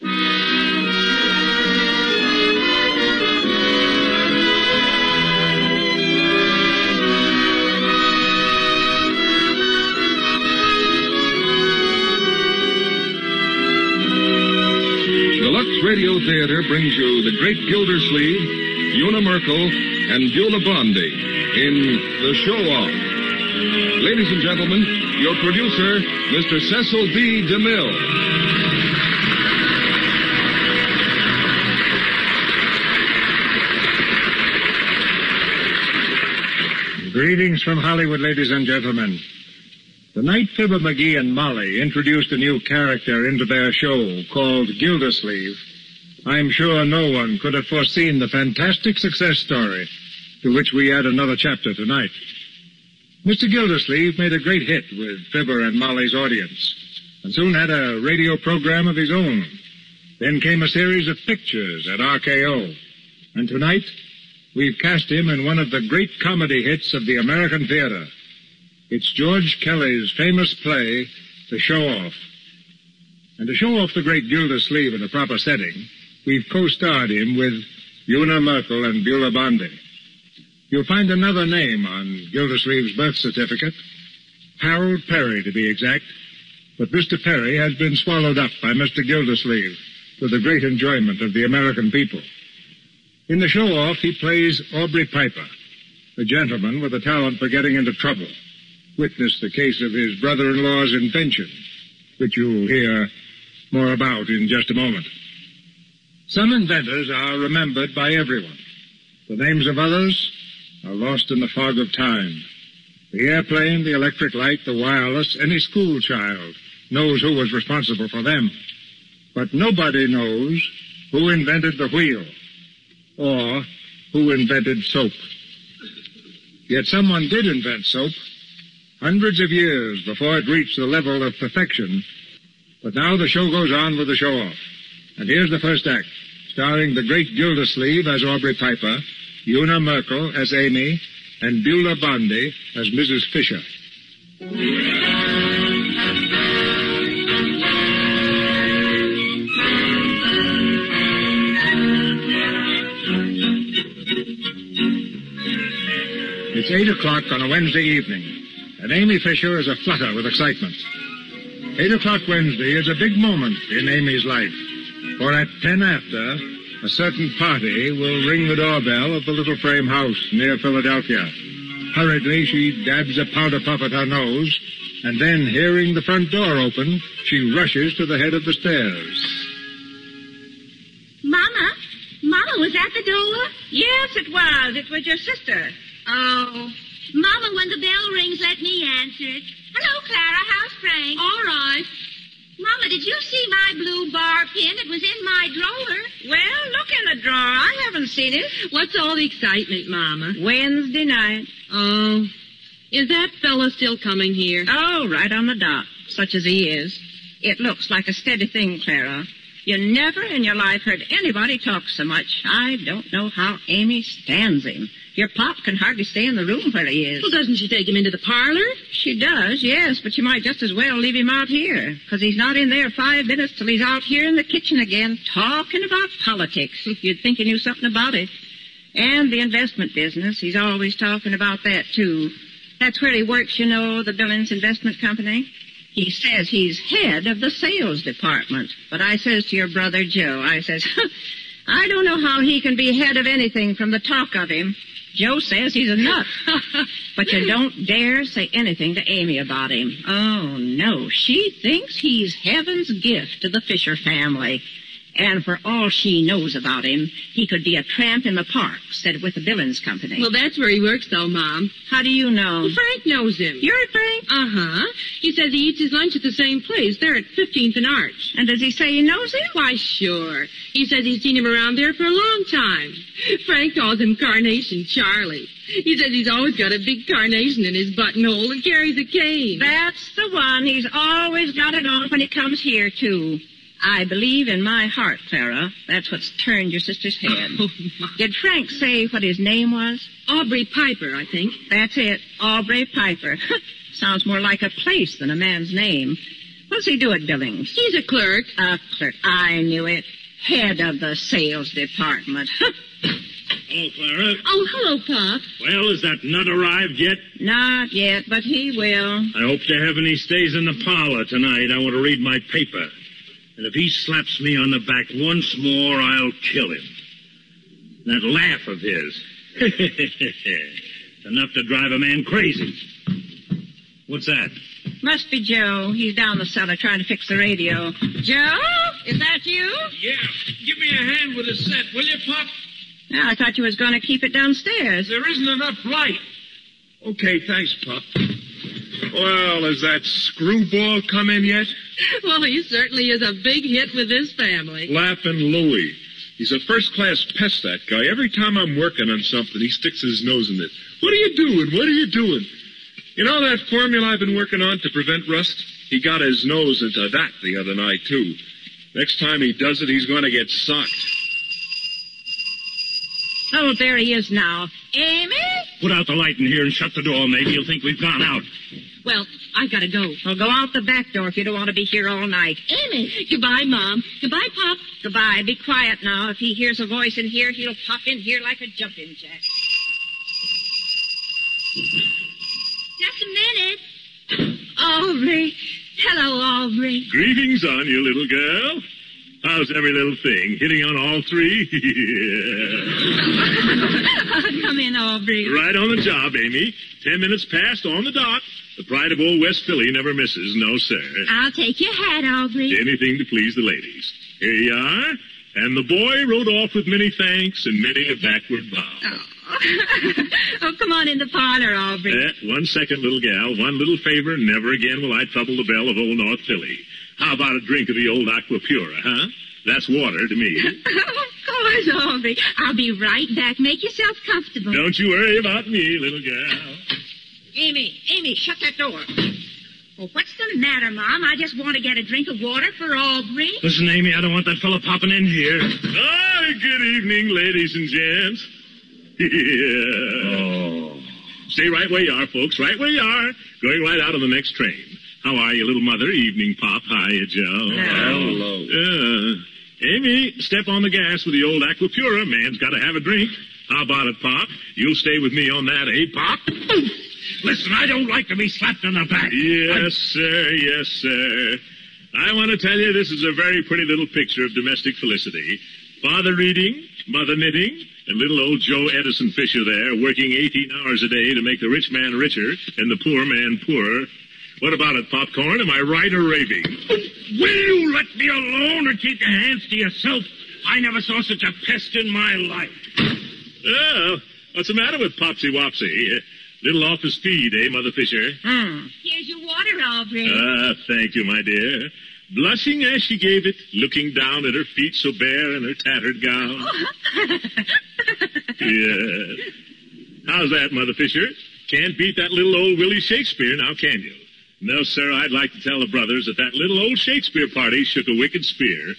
The Lux Radio Theater brings you the great Gildersleeve, Una Merkel, and Beulah Bondi in The Show-Off. Ladies and gentlemen, your producer, Mister Cecil B. DeMille. Greetings from Hollywood, ladies and gentlemen. The night Fibber McGee and Molly introduced a new character into their show called Gildersleeve, I'm sure no one could have foreseen the fantastic success story to which we add another chapter tonight. Mister Gildersleeve made a great hit with Fibber and Molly's audience, and soon had a radio program of his own. Then came a series of pictures at R K O. And tonight, we've cast him in one of the great comedy hits of the American theater. It's George Kelly's famous play, The Show-Off. And to show off the great Gildersleeve in a proper setting, we've co-starred him with Una Merkel and Beulah Bondi. You'll find another name on Gildersleeve's birth certificate, Harold Perry to be exact, but Mister Perry has been swallowed up by Mister Gildersleeve to the great enjoyment of the American people. In The Show-Off, he plays Aubrey Piper, a gentleman with a talent for getting into trouble. Witness the case of his brother-in-law's invention, which you'll hear more about in just a moment. Some inventors are remembered by everyone. The names of others are lost in the fog of time. The airplane, the electric light, the wireless, any school child knows who was responsible for them. But nobody knows who invented the wheel or who invented soap. Yet someone did invent soap hundreds of years before it reached the level of perfection. But now the show goes on with the show-off. And here's the first act, starring the great Gildersleeve as Aubrey Piper, Una Merkel as Amy, and Beulah Bondi as Missus Fisher. It's eight o'clock on a Wednesday evening, and Amy Fisher is aflutter with excitement. Eight o'clock Wednesday is a big moment in Amy's life, for at ten after, a certain party will ring the doorbell of the little frame house near Philadelphia. Hurriedly, she dabs a powder puff at her nose, and then, hearing the front door open, she rushes to the head of the stairs. Mama? Mama was at the door? Yes, it was. It was your sister. Oh. Mama, when the bell rings, let me answer it. Hello, Clara. How's Frank? All right. Mama, did you see my blue bar pin? It was in my drawer. Well, look in the drawer. I haven't seen it. What's all the excitement, Mama? Wednesday night. Oh. Is that fella still coming here? Oh, right on the dot, such as he is. It looks like a steady thing, Clara. You never in your life heard anybody talk so much. I don't know how Amy stands him. Your pop can hardly stay in the room where he is. Well, doesn't she take him into the parlor? She does, yes, but you might just as well leave him out here, because he's not in there five minutes till he's out here in the kitchen again, talking about politics. You'd think he knew something about it. And the investment business, he's always talking about that, too. That's where he works, you know, the Billings Investment Company. He says he's head of the sales department. But I says to your brother Joe, I says, I don't know how he can be head of anything from the talk of him. Joe says he's a nut. But you don't dare say anything to Amy about him. Oh, no. She thinks he's heaven's gift to the Fisher family. And for all she knows about him, he could be a tramp in the park, said with the Billings Company. Well, that's where he works, though, Mom. How do you know? Well, Frank knows him. You're Frank? Uh-huh. He says he eats his lunch at the same place. They're at fifteenth and Arch. And does he say he knows him? Why, sure. He says he's seen him around there for a long time. Frank calls him Carnation Charlie. He says he's always got a big carnation in his buttonhole and carries a cane. That's the one. He's always got it on when he comes here, too. I believe in my heart, Clara, that's what's turned your sister's head. Oh, my. Did Frank say what his name was? Aubrey Piper, I think. That's it, Aubrey Piper. Sounds more like a place than a man's name. What's he do at Billings? He's a clerk. A clerk. I knew it. Head of the sales department. Oh, Clara. Oh, hello, Pop. Well, has that nut arrived yet? Not yet, but he will. I hope to heaven he stays in the parlor tonight. I want to read my paper. And if he slaps me on the back once more, I'll kill him. That laugh of his. Enough to drive a man crazy. What's that? Must be Joe. He's down the cellar trying to fix the radio. Joe? Is that you? Yeah. Give me a hand with the set, will you, Pop? Yeah, I thought you was going to keep it downstairs. There isn't enough light. Okay, thanks, Pop. Well, has that screwball come in yet? Well, he certainly is a big hit with his family. Laughing Louie. He's a first-class pest, that guy. Every time I'm working on something, he sticks his nose in it. What are you doing? What are you doing? You know that formula I've been working on to prevent rust? He got his nose into that the other night, too. Next time he does it, he's going to get socked. Oh, there he is now. Amy? Put out the light in here and shut the door. Maybe you'll think we've gone out. Well, I've got to go. Well, go out the back door if you don't want to be here all night. Amy. Goodbye, Mom. Goodbye, Pop. Goodbye. Be quiet now. If he hears a voice in here, he'll pop in here like a jumping jack. Just a minute. Aubrey. Hello, Aubrey. Greetings on you, little girl. How's every little thing? Hitting on all three? Come in, Aubrey. Right on the job, Amy. Ten minutes past on the dot. The pride of old West Philly never misses. No, sir. I'll take your hat, Aubrey. Anything to please the ladies. Here you are. And the boy rode off with many thanks and many a backward bow. Oh. Oh, come on in the parlor, Aubrey. Eh, one second, little gal. One little favor. Never again will I trouble the belle of old North Philly. How about a drink of the old Aquapura, huh? That's water to me. Of course, Aubrey. I'll be right back. Make yourself comfortable. Don't you worry about me, little girl. Amy, Amy, shut that door. Well, what's the matter, Mom? I just want to get a drink of water for Aubrey. Listen, Amy, I don't want that fella popping in here. Ah, good evening, ladies and gents. Yeah. Oh. Stay right where you are, folks. Right where you are. Going right out on the next train. How are you, little mother? Evening, Pop. Hiya, Joe. Hello. Uh, Amy, step on the gas with the old Aquapura. Man's got to have a drink. How about it, Pop? You'll stay with me on that, eh, Pop? Listen, I don't like to be slapped on the back. Yes, sir. Yes, sir. I want to tell you this is a very pretty little picture of domestic felicity. Father reading, mother knitting, and little old Joe Edison Fisher there working eighteen hours a day to make the rich man richer and the poor man poorer. What about it, Popcorn? Am I right or raving? Will you let me alone or keep your hands to yourself? I never saw such a pest in my life. Oh, what's the matter with Popsy Wopsy? Uh, little off his feed, eh, Mother Fisher? Hmm. Here's your water, Aubrey. Ah, thank you, my dear. Blushing as she gave it, looking down at her feet so bare in her tattered gown. Yeah. How's that, Mother Fisher? Can't beat that little old Willie Shakespeare, now can you? No, sir, I'd like to tell the brothers that that little old Shakespeare party shook a wicked spear.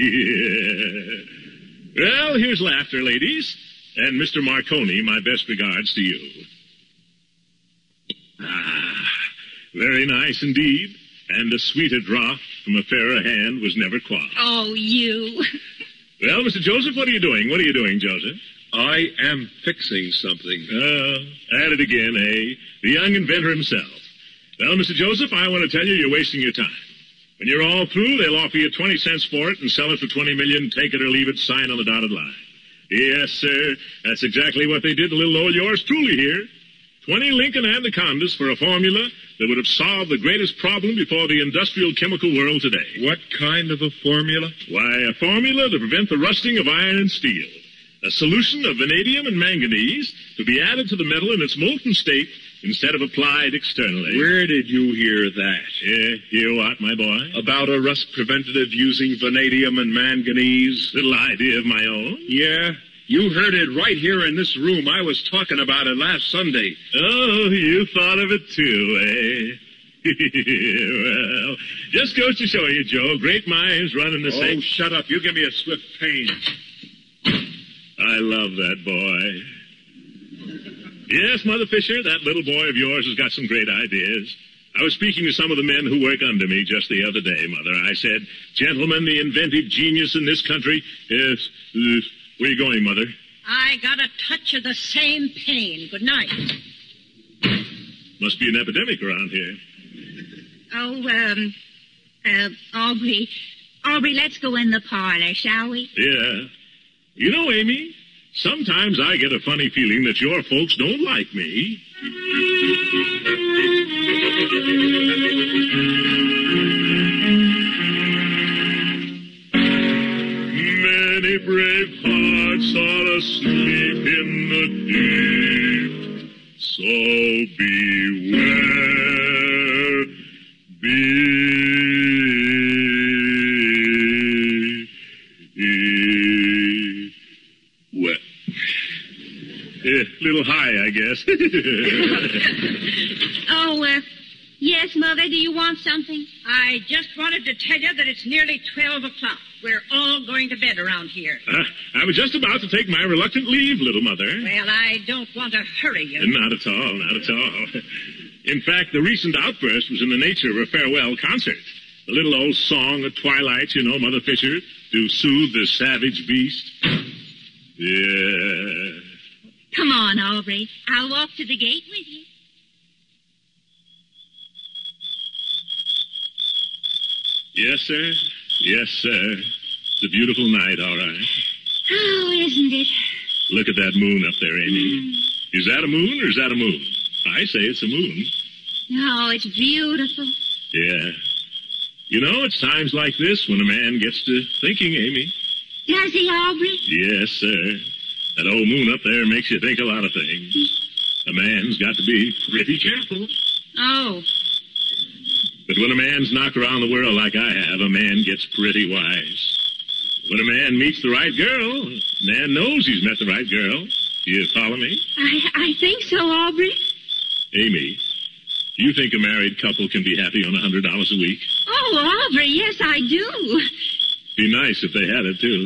Well, here's laughter, ladies. And Mister Marconi, my best regards to you. Ah, very nice indeed. And a sweeter draught from a fairer hand was never quaffed. Oh, you. Well, Mister Joseph, what are you doing? What are you doing, Joseph? I am fixing something. Oh, at it again, eh? The young inventor himself. Well, Mister Joseph, I want to tell you you're wasting your time. When you're all through, they'll offer you twenty cents for it and sell it for twenty million, take it or leave it, sign on the dotted line. Yes, sir. That's exactly what they did to little old yours truly here. Twenty Lincoln Anacondas for a formula that would have solved the greatest problem before the industrial chemical world today. What kind of a formula? Why, a formula to prevent the rusting of iron and steel. A solution of vanadium and manganese to be added to the metal in its molten state instead of applied externally. Where did you hear that? Yeah, hear what, my boy? About a rust preventative using vanadium and manganese? Little idea of my own. Yeah, you heard it right here in this room. I was talking about it last Sunday. Oh, you thought of it too, eh? Well, just goes to show you, Joe, great minds run in the oh, same... Oh, shut up. You give me a swift pain. I love that boy. Yes, Mother Fisher, that little boy of yours has got some great ideas. I was speaking to some of the men who work under me just the other day, Mother. I said, gentlemen, the inventive genius in this country is... Uh, where are you going, Mother? I got a touch of the same pain. Good night. Must be an epidemic around here. Oh, um, uh, Aubrey. Aubrey, let's go in the parlor, shall we? Yeah. You know, Amy, sometimes I get a funny feeling that your folks don't like me. Many brave hearts are asleep in the deep, so beware, beware. A little high, I guess. Oh, uh, yes, Mother, do you want something? I just wanted to tell you that it's nearly twelve o'clock. We're all going to bed around here. Uh, I was just about to take my reluctant leave, little mother. Well, I don't want to hurry you. Not at all, not at all. In fact, the recent outburst was in the nature of a farewell concert. A little old song at twilight, you know, Mother Fisher, to soothe the savage beast. Yeah. Come on, Aubrey. I'll walk to the gate with you. Yes, sir. Yes, sir. It's a beautiful night, all right. Oh, isn't it? Look at that moon up there, Amy. Mm. Is that a moon or is that a moon? I say it's a moon. Oh, it's beautiful. Yeah. You know, it's times like this when a man gets to thinking, Amy. Does he, Aubrey? Yes, sir. That old moon up there makes you think a lot of things. A man's got to be pretty careful. Oh. But when a man's knocked around the world like I have, a man gets pretty wise. When a man meets the right girl, a man knows he's met the right girl. Do you follow me? I, I think so, Aubrey. Amy, do you think a married couple can be happy on a hundred dollars a week? Oh, Aubrey, yes, I do. Be nice if they had it, too.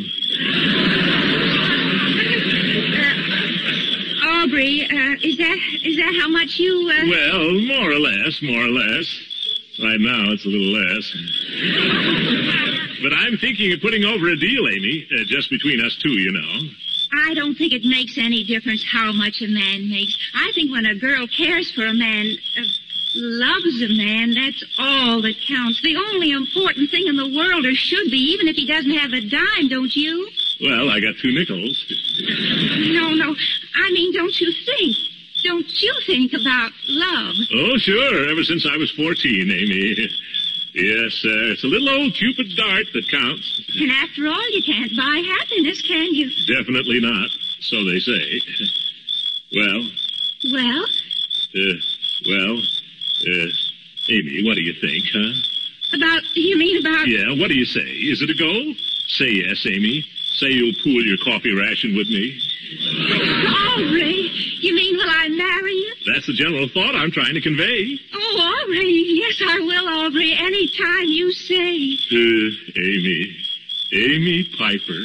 uh, Aubrey, uh, is that is that how much you... Uh... Well, more or less, more or less. Right now, it's a little less. But I'm thinking of putting over a deal, Amy, uh, just between us two, you know. I don't think it makes any difference how much a man makes. I think when a girl cares for a man, uh, loves a man, that's all that counts. The only important thing in the world, or should be, even if he doesn't have a dime, don't you? Well, I got two nickels. No, no. I mean, don't you think? Don't you think about love? Oh, sure. Ever since I was fourteen, Amy. Yes, sir. It's a little old Cupid dart that counts. And after all, you can't buy happiness, can you? Definitely not. So they say. Well? Well? Uh, well, uh, Amy, what do you think, huh? About, you mean about... Yeah, what do you say? Is it a go? Say yes, Amy. Say you'll pool your coffee ration with me. Aubrey, you mean will I marry you? That's the general thought I'm trying to convey. Oh, Aubrey, yes, I Aubrey, any time you say. Uh, Amy. Amy Piper.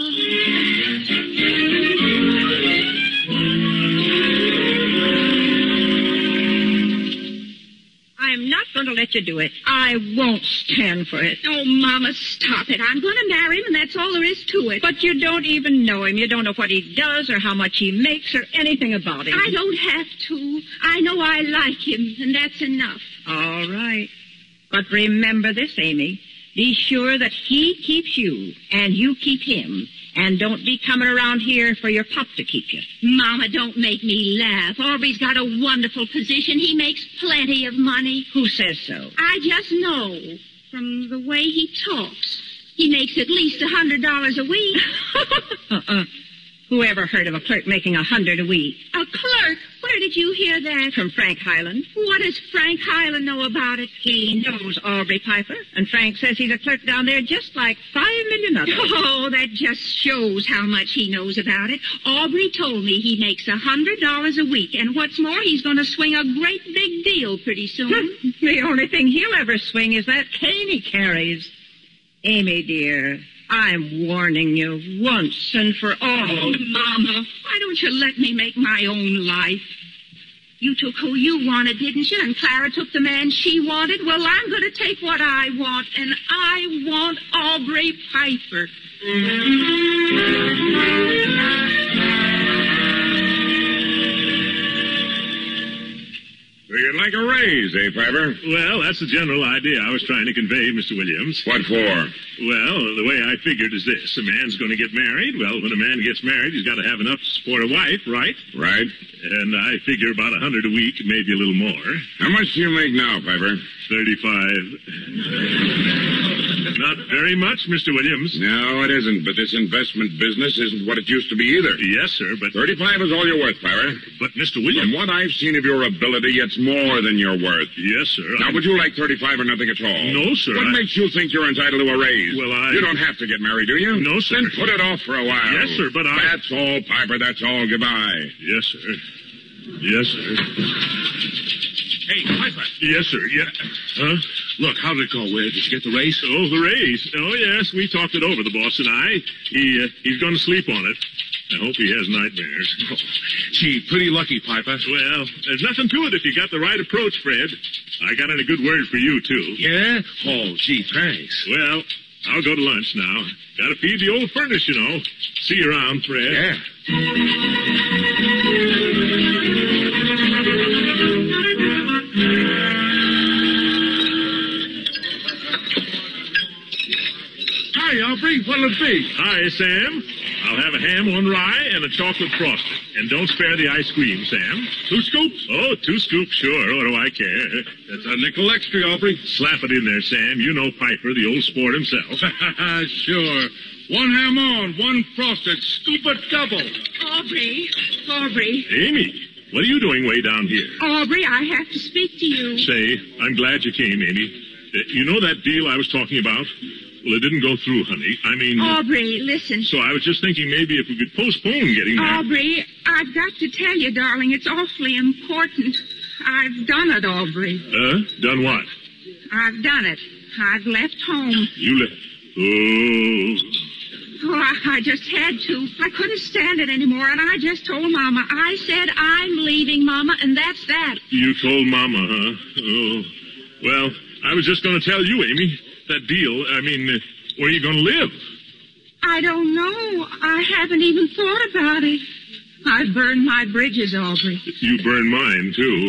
I'm not going to let you do it. I won't stand for it. Oh, Mama, stop it. I'm going to marry him, and that's all there is to it. But you don't even know him. You don't know what he does or how much he makes or anything about him. I don't have to. I know I like him, and that's enough. All right. But remember this, Amy. Be sure that he keeps you, and you keep him. And don't be coming around here for your pop to keep you. Mama, don't make me laugh. Aubrey's got a wonderful position. He makes plenty of money. Who says so? I just know from the way he talks. He makes at least a hundred dollars a week. uh-uh. Who ever heard of a clerk making a hundred a week? A clerk? Where did you hear that? From Frank Highland. What does Frank Highland know about it? He knows Aubrey Piper, and Frank says he's a clerk down there just like five million others. Oh, that just shows how much he knows about it. Aubrey told me he makes a hundred dollars a week, and what's more, he's going to swing a great big deal pretty soon. The only thing he'll ever swing is that cane he carries. Amy, dear, I'm warning you once and for all. Oh, Mama, why don't you let me make my own life? You took who you wanted, didn't you? And Clara took the man she wanted. Well, I'm going to take what I want, and I want Aubrey Piper. You'd like a raise, eh, Piper? Well, that's the general idea I was trying to convey, Mister Williams. What for? Well, the way I figured is this. A man's going to get married. Well, when a man gets married, he's got to have enough to support a wife, right? Right. And I figure about a hundred a week, maybe a little more. How much do you make now, Piper? Thirty-five. Not very much, Mister Williams. No, it isn't. But this investment business isn't what it used to be either. Yes, sir, but... Thirty-five is all you're worth, Piper. But, Mister Williams... From what I've seen of your ability, it's more than you're worth. Yes, sir. Now, I... would you like thirty-five or nothing at all? No, sir. What I... makes you think you're entitled to a raise? Well, I... You don't have to get married, do you? No, sir. Then put it off for a while. Yes, sir, but I... That's all, Piper. That's all. Goodbye. Yes, sir. Yes, sir. Hey, Piper. Yes, sir. Yeah. Huh? Look, how did it go? Where did you get the raise? Oh, the raise. Oh, yes. We talked it over, the boss and I. He, uh, he's going to sleep on it. I hope he has nightmares. Oh, gee, pretty lucky, Piper. Well, there's nothing to it if you got the right approach, Fred. I got in a good word for you, too. Yeah? Oh, gee, thanks. Well, I'll go to lunch now. Gotta feed the old furnace, you know. See you around, Fred. Yeah. Hi, Aubrey. What'll it be? Hi, Sam. I'll have a ham on rye and a chocolate frosted. And don't spare the ice cream, Sam. Two scoops? Oh, two scoops, sure. What do I care? That's a nickel extra, Aubrey. Slap it in there, Sam. You know Piper, the old sport himself. Sure. One ham on, one frosted. Scoop it double. Aubrey, Aubrey. Amy, what are you doing way down here? Aubrey, I have to speak to you. Say, I'm glad you came, Amy. Uh, you know that deal I was talking about? Well, it didn't go through, honey. I mean... Aubrey, listen. So I was just thinking maybe if we could postpone getting married. Aubrey, I've got to tell you, darling, it's awfully important. I've done it, Aubrey. Uh? Done what? I've done it. I've left home. You left... Oh... Oh, I, I just had to. I couldn't stand it anymore, and I just told Mama. I said, I'm leaving, Mama, and that's that. You told Mama, huh? Oh. Well, I was just going to tell you, Amy, that deal, I mean, uh, where are you going to live? I don't know. I haven't even thought about it. I burned my bridges, Aubrey. You burned mine, too.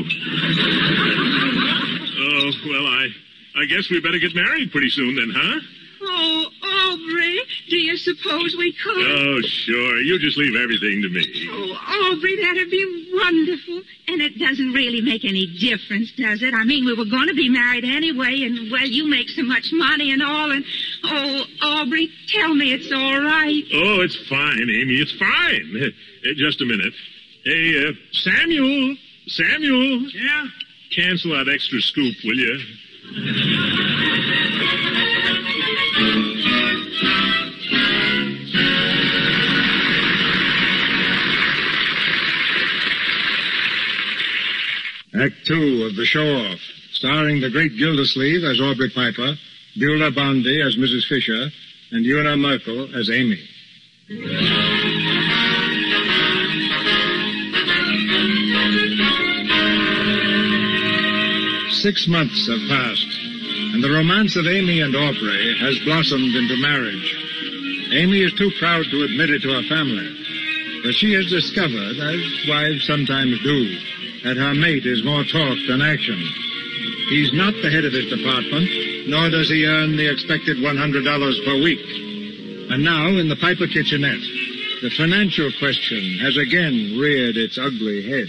Oh, well, I, I guess we better get married pretty soon then, huh? Oh, Aubrey, do you suppose we could? Oh, sure. You just leave everything to me. Oh, Aubrey, that'd be wonderful. And it doesn't really make any difference, does it? I mean, we were going to be married anyway, and, well, you make so much money and all, and, oh, Aubrey, tell me it's all right. Oh, it's fine, Amy. It's fine. Hey, just a minute. Hey, uh, Samuel. Samuel. Yeah? Cancel that extra scoop, will you? Act two of the show-off. starring the great Gildersleeve as Aubrey Piper, Beulah Bondi as Missus Fisher, and Una Merkel as Amy. Six months have passed, and the romance of Amy and Aubrey has blossomed into marriage. Amy is too proud to admit it to her family, but she has discovered, as wives sometimes do, that her mate is more talk than action. He's not the head of his department, nor does he earn the expected one hundred dollars per week. And now, in the Piper kitchenette, the financial question has again reared its ugly head.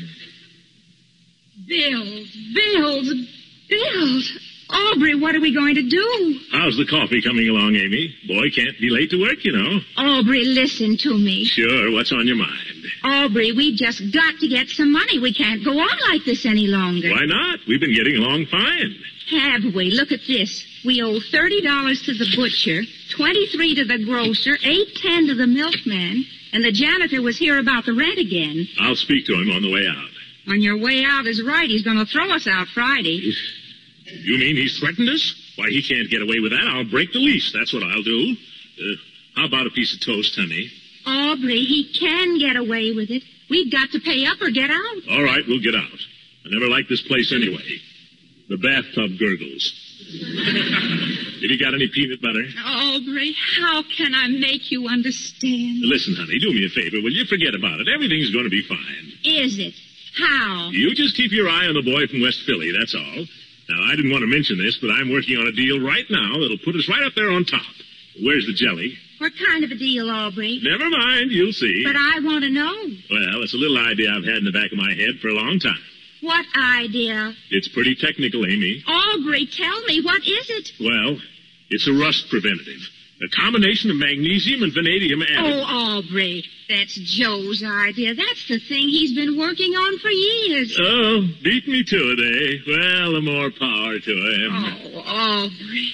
Bills, bills, bills. Aubrey, what are we going to do? How's the coffee coming along, Amy? Boy can't be late to work, you know. Aubrey, listen to me. Sure, what's on your mind? Aubrey, we've just got to get some money. We can't go on like this any longer. Why not? We've been getting along fine. Have we? Look at this. We owe thirty dollars to the butcher, twenty-three to the grocer, eight ten to the milkman, and the janitor was here about the rent again. I'll speak to him on the way out. On your way out is right. He's going to throw us out Friday. You mean he's threatened us? Why, he can't get away with that. I'll break the lease. That's what I'll do. Uh, how about a piece of toast, honey? Aubrey, he can get away with it. We've got to pay up or get out. All right, we'll get out. I never liked this place anyway. The bathtub gurgles. Have you got any peanut butter? Aubrey, how can I make you understand? Listen, honey, do me a favor. Will you forget about it? Everything's going to be fine. Is it? How? You just keep your eye on the boy from West Philly, that's all. Now, I didn't want to mention this, but I'm working on a deal right now that'll put us right up there on top. Where's the jelly? What kind of a deal, Aubrey? Never mind, you'll see. But I want to know. Well, it's a little idea I've had in the back of my head for a long time. What idea? It's pretty technical, Amy. Aubrey, tell me, what is it? Well, it's a rust preventative. A combination of magnesium and vanadium added. Oh, Aubrey, that's Joe's idea. That's the thing he's been working on for years. Oh, beat me to it, eh? Well, the more power to him. Oh, Aubrey.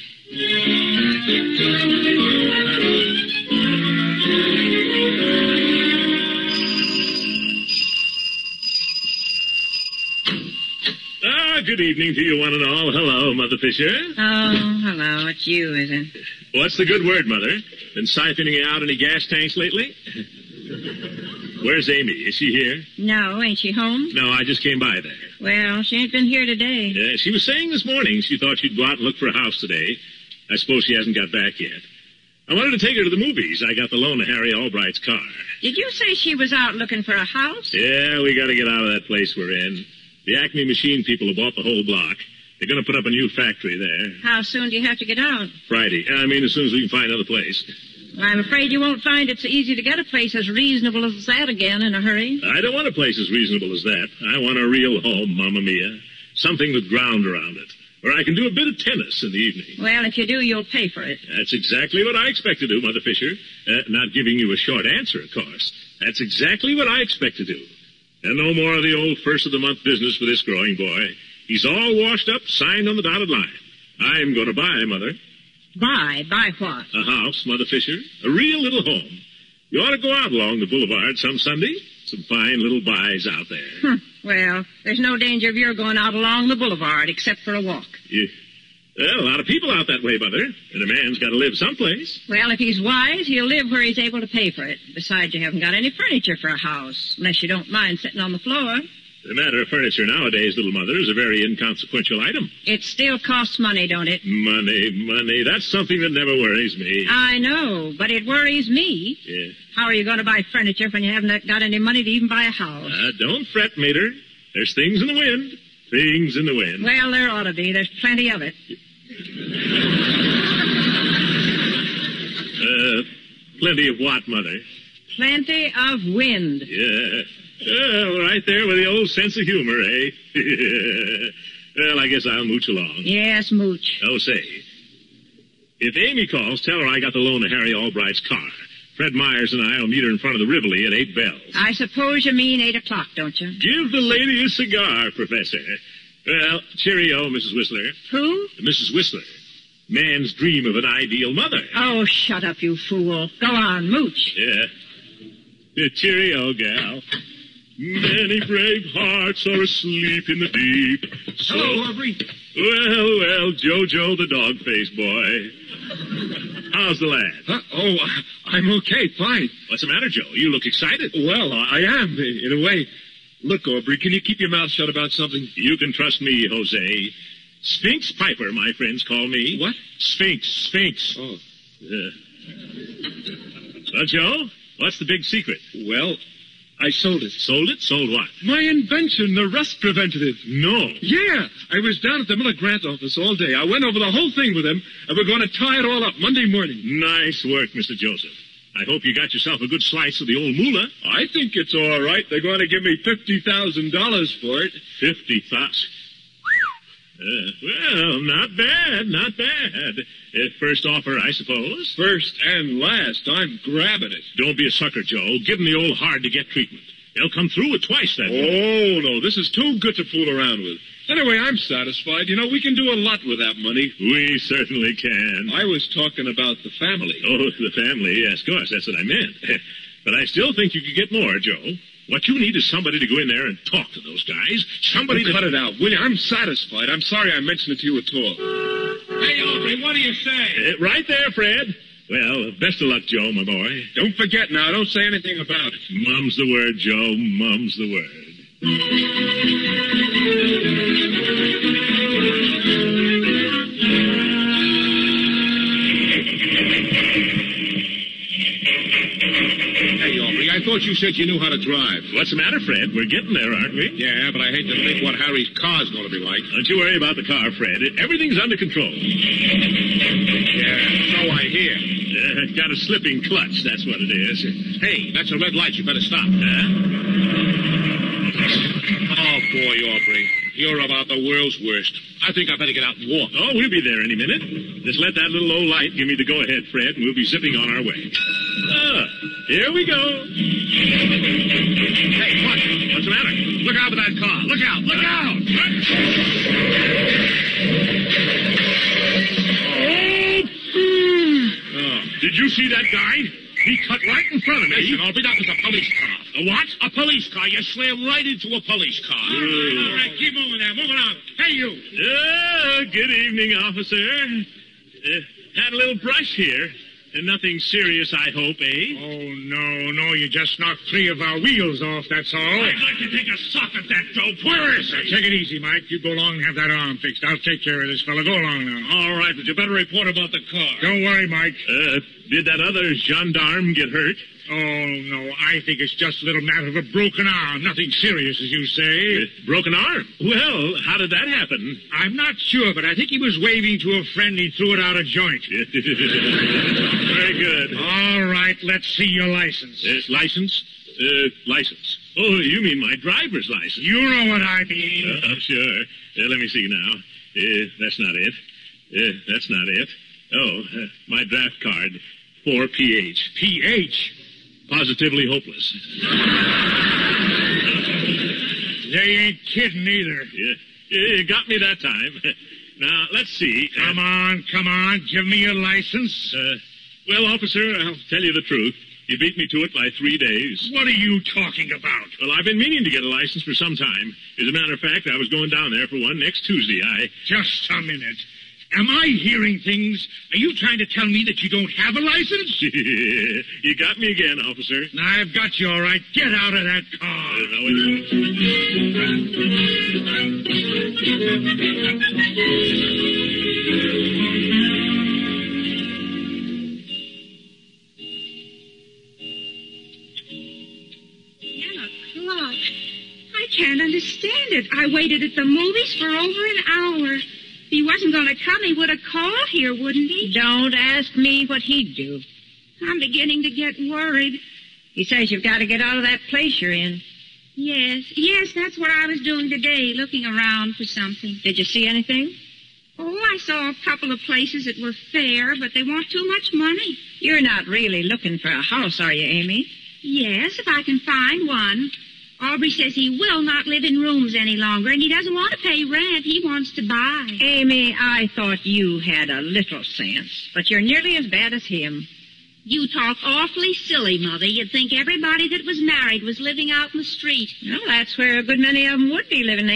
Ah, good evening to you one and all. Hello, Mother Fisher. Oh, hello. It's you, is it? What's the good word, Mother? Been siphoning out any gas tanks lately? Where's Amy? Is she here? No, ain't she home? No, I just came by there. Well, she ain't been here today. Yeah, she was saying this morning she thought she'd go out and look for a house today. I suppose she hasn't got back yet. I wanted to take her to the movies. I got the loan of Harry Albright's car. Did you say she was out looking for a house? Yeah, we got to get out of that place we're in. The Acme Machine people have bought the whole block. They're going to put up a new factory there. How soon do you have to get out? Friday. I mean, as soon as we can find another place. Well, I'm afraid you won't find it so easy to get a place as reasonable as that again in a hurry. I don't want a place as reasonable as that. I want a real home, Mamma Mia. Something with ground around it. Where I can do a bit of tennis in the evening. Well, if you do, you'll pay for it. That's exactly what I expect to do, Mother Fisher. Uh, not giving you a short answer, of course. That's exactly what I expect to do. And no more of the old first-of-the-month business for this growing boy. He's all washed up, signed on the dotted line. I'm going to buy, Mother. Buy? Buy what? A house, Mother Fisher. A real little home. You ought to go out along the boulevard some Sunday. Some fine little buys out there. Hm. Well, there's no danger of your going out along the boulevard except for a walk. Yeah. Well, a lot of people out that way, Mother. And a man's got to live someplace. Well, if he's wise, he'll live where he's able to pay for it. Besides, you haven't got any furniture for a house, unless you don't mind sitting on the floor. The matter of furniture nowadays, little Mother, is a very inconsequential item. It still costs money, don't it? Money, money. That's something that never worries me. I know, but it worries me. Yeah. How are you going to buy furniture when you haven't got any money to even buy a house? Uh, don't fret, Mater. There's things in the wind. Things in the wind. Well, there ought to be. There's plenty of it. Uh, plenty of what, Mother? Plenty of wind. Yeah. Oh, right there with the old sense of humor, eh? Well, I guess I'll mooch along. Yes, mooch. Oh, say. If Amy calls, tell her I got the loan of Harry Albright's car. Fred Myers and I will meet her in front of the Rivoli at eight bells. I suppose you mean eight o'clock, don't you? Give the lady a cigar, Professor. Well, cheerio, Missus Whistler. Who? Missus Whistler. Man's dream of an ideal mother. Oh, shut up, you fool. Go on, mooch. Yeah. Yeah, cheerio, gal. Many brave hearts are asleep in the deep. So... Hello, Aubrey. Well, well, Jojo the dog-faced boy. How's the lad? Huh? Oh, I'm okay, fine. What's the matter, Joe? You look excited. Well, I am, in a way. Look, Aubrey, can you keep your mouth shut about something? You can trust me, Jose. Sphinx Piper, my friends call me. What? Sphinx, Sphinx. Oh. Uh. Well, Joe, what's the big secret? Well, I sold it. Sold it? Sold what? My invention, the rust preventative. No. Yeah. I was down at the Miller Grant office all day. I went over the whole thing with him, and we're going to tie it all up Monday morning. Nice work, Mister Joseph. I hope you got yourself a good slice of the old moolah. I think it's all right. They're going to give me fifty thousand dollars for it. Fifty thousand? Uh, well, not bad, not bad. Uh, first offer, I suppose. First and last. I'm grabbing it. Don't be a sucker, Joe. Give them the old hard-to-get treatment. They'll come through with twice that. Oh, no, this is too good to fool around with. Anyway, I'm satisfied. You know, we can do a lot with that money. We certainly can. I was talking about the family. Oh, the family, yes, of course. That's what I meant. But I still think you could get more, Joe. What you need is somebody to go in there and talk to those guys. Somebody oh, to... Cut it out, will you? I'm satisfied. I'm sorry I mentioned it to you at all. Hey, Aubrey, what do you say? Uh, right there, Fred. Well, best of luck, Joe, my boy. Don't forget now. Don't say anything about it. Mum's the word, Joe. Mum's the word. Hey, Aubrey, I thought you said you knew how to drive. What's the matter, Fred? We're getting there, aren't we? Yeah, but I hate to think what Harry's car's going to be like. Don't you worry about the car, Fred. Everything's under control. Yeah, so I hear. Uh, got a slipping clutch, that's what it is. Hey, that's a red light. You better stop. Huh? Oh, boy, Aubrey. You're about the world's worst. I think I better get out and walk. Oh, we'll be there any minute. Just let that little old light give me the go-ahead, Fred, and we'll be zipping on our way. Ah, here we go. Hey, what? What's the matter? Look out for that car. Look out. Look out. Oh, did you see that guy? He cut right in front of me. Listen, Aubrey, that was a police car. A what? A police car. You slammed right into a police car. All right, all right. Keep moving there. Move along. Hey, you. Uh, good evening, officer. Uh, had a little brush here. And nothing serious, I hope, eh? Oh, no, no. You just knocked three of our wheels off, that's all. I'd like to take a sock at that dope. Where is Now, he? take it easy, Mike. You go along and have that arm fixed. I'll take care of this fella. Go along now. All right, but you better report about the car. Don't worry, Mike. Uh, did that other gendarme get hurt? Oh, no. I think it's just a little matter of a broken arm. Nothing serious, as you say. Uh, broken arm? Well, how did that happen? I'm not sure, but I think he was waving to a friend. He threw it out a joint. Very good. All right, let's see your license. Uh, license? Uh, license. Oh, you mean my driver's license? You know what I mean. Uh, sure. Uh, let me see now. Uh, that's not it. Uh, that's not it. Oh, uh, my draft card. four P H. P H? Positively hopeless. They ain't kidding either. Yeah, you got me that time. Now, let's see. Come on, come on. Give me your license. Uh, well, officer, I'll tell you the truth. You beat me to it by three days. What are you talking about? Well, I've been meaning to get a license for some time. As a matter of fact, I was going down there for one next Tuesday. I... Just a minute. Am I hearing things? Are you trying to tell me that you don't have a license? You got me again, officer. I've got you all right. Get out of that car. Uh, now, wait a minute. Ten o'clock. I can't understand it. I waited at the movies for over an hour. If he wasn't going to come, he would have called here, wouldn't he? Don't ask me what he'd do. I'm beginning to get worried. He says you've got to get out of that place you're in. Yes, yes, that's what I was doing today, looking around for something. Did you see anything? Oh, I saw a couple of places that were fair, but they want too much money. You're not really looking for a house, are you, Amy? Yes, if I can find one. Aubrey says he will not live in rooms any longer, and he doesn't want to pay rent. He wants to buy. Amy, I thought you had a little sense, but you're nearly as bad as him. You talk awfully silly, Mother. You'd think everybody that was married was living out in the street. Well, that's where a good many of them would be living, Amy.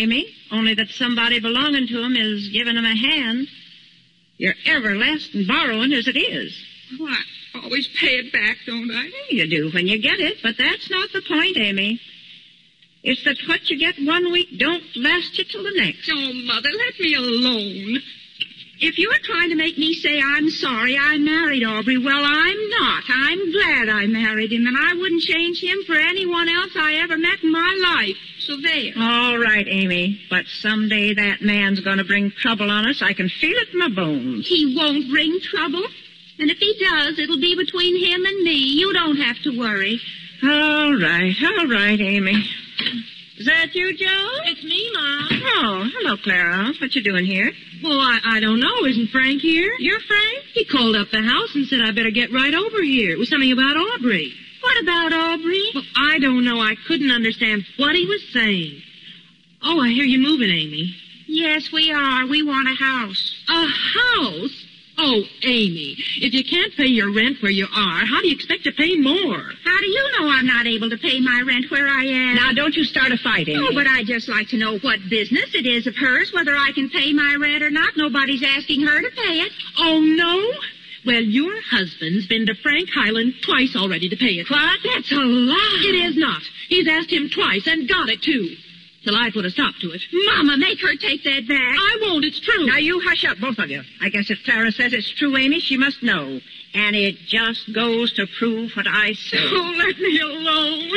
only that somebody belonging to 'em is giving 'em a hand. You're everlasting borrowing as it is. Well, I always pay it back, don't I? You do when you get it, but that's not the point, Amy. It's that what you get one week don't last you till the next. Oh, Mother, let me alone. If you're trying to make me say I'm sorry I married Aubrey, well, I'm not. I'm glad I married him, and I wouldn't change him for anyone else I ever met in my life. So there. All right, Amy, but someday that man's going to bring trouble on us. I can feel it in my bones. He won't bring trouble. And if he does, it'll be between him and me. You don't have to worry. All right, all right, Amy. Is that you, Joe? It's me, Mom. Oh, hello, Clara. What you doing here? Well, I, I don't know. Isn't Frank here? You're Frank? He called up the house and said I better get right over here. It was something about Aubrey. What about Aubrey? Well, I don't know. I couldn't understand what he was saying. Oh, I hear you moving, Amy. Yes, we are. We want a house. A house? Oh, Amy, if you can't pay your rent where you are, how do you expect to pay more? How do you know I'm not able to pay my rent where I am? Now, don't you start a fight, Amy. Oh, but I'd just like to know what business it is of hers, whether I can pay my rent or not. Nobody's asking her to pay it. Oh, no? Well, your husband's been to Frank Highland twice already to pay it. What? That's a lie. It is not. He's asked him twice and got it, too. Till I put a stop to it. Mama, make her take that back. I won't. It's true. Now, you hush up, both of you. I guess if Clara says it's true, Amy, she must know. And it just goes to prove what I say. Oh, let me alone.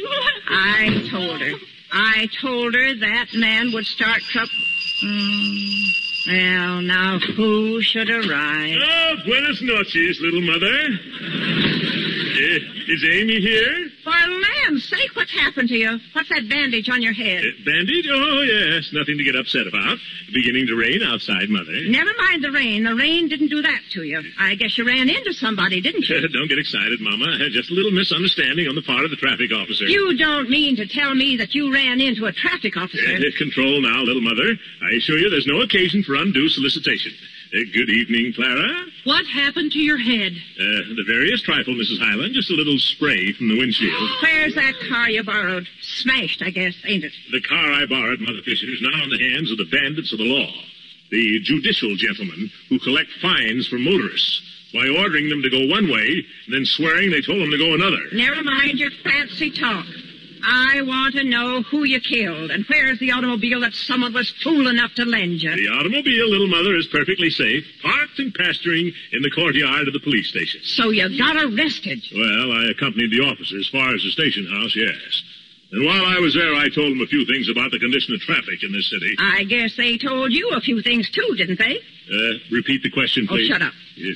I told her. I told her that man would start trouble. Mm. Well, now, who should arrive? Oh, buenas noches, little mother. Uh, is Amy here? For land's sake, what's happened to you? What's that bandage on your head? Uh, bandage? Oh, yes. Nothing to get upset about. Beginning to rain outside, Mother. Never mind the rain. The rain didn't do that to you. I guess you ran into somebody, didn't you? Don't get excited, Mama. Just a little misunderstanding on the part of the traffic officer. You don't mean to tell me that you ran into a traffic officer? Uh, control now, little Mother. I assure you there's no occasion for undue solicitation. Uh, good evening, Clara. What happened to your head? Uh, the veriest trifle, Missus Highland. Just a little spray from the windshield. Where's that car you borrowed? Smashed, I guess, ain't it? The car I borrowed, Mother Fisher, is now in the hands of the bandits of the law. The judicial gentlemen who collect fines for motorists by ordering them to go one way, then swearing they told them to go another. Never mind your fancy talk. I want to know who you killed, and where's the automobile that someone was fool enough to lend you? The automobile, little mother, is perfectly safe, parked and pasturing in the courtyard of the police station. So you got arrested? Well, I accompanied the officer as far as the station house, yes. And while I was there, I told them a few things about the condition of traffic in this city. I guess they told you a few things, too, didn't they? Uh, repeat the question, please. Oh, shut up.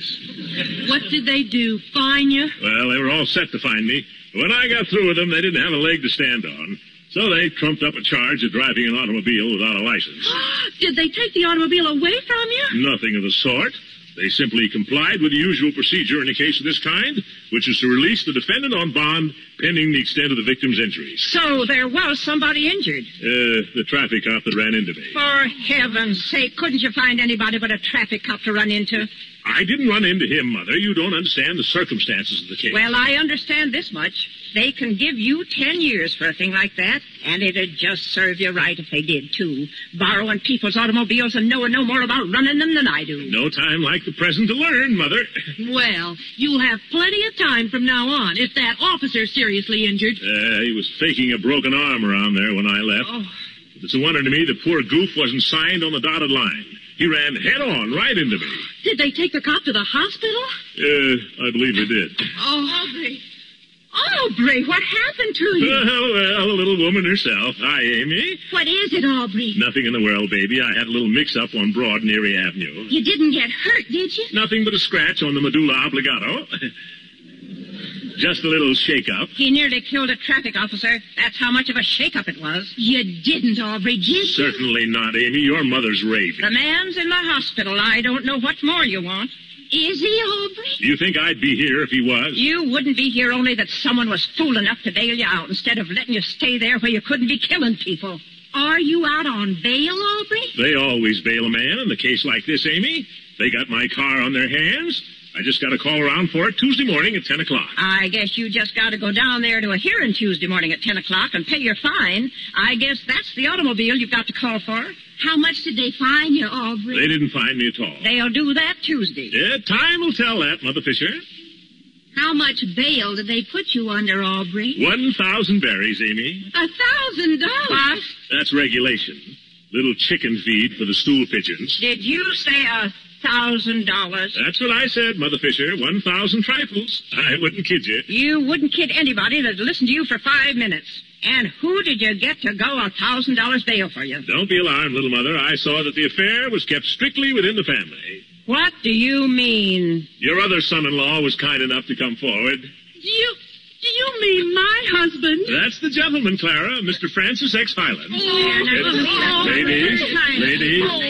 Yes. What did they do, fine you? Well, they were all set to find me. When I got through with them, they didn't have a leg to stand on. So they trumped up a charge of driving an automobile without a license. Did they take the automobile away from you? Nothing of the sort. They simply complied with the usual procedure in a case of this kind, which is to release the defendant on bond pending the extent of the victim's injuries. So there was somebody injured? Uh, the traffic cop that ran into me. For heaven's sake, couldn't you find anybody but a traffic cop to run into? I didn't run into him, Mother. You don't understand the circumstances of the case. Well, I understand this much. They can give you ten years for a thing like that, and it'd just serve you right if they did, too. Borrowing people's automobiles and knowing no more about running them than I do. No time like the present to learn, Mother. Well, you'll have plenty of time from now on if that officer's seriously injured. Uh, he was faking a broken arm around there when I left. Oh. It's a wonder to me the poor goof wasn't signed on the dotted line. He ran head-on right into me. Did they take the cop to the hospital? Uh, I believe they did. Oh, Aubrey. Aubrey, what happened to you? Well, well, the little woman herself. Hi, Amy. What is it, Aubrey? Nothing in the world, baby. I had a little mix-up on Broad and Erie Avenue. You didn't get hurt, did you? Nothing but a scratch on the medulla oblongata. Just a little shake-up. He nearly killed a traffic officer. That's how much of a shake-up it was. You didn't, Aubrey, did you? Certainly not, Amy. Your mother's raving. The man's in the hospital. I don't know what more you want. Is he, Aubrey? Do you think I'd be here if he was? You wouldn't be here only that someone was fool enough to bail you out instead of letting you stay there where you couldn't be killing people. Are you out on bail, Aubrey? They always bail a man in a case like this, Amy. They got my car on their hands. I just got to call around for it Tuesday morning at ten o'clock. I guess you just got to go down there to a hearing Tuesday morning at ten o'clock and pay your fine. I guess that's the automobile you've got to call for. How much did they fine you, Aubrey? They didn't find me at all. They'll do that Tuesday. Yeah, time will tell that, Mother Fisher. How much bail did they put you under, Aubrey? One thousand berries, Amy. A thousand dollars? What? That's regulation. Little chicken feed for the stool pigeons. Did you say a thousand dollars? That's what I said, Mother Fisher. One thousand trifles. I wouldn't kid you. You wouldn't kid anybody that'd listen to you for five minutes. And who did you get to go a thousand dollars bail for you? Don't be alarmed, little mother. I saw that the affair was kept strictly within the family. What do you mean? Your other son-in-law was kind enough to come forward. You... Do you mean my husband? That's the gentleman, Clara, Mister Francis X. Highland. Oh, oh, ladies, oh, ladies, oh,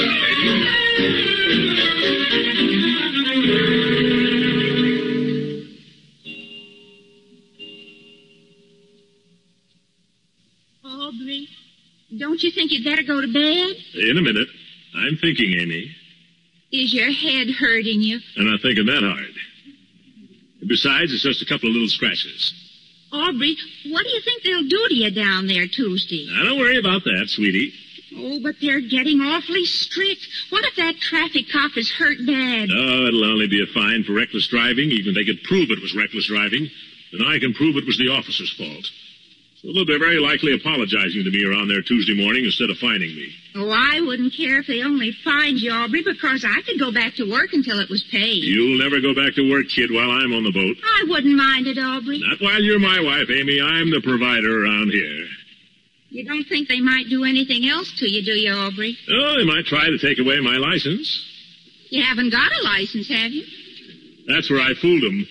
oh. Aubrey, don't you think you'd better go to bed? In a minute. I'm thinking, Amy. Is your head hurting you? I'm not thinking that hard. Besides, it's just a couple of little scratches. Aubrey, what do you think they'll do to you down there Tuesday? Now, don't worry about that, sweetie. Oh, but they're getting awfully strict. What if that traffic cop is hurt bad? Oh, it'll only be a fine for reckless driving, even if they could prove it was reckless driving. Then I can prove it was the officer's fault. So they'll be very likely apologizing to me around there Tuesday morning instead of fining me. Oh, I wouldn't care if they only fined you, Aubrey, because I could go back to work until it was paid. You'll never go back to work, kid, while I'm on the boat. I wouldn't mind it, Aubrey. Not while you're my wife, Amy. I'm the provider around here. You don't think they might do anything else to you, do you, Aubrey? Oh, they might try to take away my license. You haven't got a license, have you? That's where I fooled them.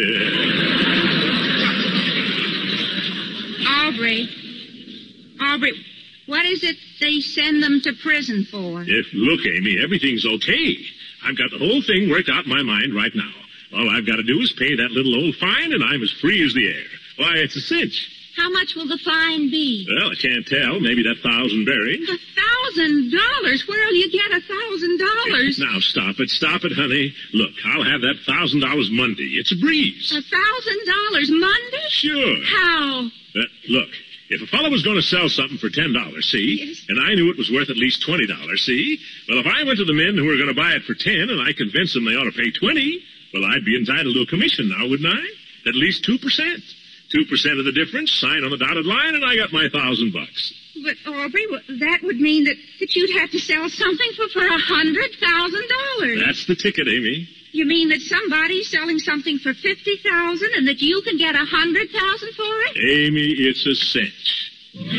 Aubrey. Aubrey, what is it they send them to prison for? If, look, Amy, everything's okay. I've got the whole thing worked out in my mind right now. All I've got to do is pay that little old fine, and I'm as free as the air. Why, it's a cinch. How much will the fine be? Well, I can't tell. Maybe that thousand berries. A thousand dollars? Where'll you get a thousand dollars? Now, stop it. Stop it, honey. Look, I'll have that thousand dollars Monday. It's a breeze. A thousand dollars Monday? Sure. How? Uh, look, if a fellow was going to sell something for ten dollars, see, yes, and I knew it was worth at least twenty dollars, see, well, if I went to the men who were going to buy it for ten and I convinced them they ought to pay twenty, well, I'd be entitled to a commission now, wouldn't I? At least two percent. Two percent of the difference, sign on the dotted line, and I got my thousand bucks. But, Aubrey, that would mean that, that you'd have to sell something for, for a hundred thousand dollars. That's the ticket, Amy. You mean that somebody's selling something for fifty thousand and that you can get a hundred thousand for it? Amy, it's a cinch.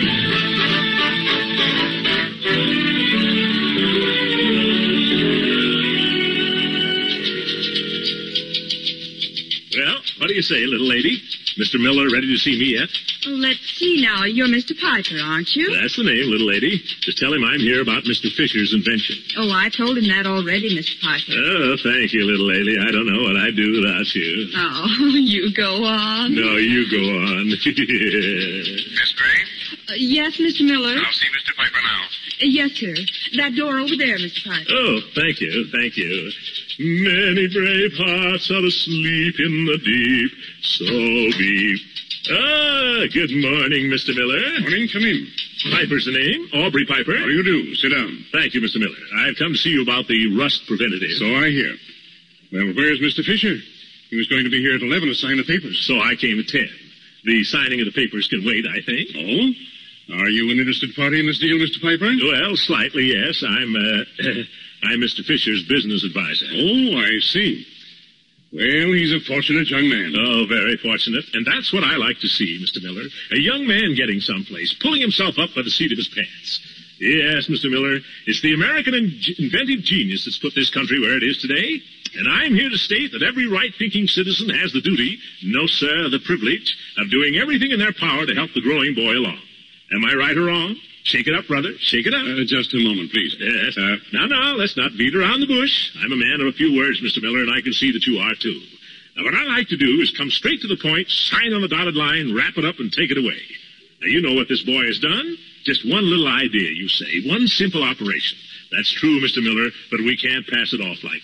Well, what do you say, little lady? Mister Miller ready to see me yet? Let's see now. You're Mister Piper, aren't you? That's the name, little lady. Just tell him I'm here about Mister Fisher's invention. Oh, I told him that already, Mister Piper. Oh, thank you, little lady. I don't know what I'd do without you. Oh, you go on. No, you go on. Miss Gray? Uh, yes, Mister Miller? I'll see Mister Piper now. Uh, yes, sir. That door over there, Mister Piper. Oh, thank you, thank you. Many brave hearts are asleep in the deep, so deep. Ah, good morning, Mister Miller. Morning, come in. Piper's the name, Aubrey Piper. How do you do? Sit down. Thank you, Mister Miller. I've come to see you about the rust preventative. So I hear. Well, where's Mister Fisher? He was going to be here at eleven to sign the papers. So I came at ten. The signing of the papers can wait, I think. Oh? Are you an interested party in this deal, Mister Piper? Well, slightly, yes. I'm, uh, I'm Mister Fisher's business advisor. Oh, I see. Well, he's a fortunate young man. Oh, very fortunate. And that's what I like to see, Mister Miller. A young man getting someplace, pulling himself up by the seat of his pants. Yes, Mister Miller, it's the American in- inventive genius that's put this country where it is today. And I'm here to state that every right-thinking citizen has the duty, no, sir, the privilege, of doing everything in their power to help the growing boy along. Am I right or wrong? Shake it up, brother. Shake it up. Uh, just a moment, please. Yes. Uh, now, now, let's not beat around the bush. I'm a man of a few words, Mister Miller, and I can see that you are, too. Now, what I like to do is come straight to the point, sign on the dotted line, wrap it up, and take it away. Now, you know what this boy has done. Just one little idea, you say. One simple operation. That's true, Mister Miller, but we can't pass it off like that.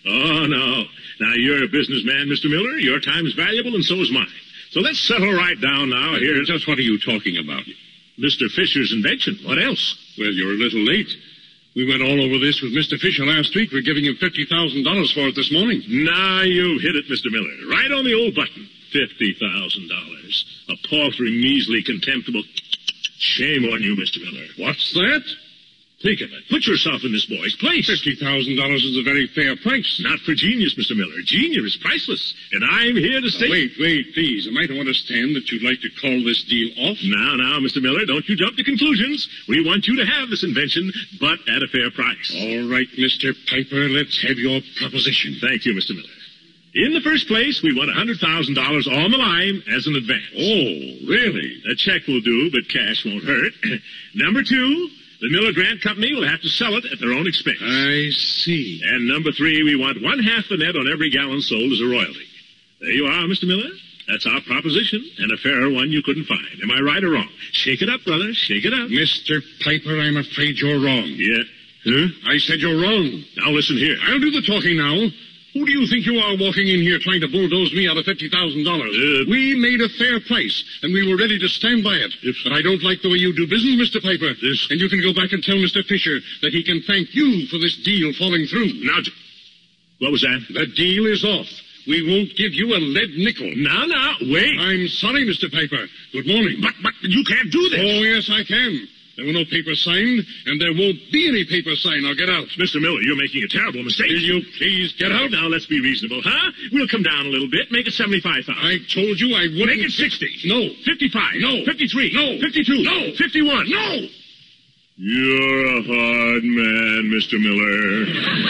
Oh, no. Now, you're a businessman, Mister Miller. Your time's valuable, and so is mine. So let's settle right down now. Here's... Just what are you talking about? Mister Fisher's invention. What else? Well, you're a little late. We went all over this with Mister Fisher last week. We're giving him fifty thousand dollars for it this morning. Now you hit it, Mister Miller. Right on the old button. fifty thousand dollars. A paltry, measly, contemptible... Shame on you, Mister Miller. What's that? Think of it. Put yourself in this boy's place. fifty thousand dollars is a very fair price. Not for genius, Mister Miller. Genius is priceless. And I'm here to stay... Now, wait, wait, please. I might understand that you'd like to call this deal off. Now, now, Mister Miller, don't you jump to conclusions. We want you to have this invention, but at a fair price. All right, Mister Piper, let's have your proposition. Thank you, Mister Miller. In the first place, we want one hundred thousand dollars on the line as an advance. Oh, really? A check will do, but cash won't hurt. Number two... The Miller Grant Company will have to sell it at their own expense. I see. And number three, we want one half the net on every gallon sold as a royalty. There you are, Mister Miller. That's our proposition, and a fairer one you couldn't find. Am I right or wrong? Shake it up, brother. Shake it up. Mister Piper, I'm afraid you're wrong. Yeah? Huh? I said you're wrong. Now listen here. I'll do the talking now. Who do you think you are walking in here trying to bulldoze me out of fifty thousand dollars? Uh, we made a fair price, and we were ready to stand by it. If, but I don't like the way you do business, Mister Piper. This... And you can go back and tell Mister Fisher that he can thank you for this deal falling through. Now, what was that? The deal is off. We won't give you a lead nickel. Now, now, wait. I'm sorry, Mister Piper. Good morning. But, but you can't do this. Oh, yes, I can. There were no papers signed, and there won't be any papers signed. Now, get out. Mister Miller, you're making a terrible mistake. Will you please get out? Now, let's be reasonable, huh? We'll come down a little bit. Make it seventy-five thousand. I told you I wouldn't... Make it sixty. No. fifty-five. No. fifty-three. No. fifty-two. No. fifty-one. No. You're a hard man, Mister Miller.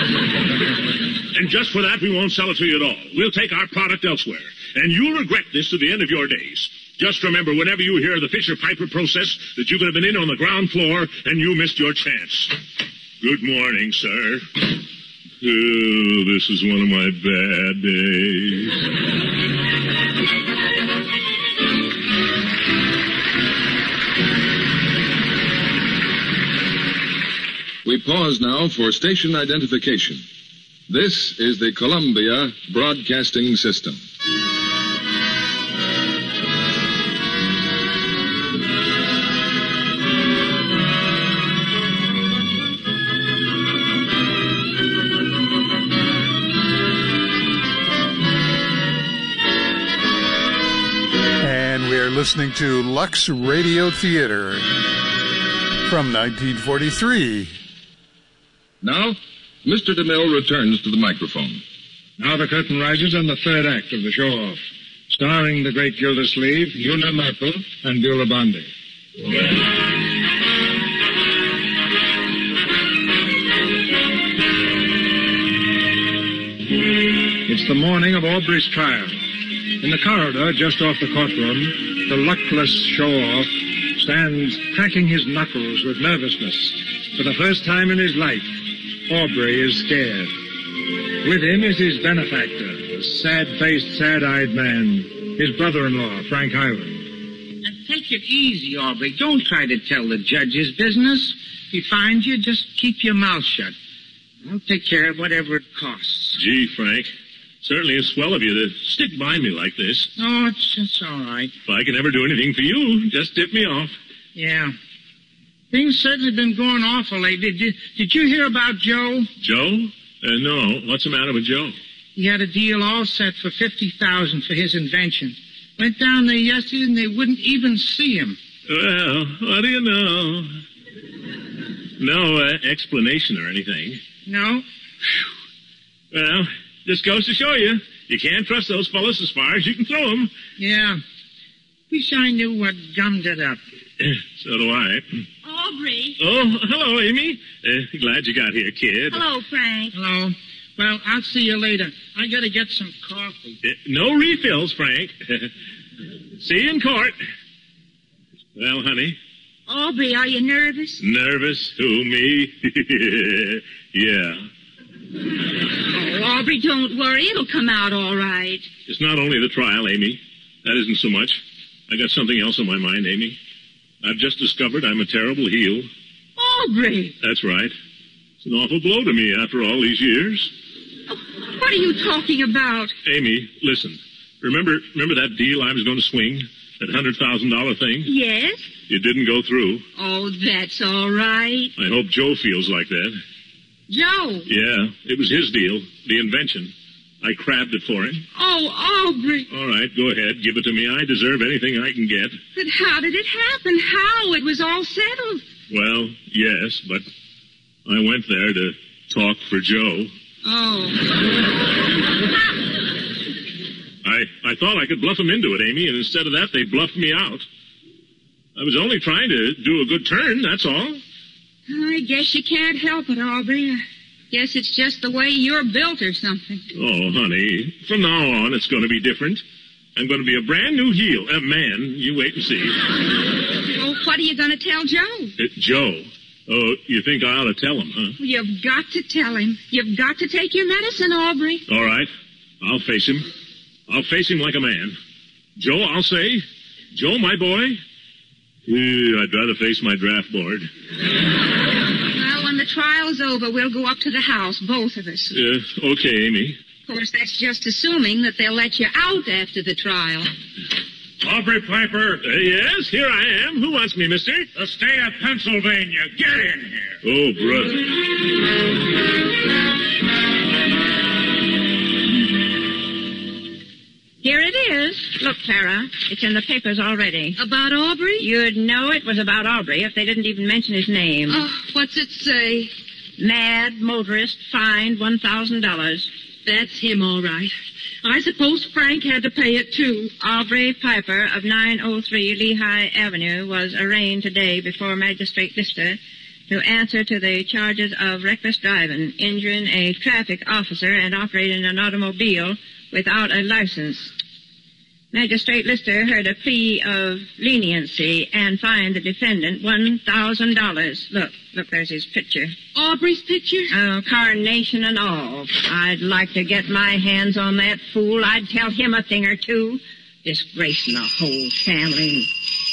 And just for that, we won't sell it to you at all. We'll take our product elsewhere. And you'll regret this to the end of your days. Just remember, whenever you hear the Fisher-Piper process, that you could have been in on the ground floor and you missed your chance. Good morning, sir. Oh, this is one of my bad days. We pause now for station identification. This is the Columbia Broadcasting System. Listening to Lux Radio Theater from nineteen forty-three. Now, Mister DeMille returns to the microphone. Now the curtain rises on the third act of the show-off, starring the great Gildersleeve, Una Merkel, and Beulah Bondi. It's the morning of Aubrey's trial. In the corridor, just off the courtroom, the luckless show-off stands cracking his knuckles with nervousness. For the first time in his life, Aubrey is scared. With him is his benefactor, a sad-faced, sad-eyed man, his brother-in-law, Frank Highland. And take it easy, Aubrey. Don't try to tell the judge his business. If he finds you, just keep your mouth shut. I'll take care of whatever it costs. Gee, Frank. Certainly it's swell of you to stick by me like this. Oh, it's, it's all right. If I can ever do anything for you, just tip me off. Yeah. Things certainly have been going awful lately. Did, did you hear about Joe? Joe? Uh, no. What's the matter with Joe? He had a deal all set for fifty thousand dollars for his invention. Went down there yesterday and they wouldn't even see him. Well, what do you know? No uh, explanation or anything. No. Well... Just goes to show you, you can't trust those fellas as far as you can throw them. Yeah. Wish I knew what gummed it up. So do I. Aubrey. Oh, hello, Amy. Uh, glad you got here, kid. Hello, Frank. Hello. Well, I'll see you later. I gotta get some coffee. Uh, no refills, Frank. See you in court. Well, honey. Aubrey, are you nervous? Nervous? Who, me? Yeah. Oh, Aubrey, don't worry. It'll come out all right. It's not only the trial, Amy. That isn't so much. I got something else on my mind, Amy. I've just discovered I'm a terrible heel. Aubrey! That's right. It's an awful blow to me after all these years. Oh, What are you talking about? Amy, listen. Remember remember that deal I was going to swing? That one hundred thousand dollars thing? Yes? It didn't go through. Oh, that's all right. I hope Joe feels like that. Joe? Yeah, it was his deal, the invention. I crabbed it for him. Oh, Aubrey. All right, go ahead. Give it to me. I deserve anything I can get. But how did it happen? How? It was all settled. Well, yes, but I went there to talk for Joe. Oh. I, I thought I could bluff him into it, Amy, and instead of that, they bluffed me out. I was only trying to do a good turn, that's all. I guess you can't help it, Aubrey. I guess it's just the way you're built or something. Oh, honey, from now on, it's going to be different. I'm going to be a brand new heel. Uh, man, you wait and see. Well, what are you going to tell Joe? Uh, Joe? Oh, you think I ought to tell him, huh? You've got to tell him. You've got to take your medicine, Aubrey. All right. I'll face him. I'll face him like a man. Joe, I'll say, Joe, my boy, eh, I'd rather face my draft board. Well, when the trial's over, we'll go up to the house, both of us. Uh, okay, Amy. Of course, that's just assuming that they'll let you out after the trial. Aubrey Piper. Uh, yes, here I am. Who wants me, mister? The state of Pennsylvania. Get in here. Oh, brother. Here it is. Look, Clara, it's in the papers already. About Aubrey? You'd know it was about Aubrey if they didn't even mention his name. Oh, what's it say? Mad motorist fined one thousand dollars. That's him, all right. I suppose Frank had to pay it, too. Aubrey Piper of nine oh three Lehigh Avenue was arraigned today before Magistrate Lister to answer to the charges of reckless driving, injuring a traffic officer, and operating an automobile without a license. Magistrate Lister heard a plea of leniency and fined the defendant one thousand dollars. Look, look, there's his picture. Aubrey's picture? Oh, carnation and all. I'd like to get my hands on that fool. I'd tell him a thing or two. Disgracing the whole family.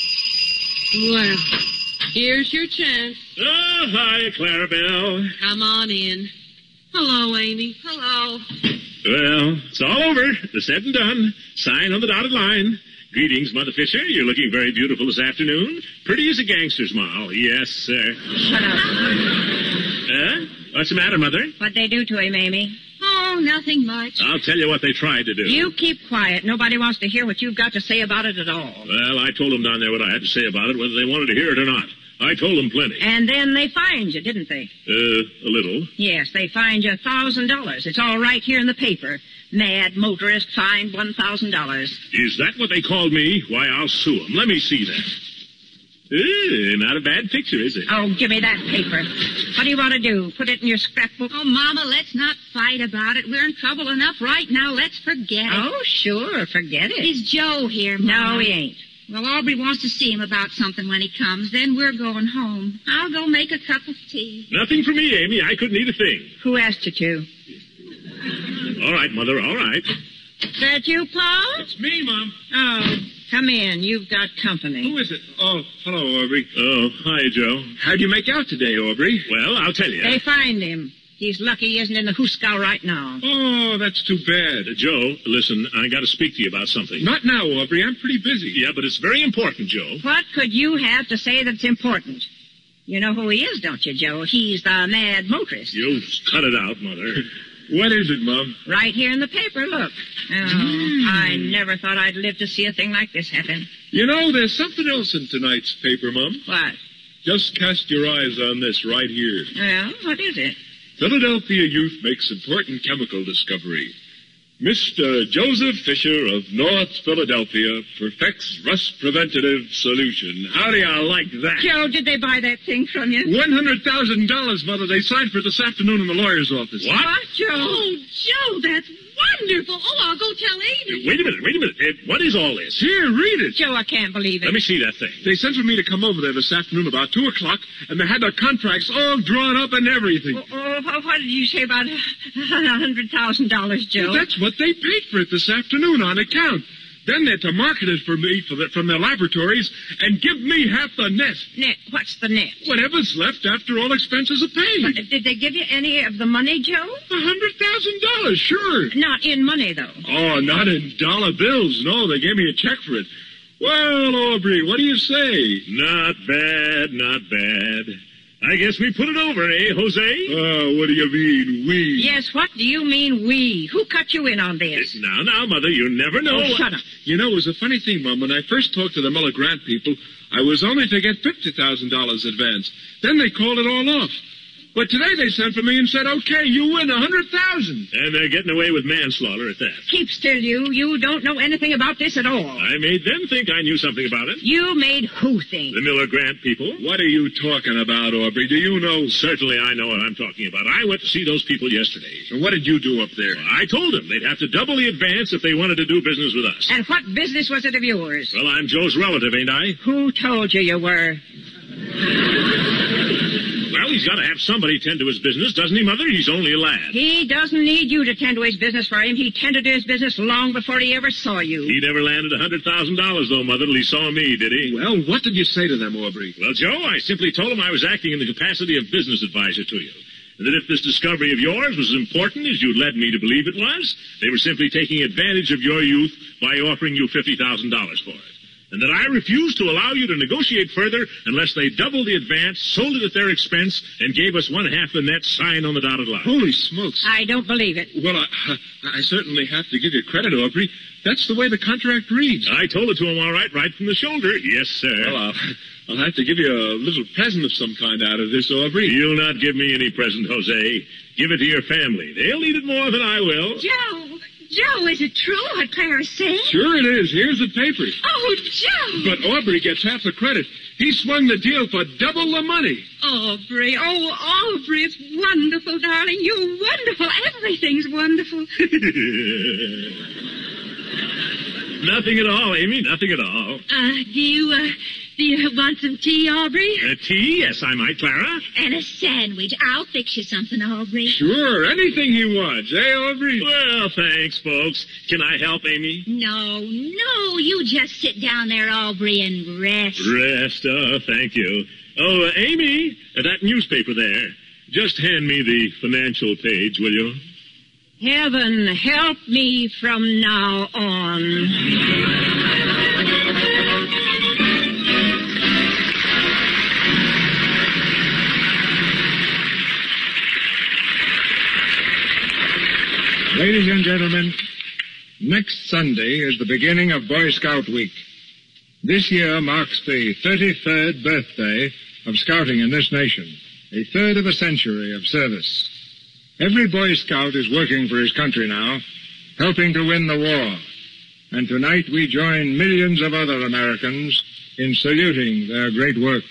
Well, here's your chance. Oh, hi, Clarabelle. Come on in. Hello, Amy. Hello. Well, it's all over. The said and done. Sign on the dotted line. Greetings, Mother Fisher. You're looking very beautiful this afternoon. Pretty as a gangster's moll. Yes, sir. Shut up. Huh? What's the matter, Mother? What'd they do to him, Amy? Oh, nothing much. I'll tell you what they tried to do. You keep quiet. Nobody wants to hear what you've got to say about it at all. Well, I told them down there what I had to say about it, whether they wanted to hear it or not. I told them plenty. And then they fined you, didn't they? Uh, a little. Yes, they fined you a thousand dollars. It's all right here in the paper. Mad motorist fined one thousand dollars. Is that what they called me? Why, I'll sue them. Let me see that. Eh, not a bad picture, is it? Oh, give me that paper. What do you want to do? Put it in your scrapbook? Oh, Mama, let's not fight about it. We're in trouble enough right now. Let's forget it. Oh, sure, forget it. Is Joe here, Mama? No, he ain't. Well, Aubrey wants to see him about something when he comes. Then we're going home. I'll go make a cup of tea. Nothing for me, Amy. I couldn't eat a thing. Who asked you to? All right, Mother, all right. That you, Pa? It's me, Mom. Oh, come in. You've got company. Who is it? Oh, hello, Aubrey. Oh, hi, Joe. How'd you make out today, Aubrey? Well, I'll tell you. They fined him. He's lucky he isn't in the Hooskow right now. Oh, that's too bad. Uh, Joe, listen, I got to speak to you about something. Not now, Aubrey. I'm pretty busy. Yeah, but it's very important, Joe. What could you have to say that's important? You know who he is, don't you, Joe? He's the mad motorist. You cut it out, Mother. What is it, Mom? Right here in the paper, look. Oh, mm. I never thought I'd live to see a thing like this happen. You know, there's something else in tonight's paper, Mom. What? Just cast your eyes on this right here. Well, what is it? Philadelphia youth makes important chemical discovery. Mister Joseph Fisher of North Philadelphia perfects rust preventative solution. How do you like that? Joe, did they buy that thing from you? One hundred thousand dollars, Mother. They signed for it this afternoon in the lawyer's office. What? What, Joe? Oh, Joe, that's wonderful. Oh, I'll go tell Amy. Wait a minute, wait a minute. Uh, what is all this? Here, read it. Joe, I can't believe it. Let me see that thing. They sent for me to come over there this afternoon about two o'clock, and they had the contracts all drawn up and everything. Oh, oh, what did you say about a hundred thousand dollars, Joe? Well, that's what they paid for it this afternoon on account. Then they're to market it for me for the, from their laboratories and give me half the net. Net? What's the net? Whatever's left after all expenses are paid. But did they give you any of the money, Joe? A hundred thousand dollars, sure. Not in money, though. Oh, not in dollar bills. No, they gave me a check for it. Well, Aubrey, what do you say? Not bad, not bad. I guess we put it over, eh, Jose? Oh, what do you mean, we? Yes, what do you mean, we? Who cut you in on this? Now, now, Mother, you never know. Oh, shut up. You know, it was a funny thing, Mom. When I first talked to the Miller Grant people, I was only to get fifty thousand dollars advance. Then they called it all off. But today they sent for me and said, okay, you win a hundred thousand. And they're getting away with manslaughter at that. Keep still, you. You don't know anything about this at all. I made them think I knew something about it. You made who think? The Miller Grant people. What are you talking about, Aubrey? Do you know? Certainly I know what I'm talking about. I went to see those people yesterday. And what did you do up there? Well, I told them they'd have to double the advance if they wanted to do business with us. And what business was it of yours? Well, I'm Joe's relative, ain't I? Who told you you were? Well, he's got to have somebody tend to his business, doesn't he, Mother? He's only a lad. He doesn't need you to tend to his business for him. He tended to his business long before he ever saw you. He never landed a hundred thousand dollars, though, Mother, till he saw me, did he? Well, what did you say to them, Aubrey? Well, Joe, I simply told him I was acting in the capacity of business advisor to you. And that if this discovery of yours was as important as you led me to believe it was, they were simply taking advantage of your youth by offering you fifty thousand dollars for it. And that I refused to allow you to negotiate further unless they doubled the advance, sold it at their expense, and gave us one half the net sign on the dotted line. Holy smokes. I don't believe it. Well, I, I certainly have to give you credit, Aubrey. That's the way the contract reads. I told it to him all right, right from the shoulder. Yes, sir. Well, I'll, I'll have to give you a little present of some kind out of this, Aubrey. You'll not give me any present, Jose. Give it to your family. They'll need it more than I will. Joe! Joe, is it true what Clara's saying? Sure it is. Here's the papers. Oh, Joe! But Aubrey gets half the credit. He swung the deal for double the money. Aubrey, oh, Aubrey, it's wonderful, darling. You're wonderful. Everything's wonderful. Nothing at all, Amy. Nothing at all. Uh, do you, uh, do you want some tea, Aubrey? Uh, tea? Yes, I might, Clara. And a sandwich. I'll fix you something, Aubrey. Sure, anything he wants, eh, Aubrey? Well, thanks, folks. Can I help, Amy? No, no, you just sit down there, Aubrey, and rest. Rest, oh, thank you. Oh, uh, Amy, uh, that newspaper there. Just hand me the financial page, will you? Heaven help me from now on. Ladies and gentlemen, next Sunday is the beginning of Boy Scout Week. This year marks the thirty-third birthday of scouting in this nation, a third of a century of service. Every Boy Scout is working for his country now, helping to win the war. And tonight we join millions of other Americans in saluting their great work.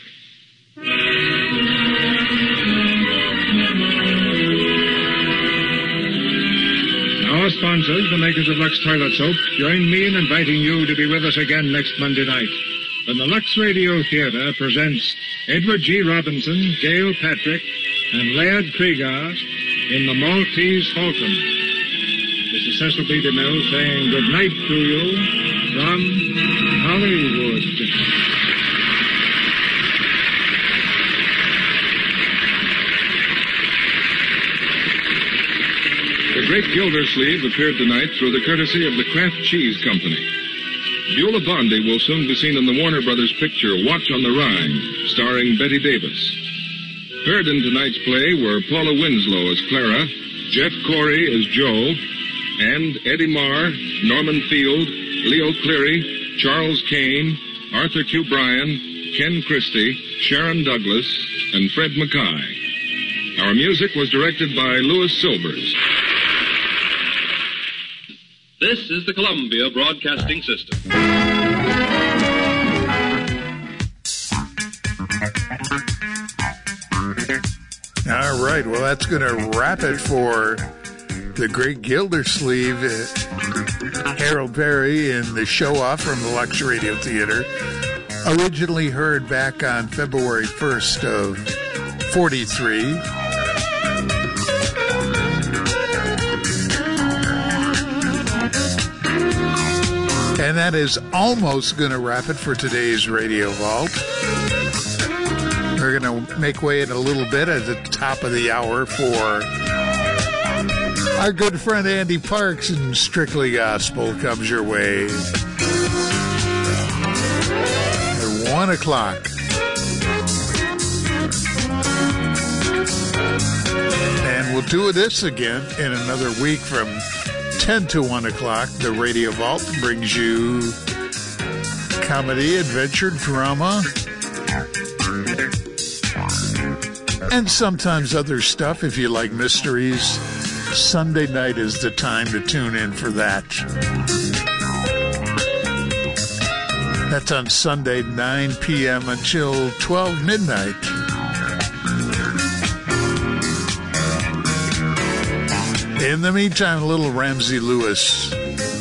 Our sponsors, the makers of Lux Toilet Soap, join me in inviting you to be with us again next Monday night when the Lux Radio Theater presents Edward G. Robinson, Gail Patrick, and Laird Krieger in The Maltese Falcon. This is Cecil B. DeMille saying good night to you from Hollywood. The Great Gildersleeve appeared tonight through the courtesy of the Kraft Cheese Company. Beulah Bondi will soon be seen in the Warner Brothers picture Watch on the Rhine, starring Betty Davis. Heard in tonight's play were Paula Winslow as Clara, Jeff Corey as Joe, and Eddie Marr, Norman Field, Leo Cleary, Charles Kane, Arthur Q. Bryan, Ken Christie, Sharon Douglas, and Fred Mackay. Our music was directed by Louis Silvers. This is the Columbia Broadcasting System. All right, well, that's going to wrap it for the Great Gildersleeve, uh, Harold Perry in the show-off from the Lux Radio Theater. Originally heard back on February first of forty-three. And that is almost going to wrap it for today's Radio Vault. We're going to make way in a little bit at the top of the hour for our good friend Andy Parks, and Strictly Gospel comes your way at one o'clock. And we'll do this again in another week from ten to one o'clock. The Radio Vault brings you comedy, adventure, drama, and sometimes other stuff. If you like mysteries, Sunday night is the time to tune in for that. That's on Sunday, nine p.m. until twelve midnight. In the meantime, a little Ramsey Lewis.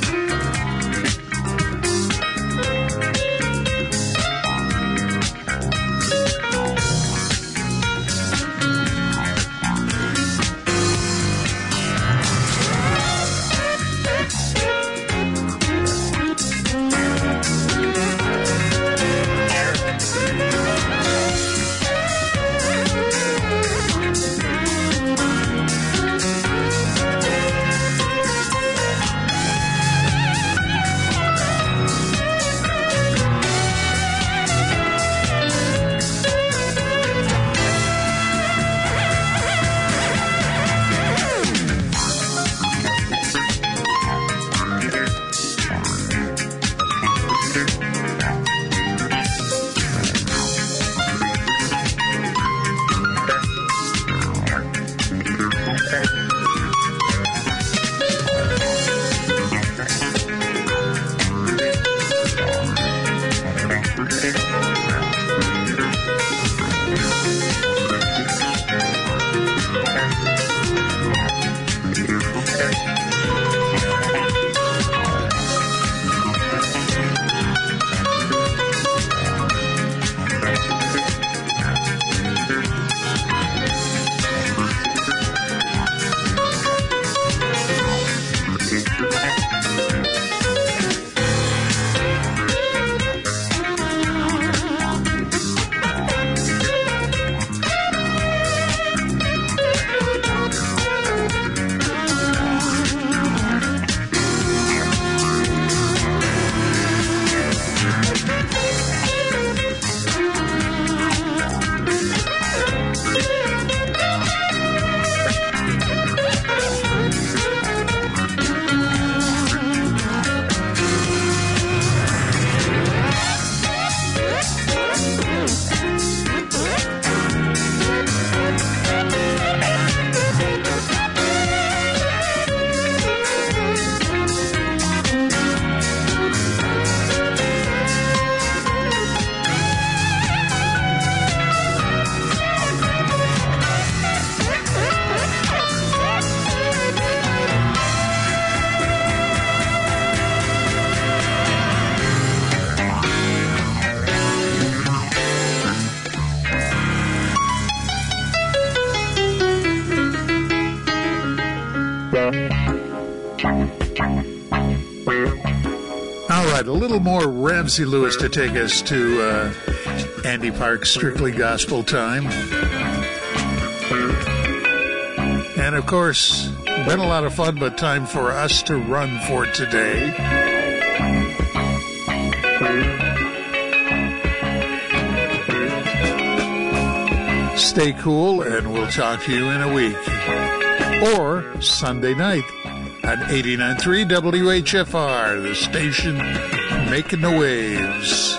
A little more Ramsey Lewis to take us to uh, Andy Parks' Strictly Gospel time. And of course, been a lot of fun, but time for us to run for today. Stay cool, and we'll talk to you in a week. Or Sunday night at eighty-nine point three W H F R, the station making the waves.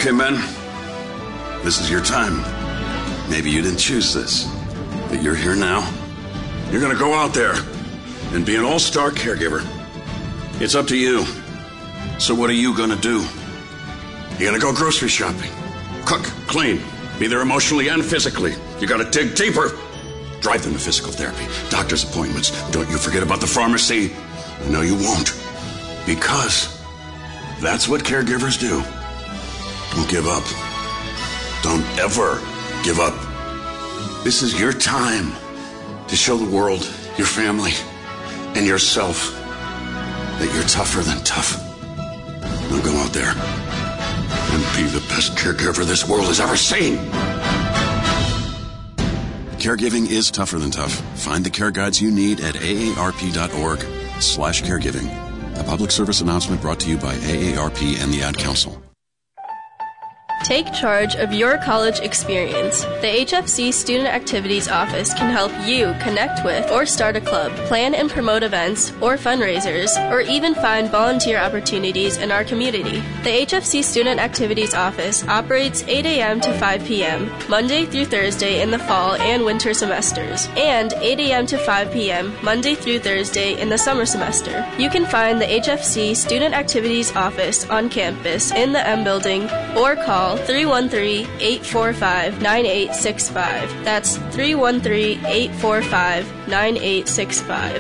Okay, men. This is your time. Maybe you didn't choose this, but you're here now. You're going to go out there and be an all-star caregiver. It's up to you. So what are you going to do? You're going to go grocery shopping, cook, clean, be there emotionally and physically. You got to dig deeper. Drive them to physical therapy, doctor's appointments. Don't you forget about the pharmacy. No, you won't. Because that's what caregivers do. Don't give up. Don't ever give up. This is your time to show the world, your family, and yourself that you're tougher than tough. Now go out there and be the best caregiver this world has ever seen. Caregiving is tougher than tough. Find the care guides you need at aarp.org slash caregiving. A public service announcement brought to you by A A R P and the Ad Council. Take charge of your college experience. The H F C Student Activities Office can help you connect with or start a club, plan and promote events or fundraisers, or even find volunteer opportunities in our community. The H F C Student Activities Office operates eight a.m. to five p.m., Monday through Thursday in the fall and winter semesters, and eight a.m. to five p.m., Monday through Thursday in the summer semester. You can find the H F C Student Activities Office on campus in the M Building or call three one three, eight four five, nine eight six five. That's three one three, eight four five, nine eight six five.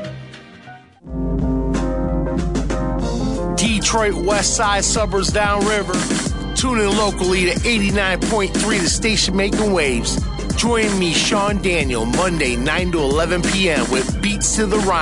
Detroit West Side suburbs downriver. Tune in locally to eighty-nine point three, the station making waves. Join me, Sean Daniel, Monday, nine to eleven p.m. with Beats to the Rhyme.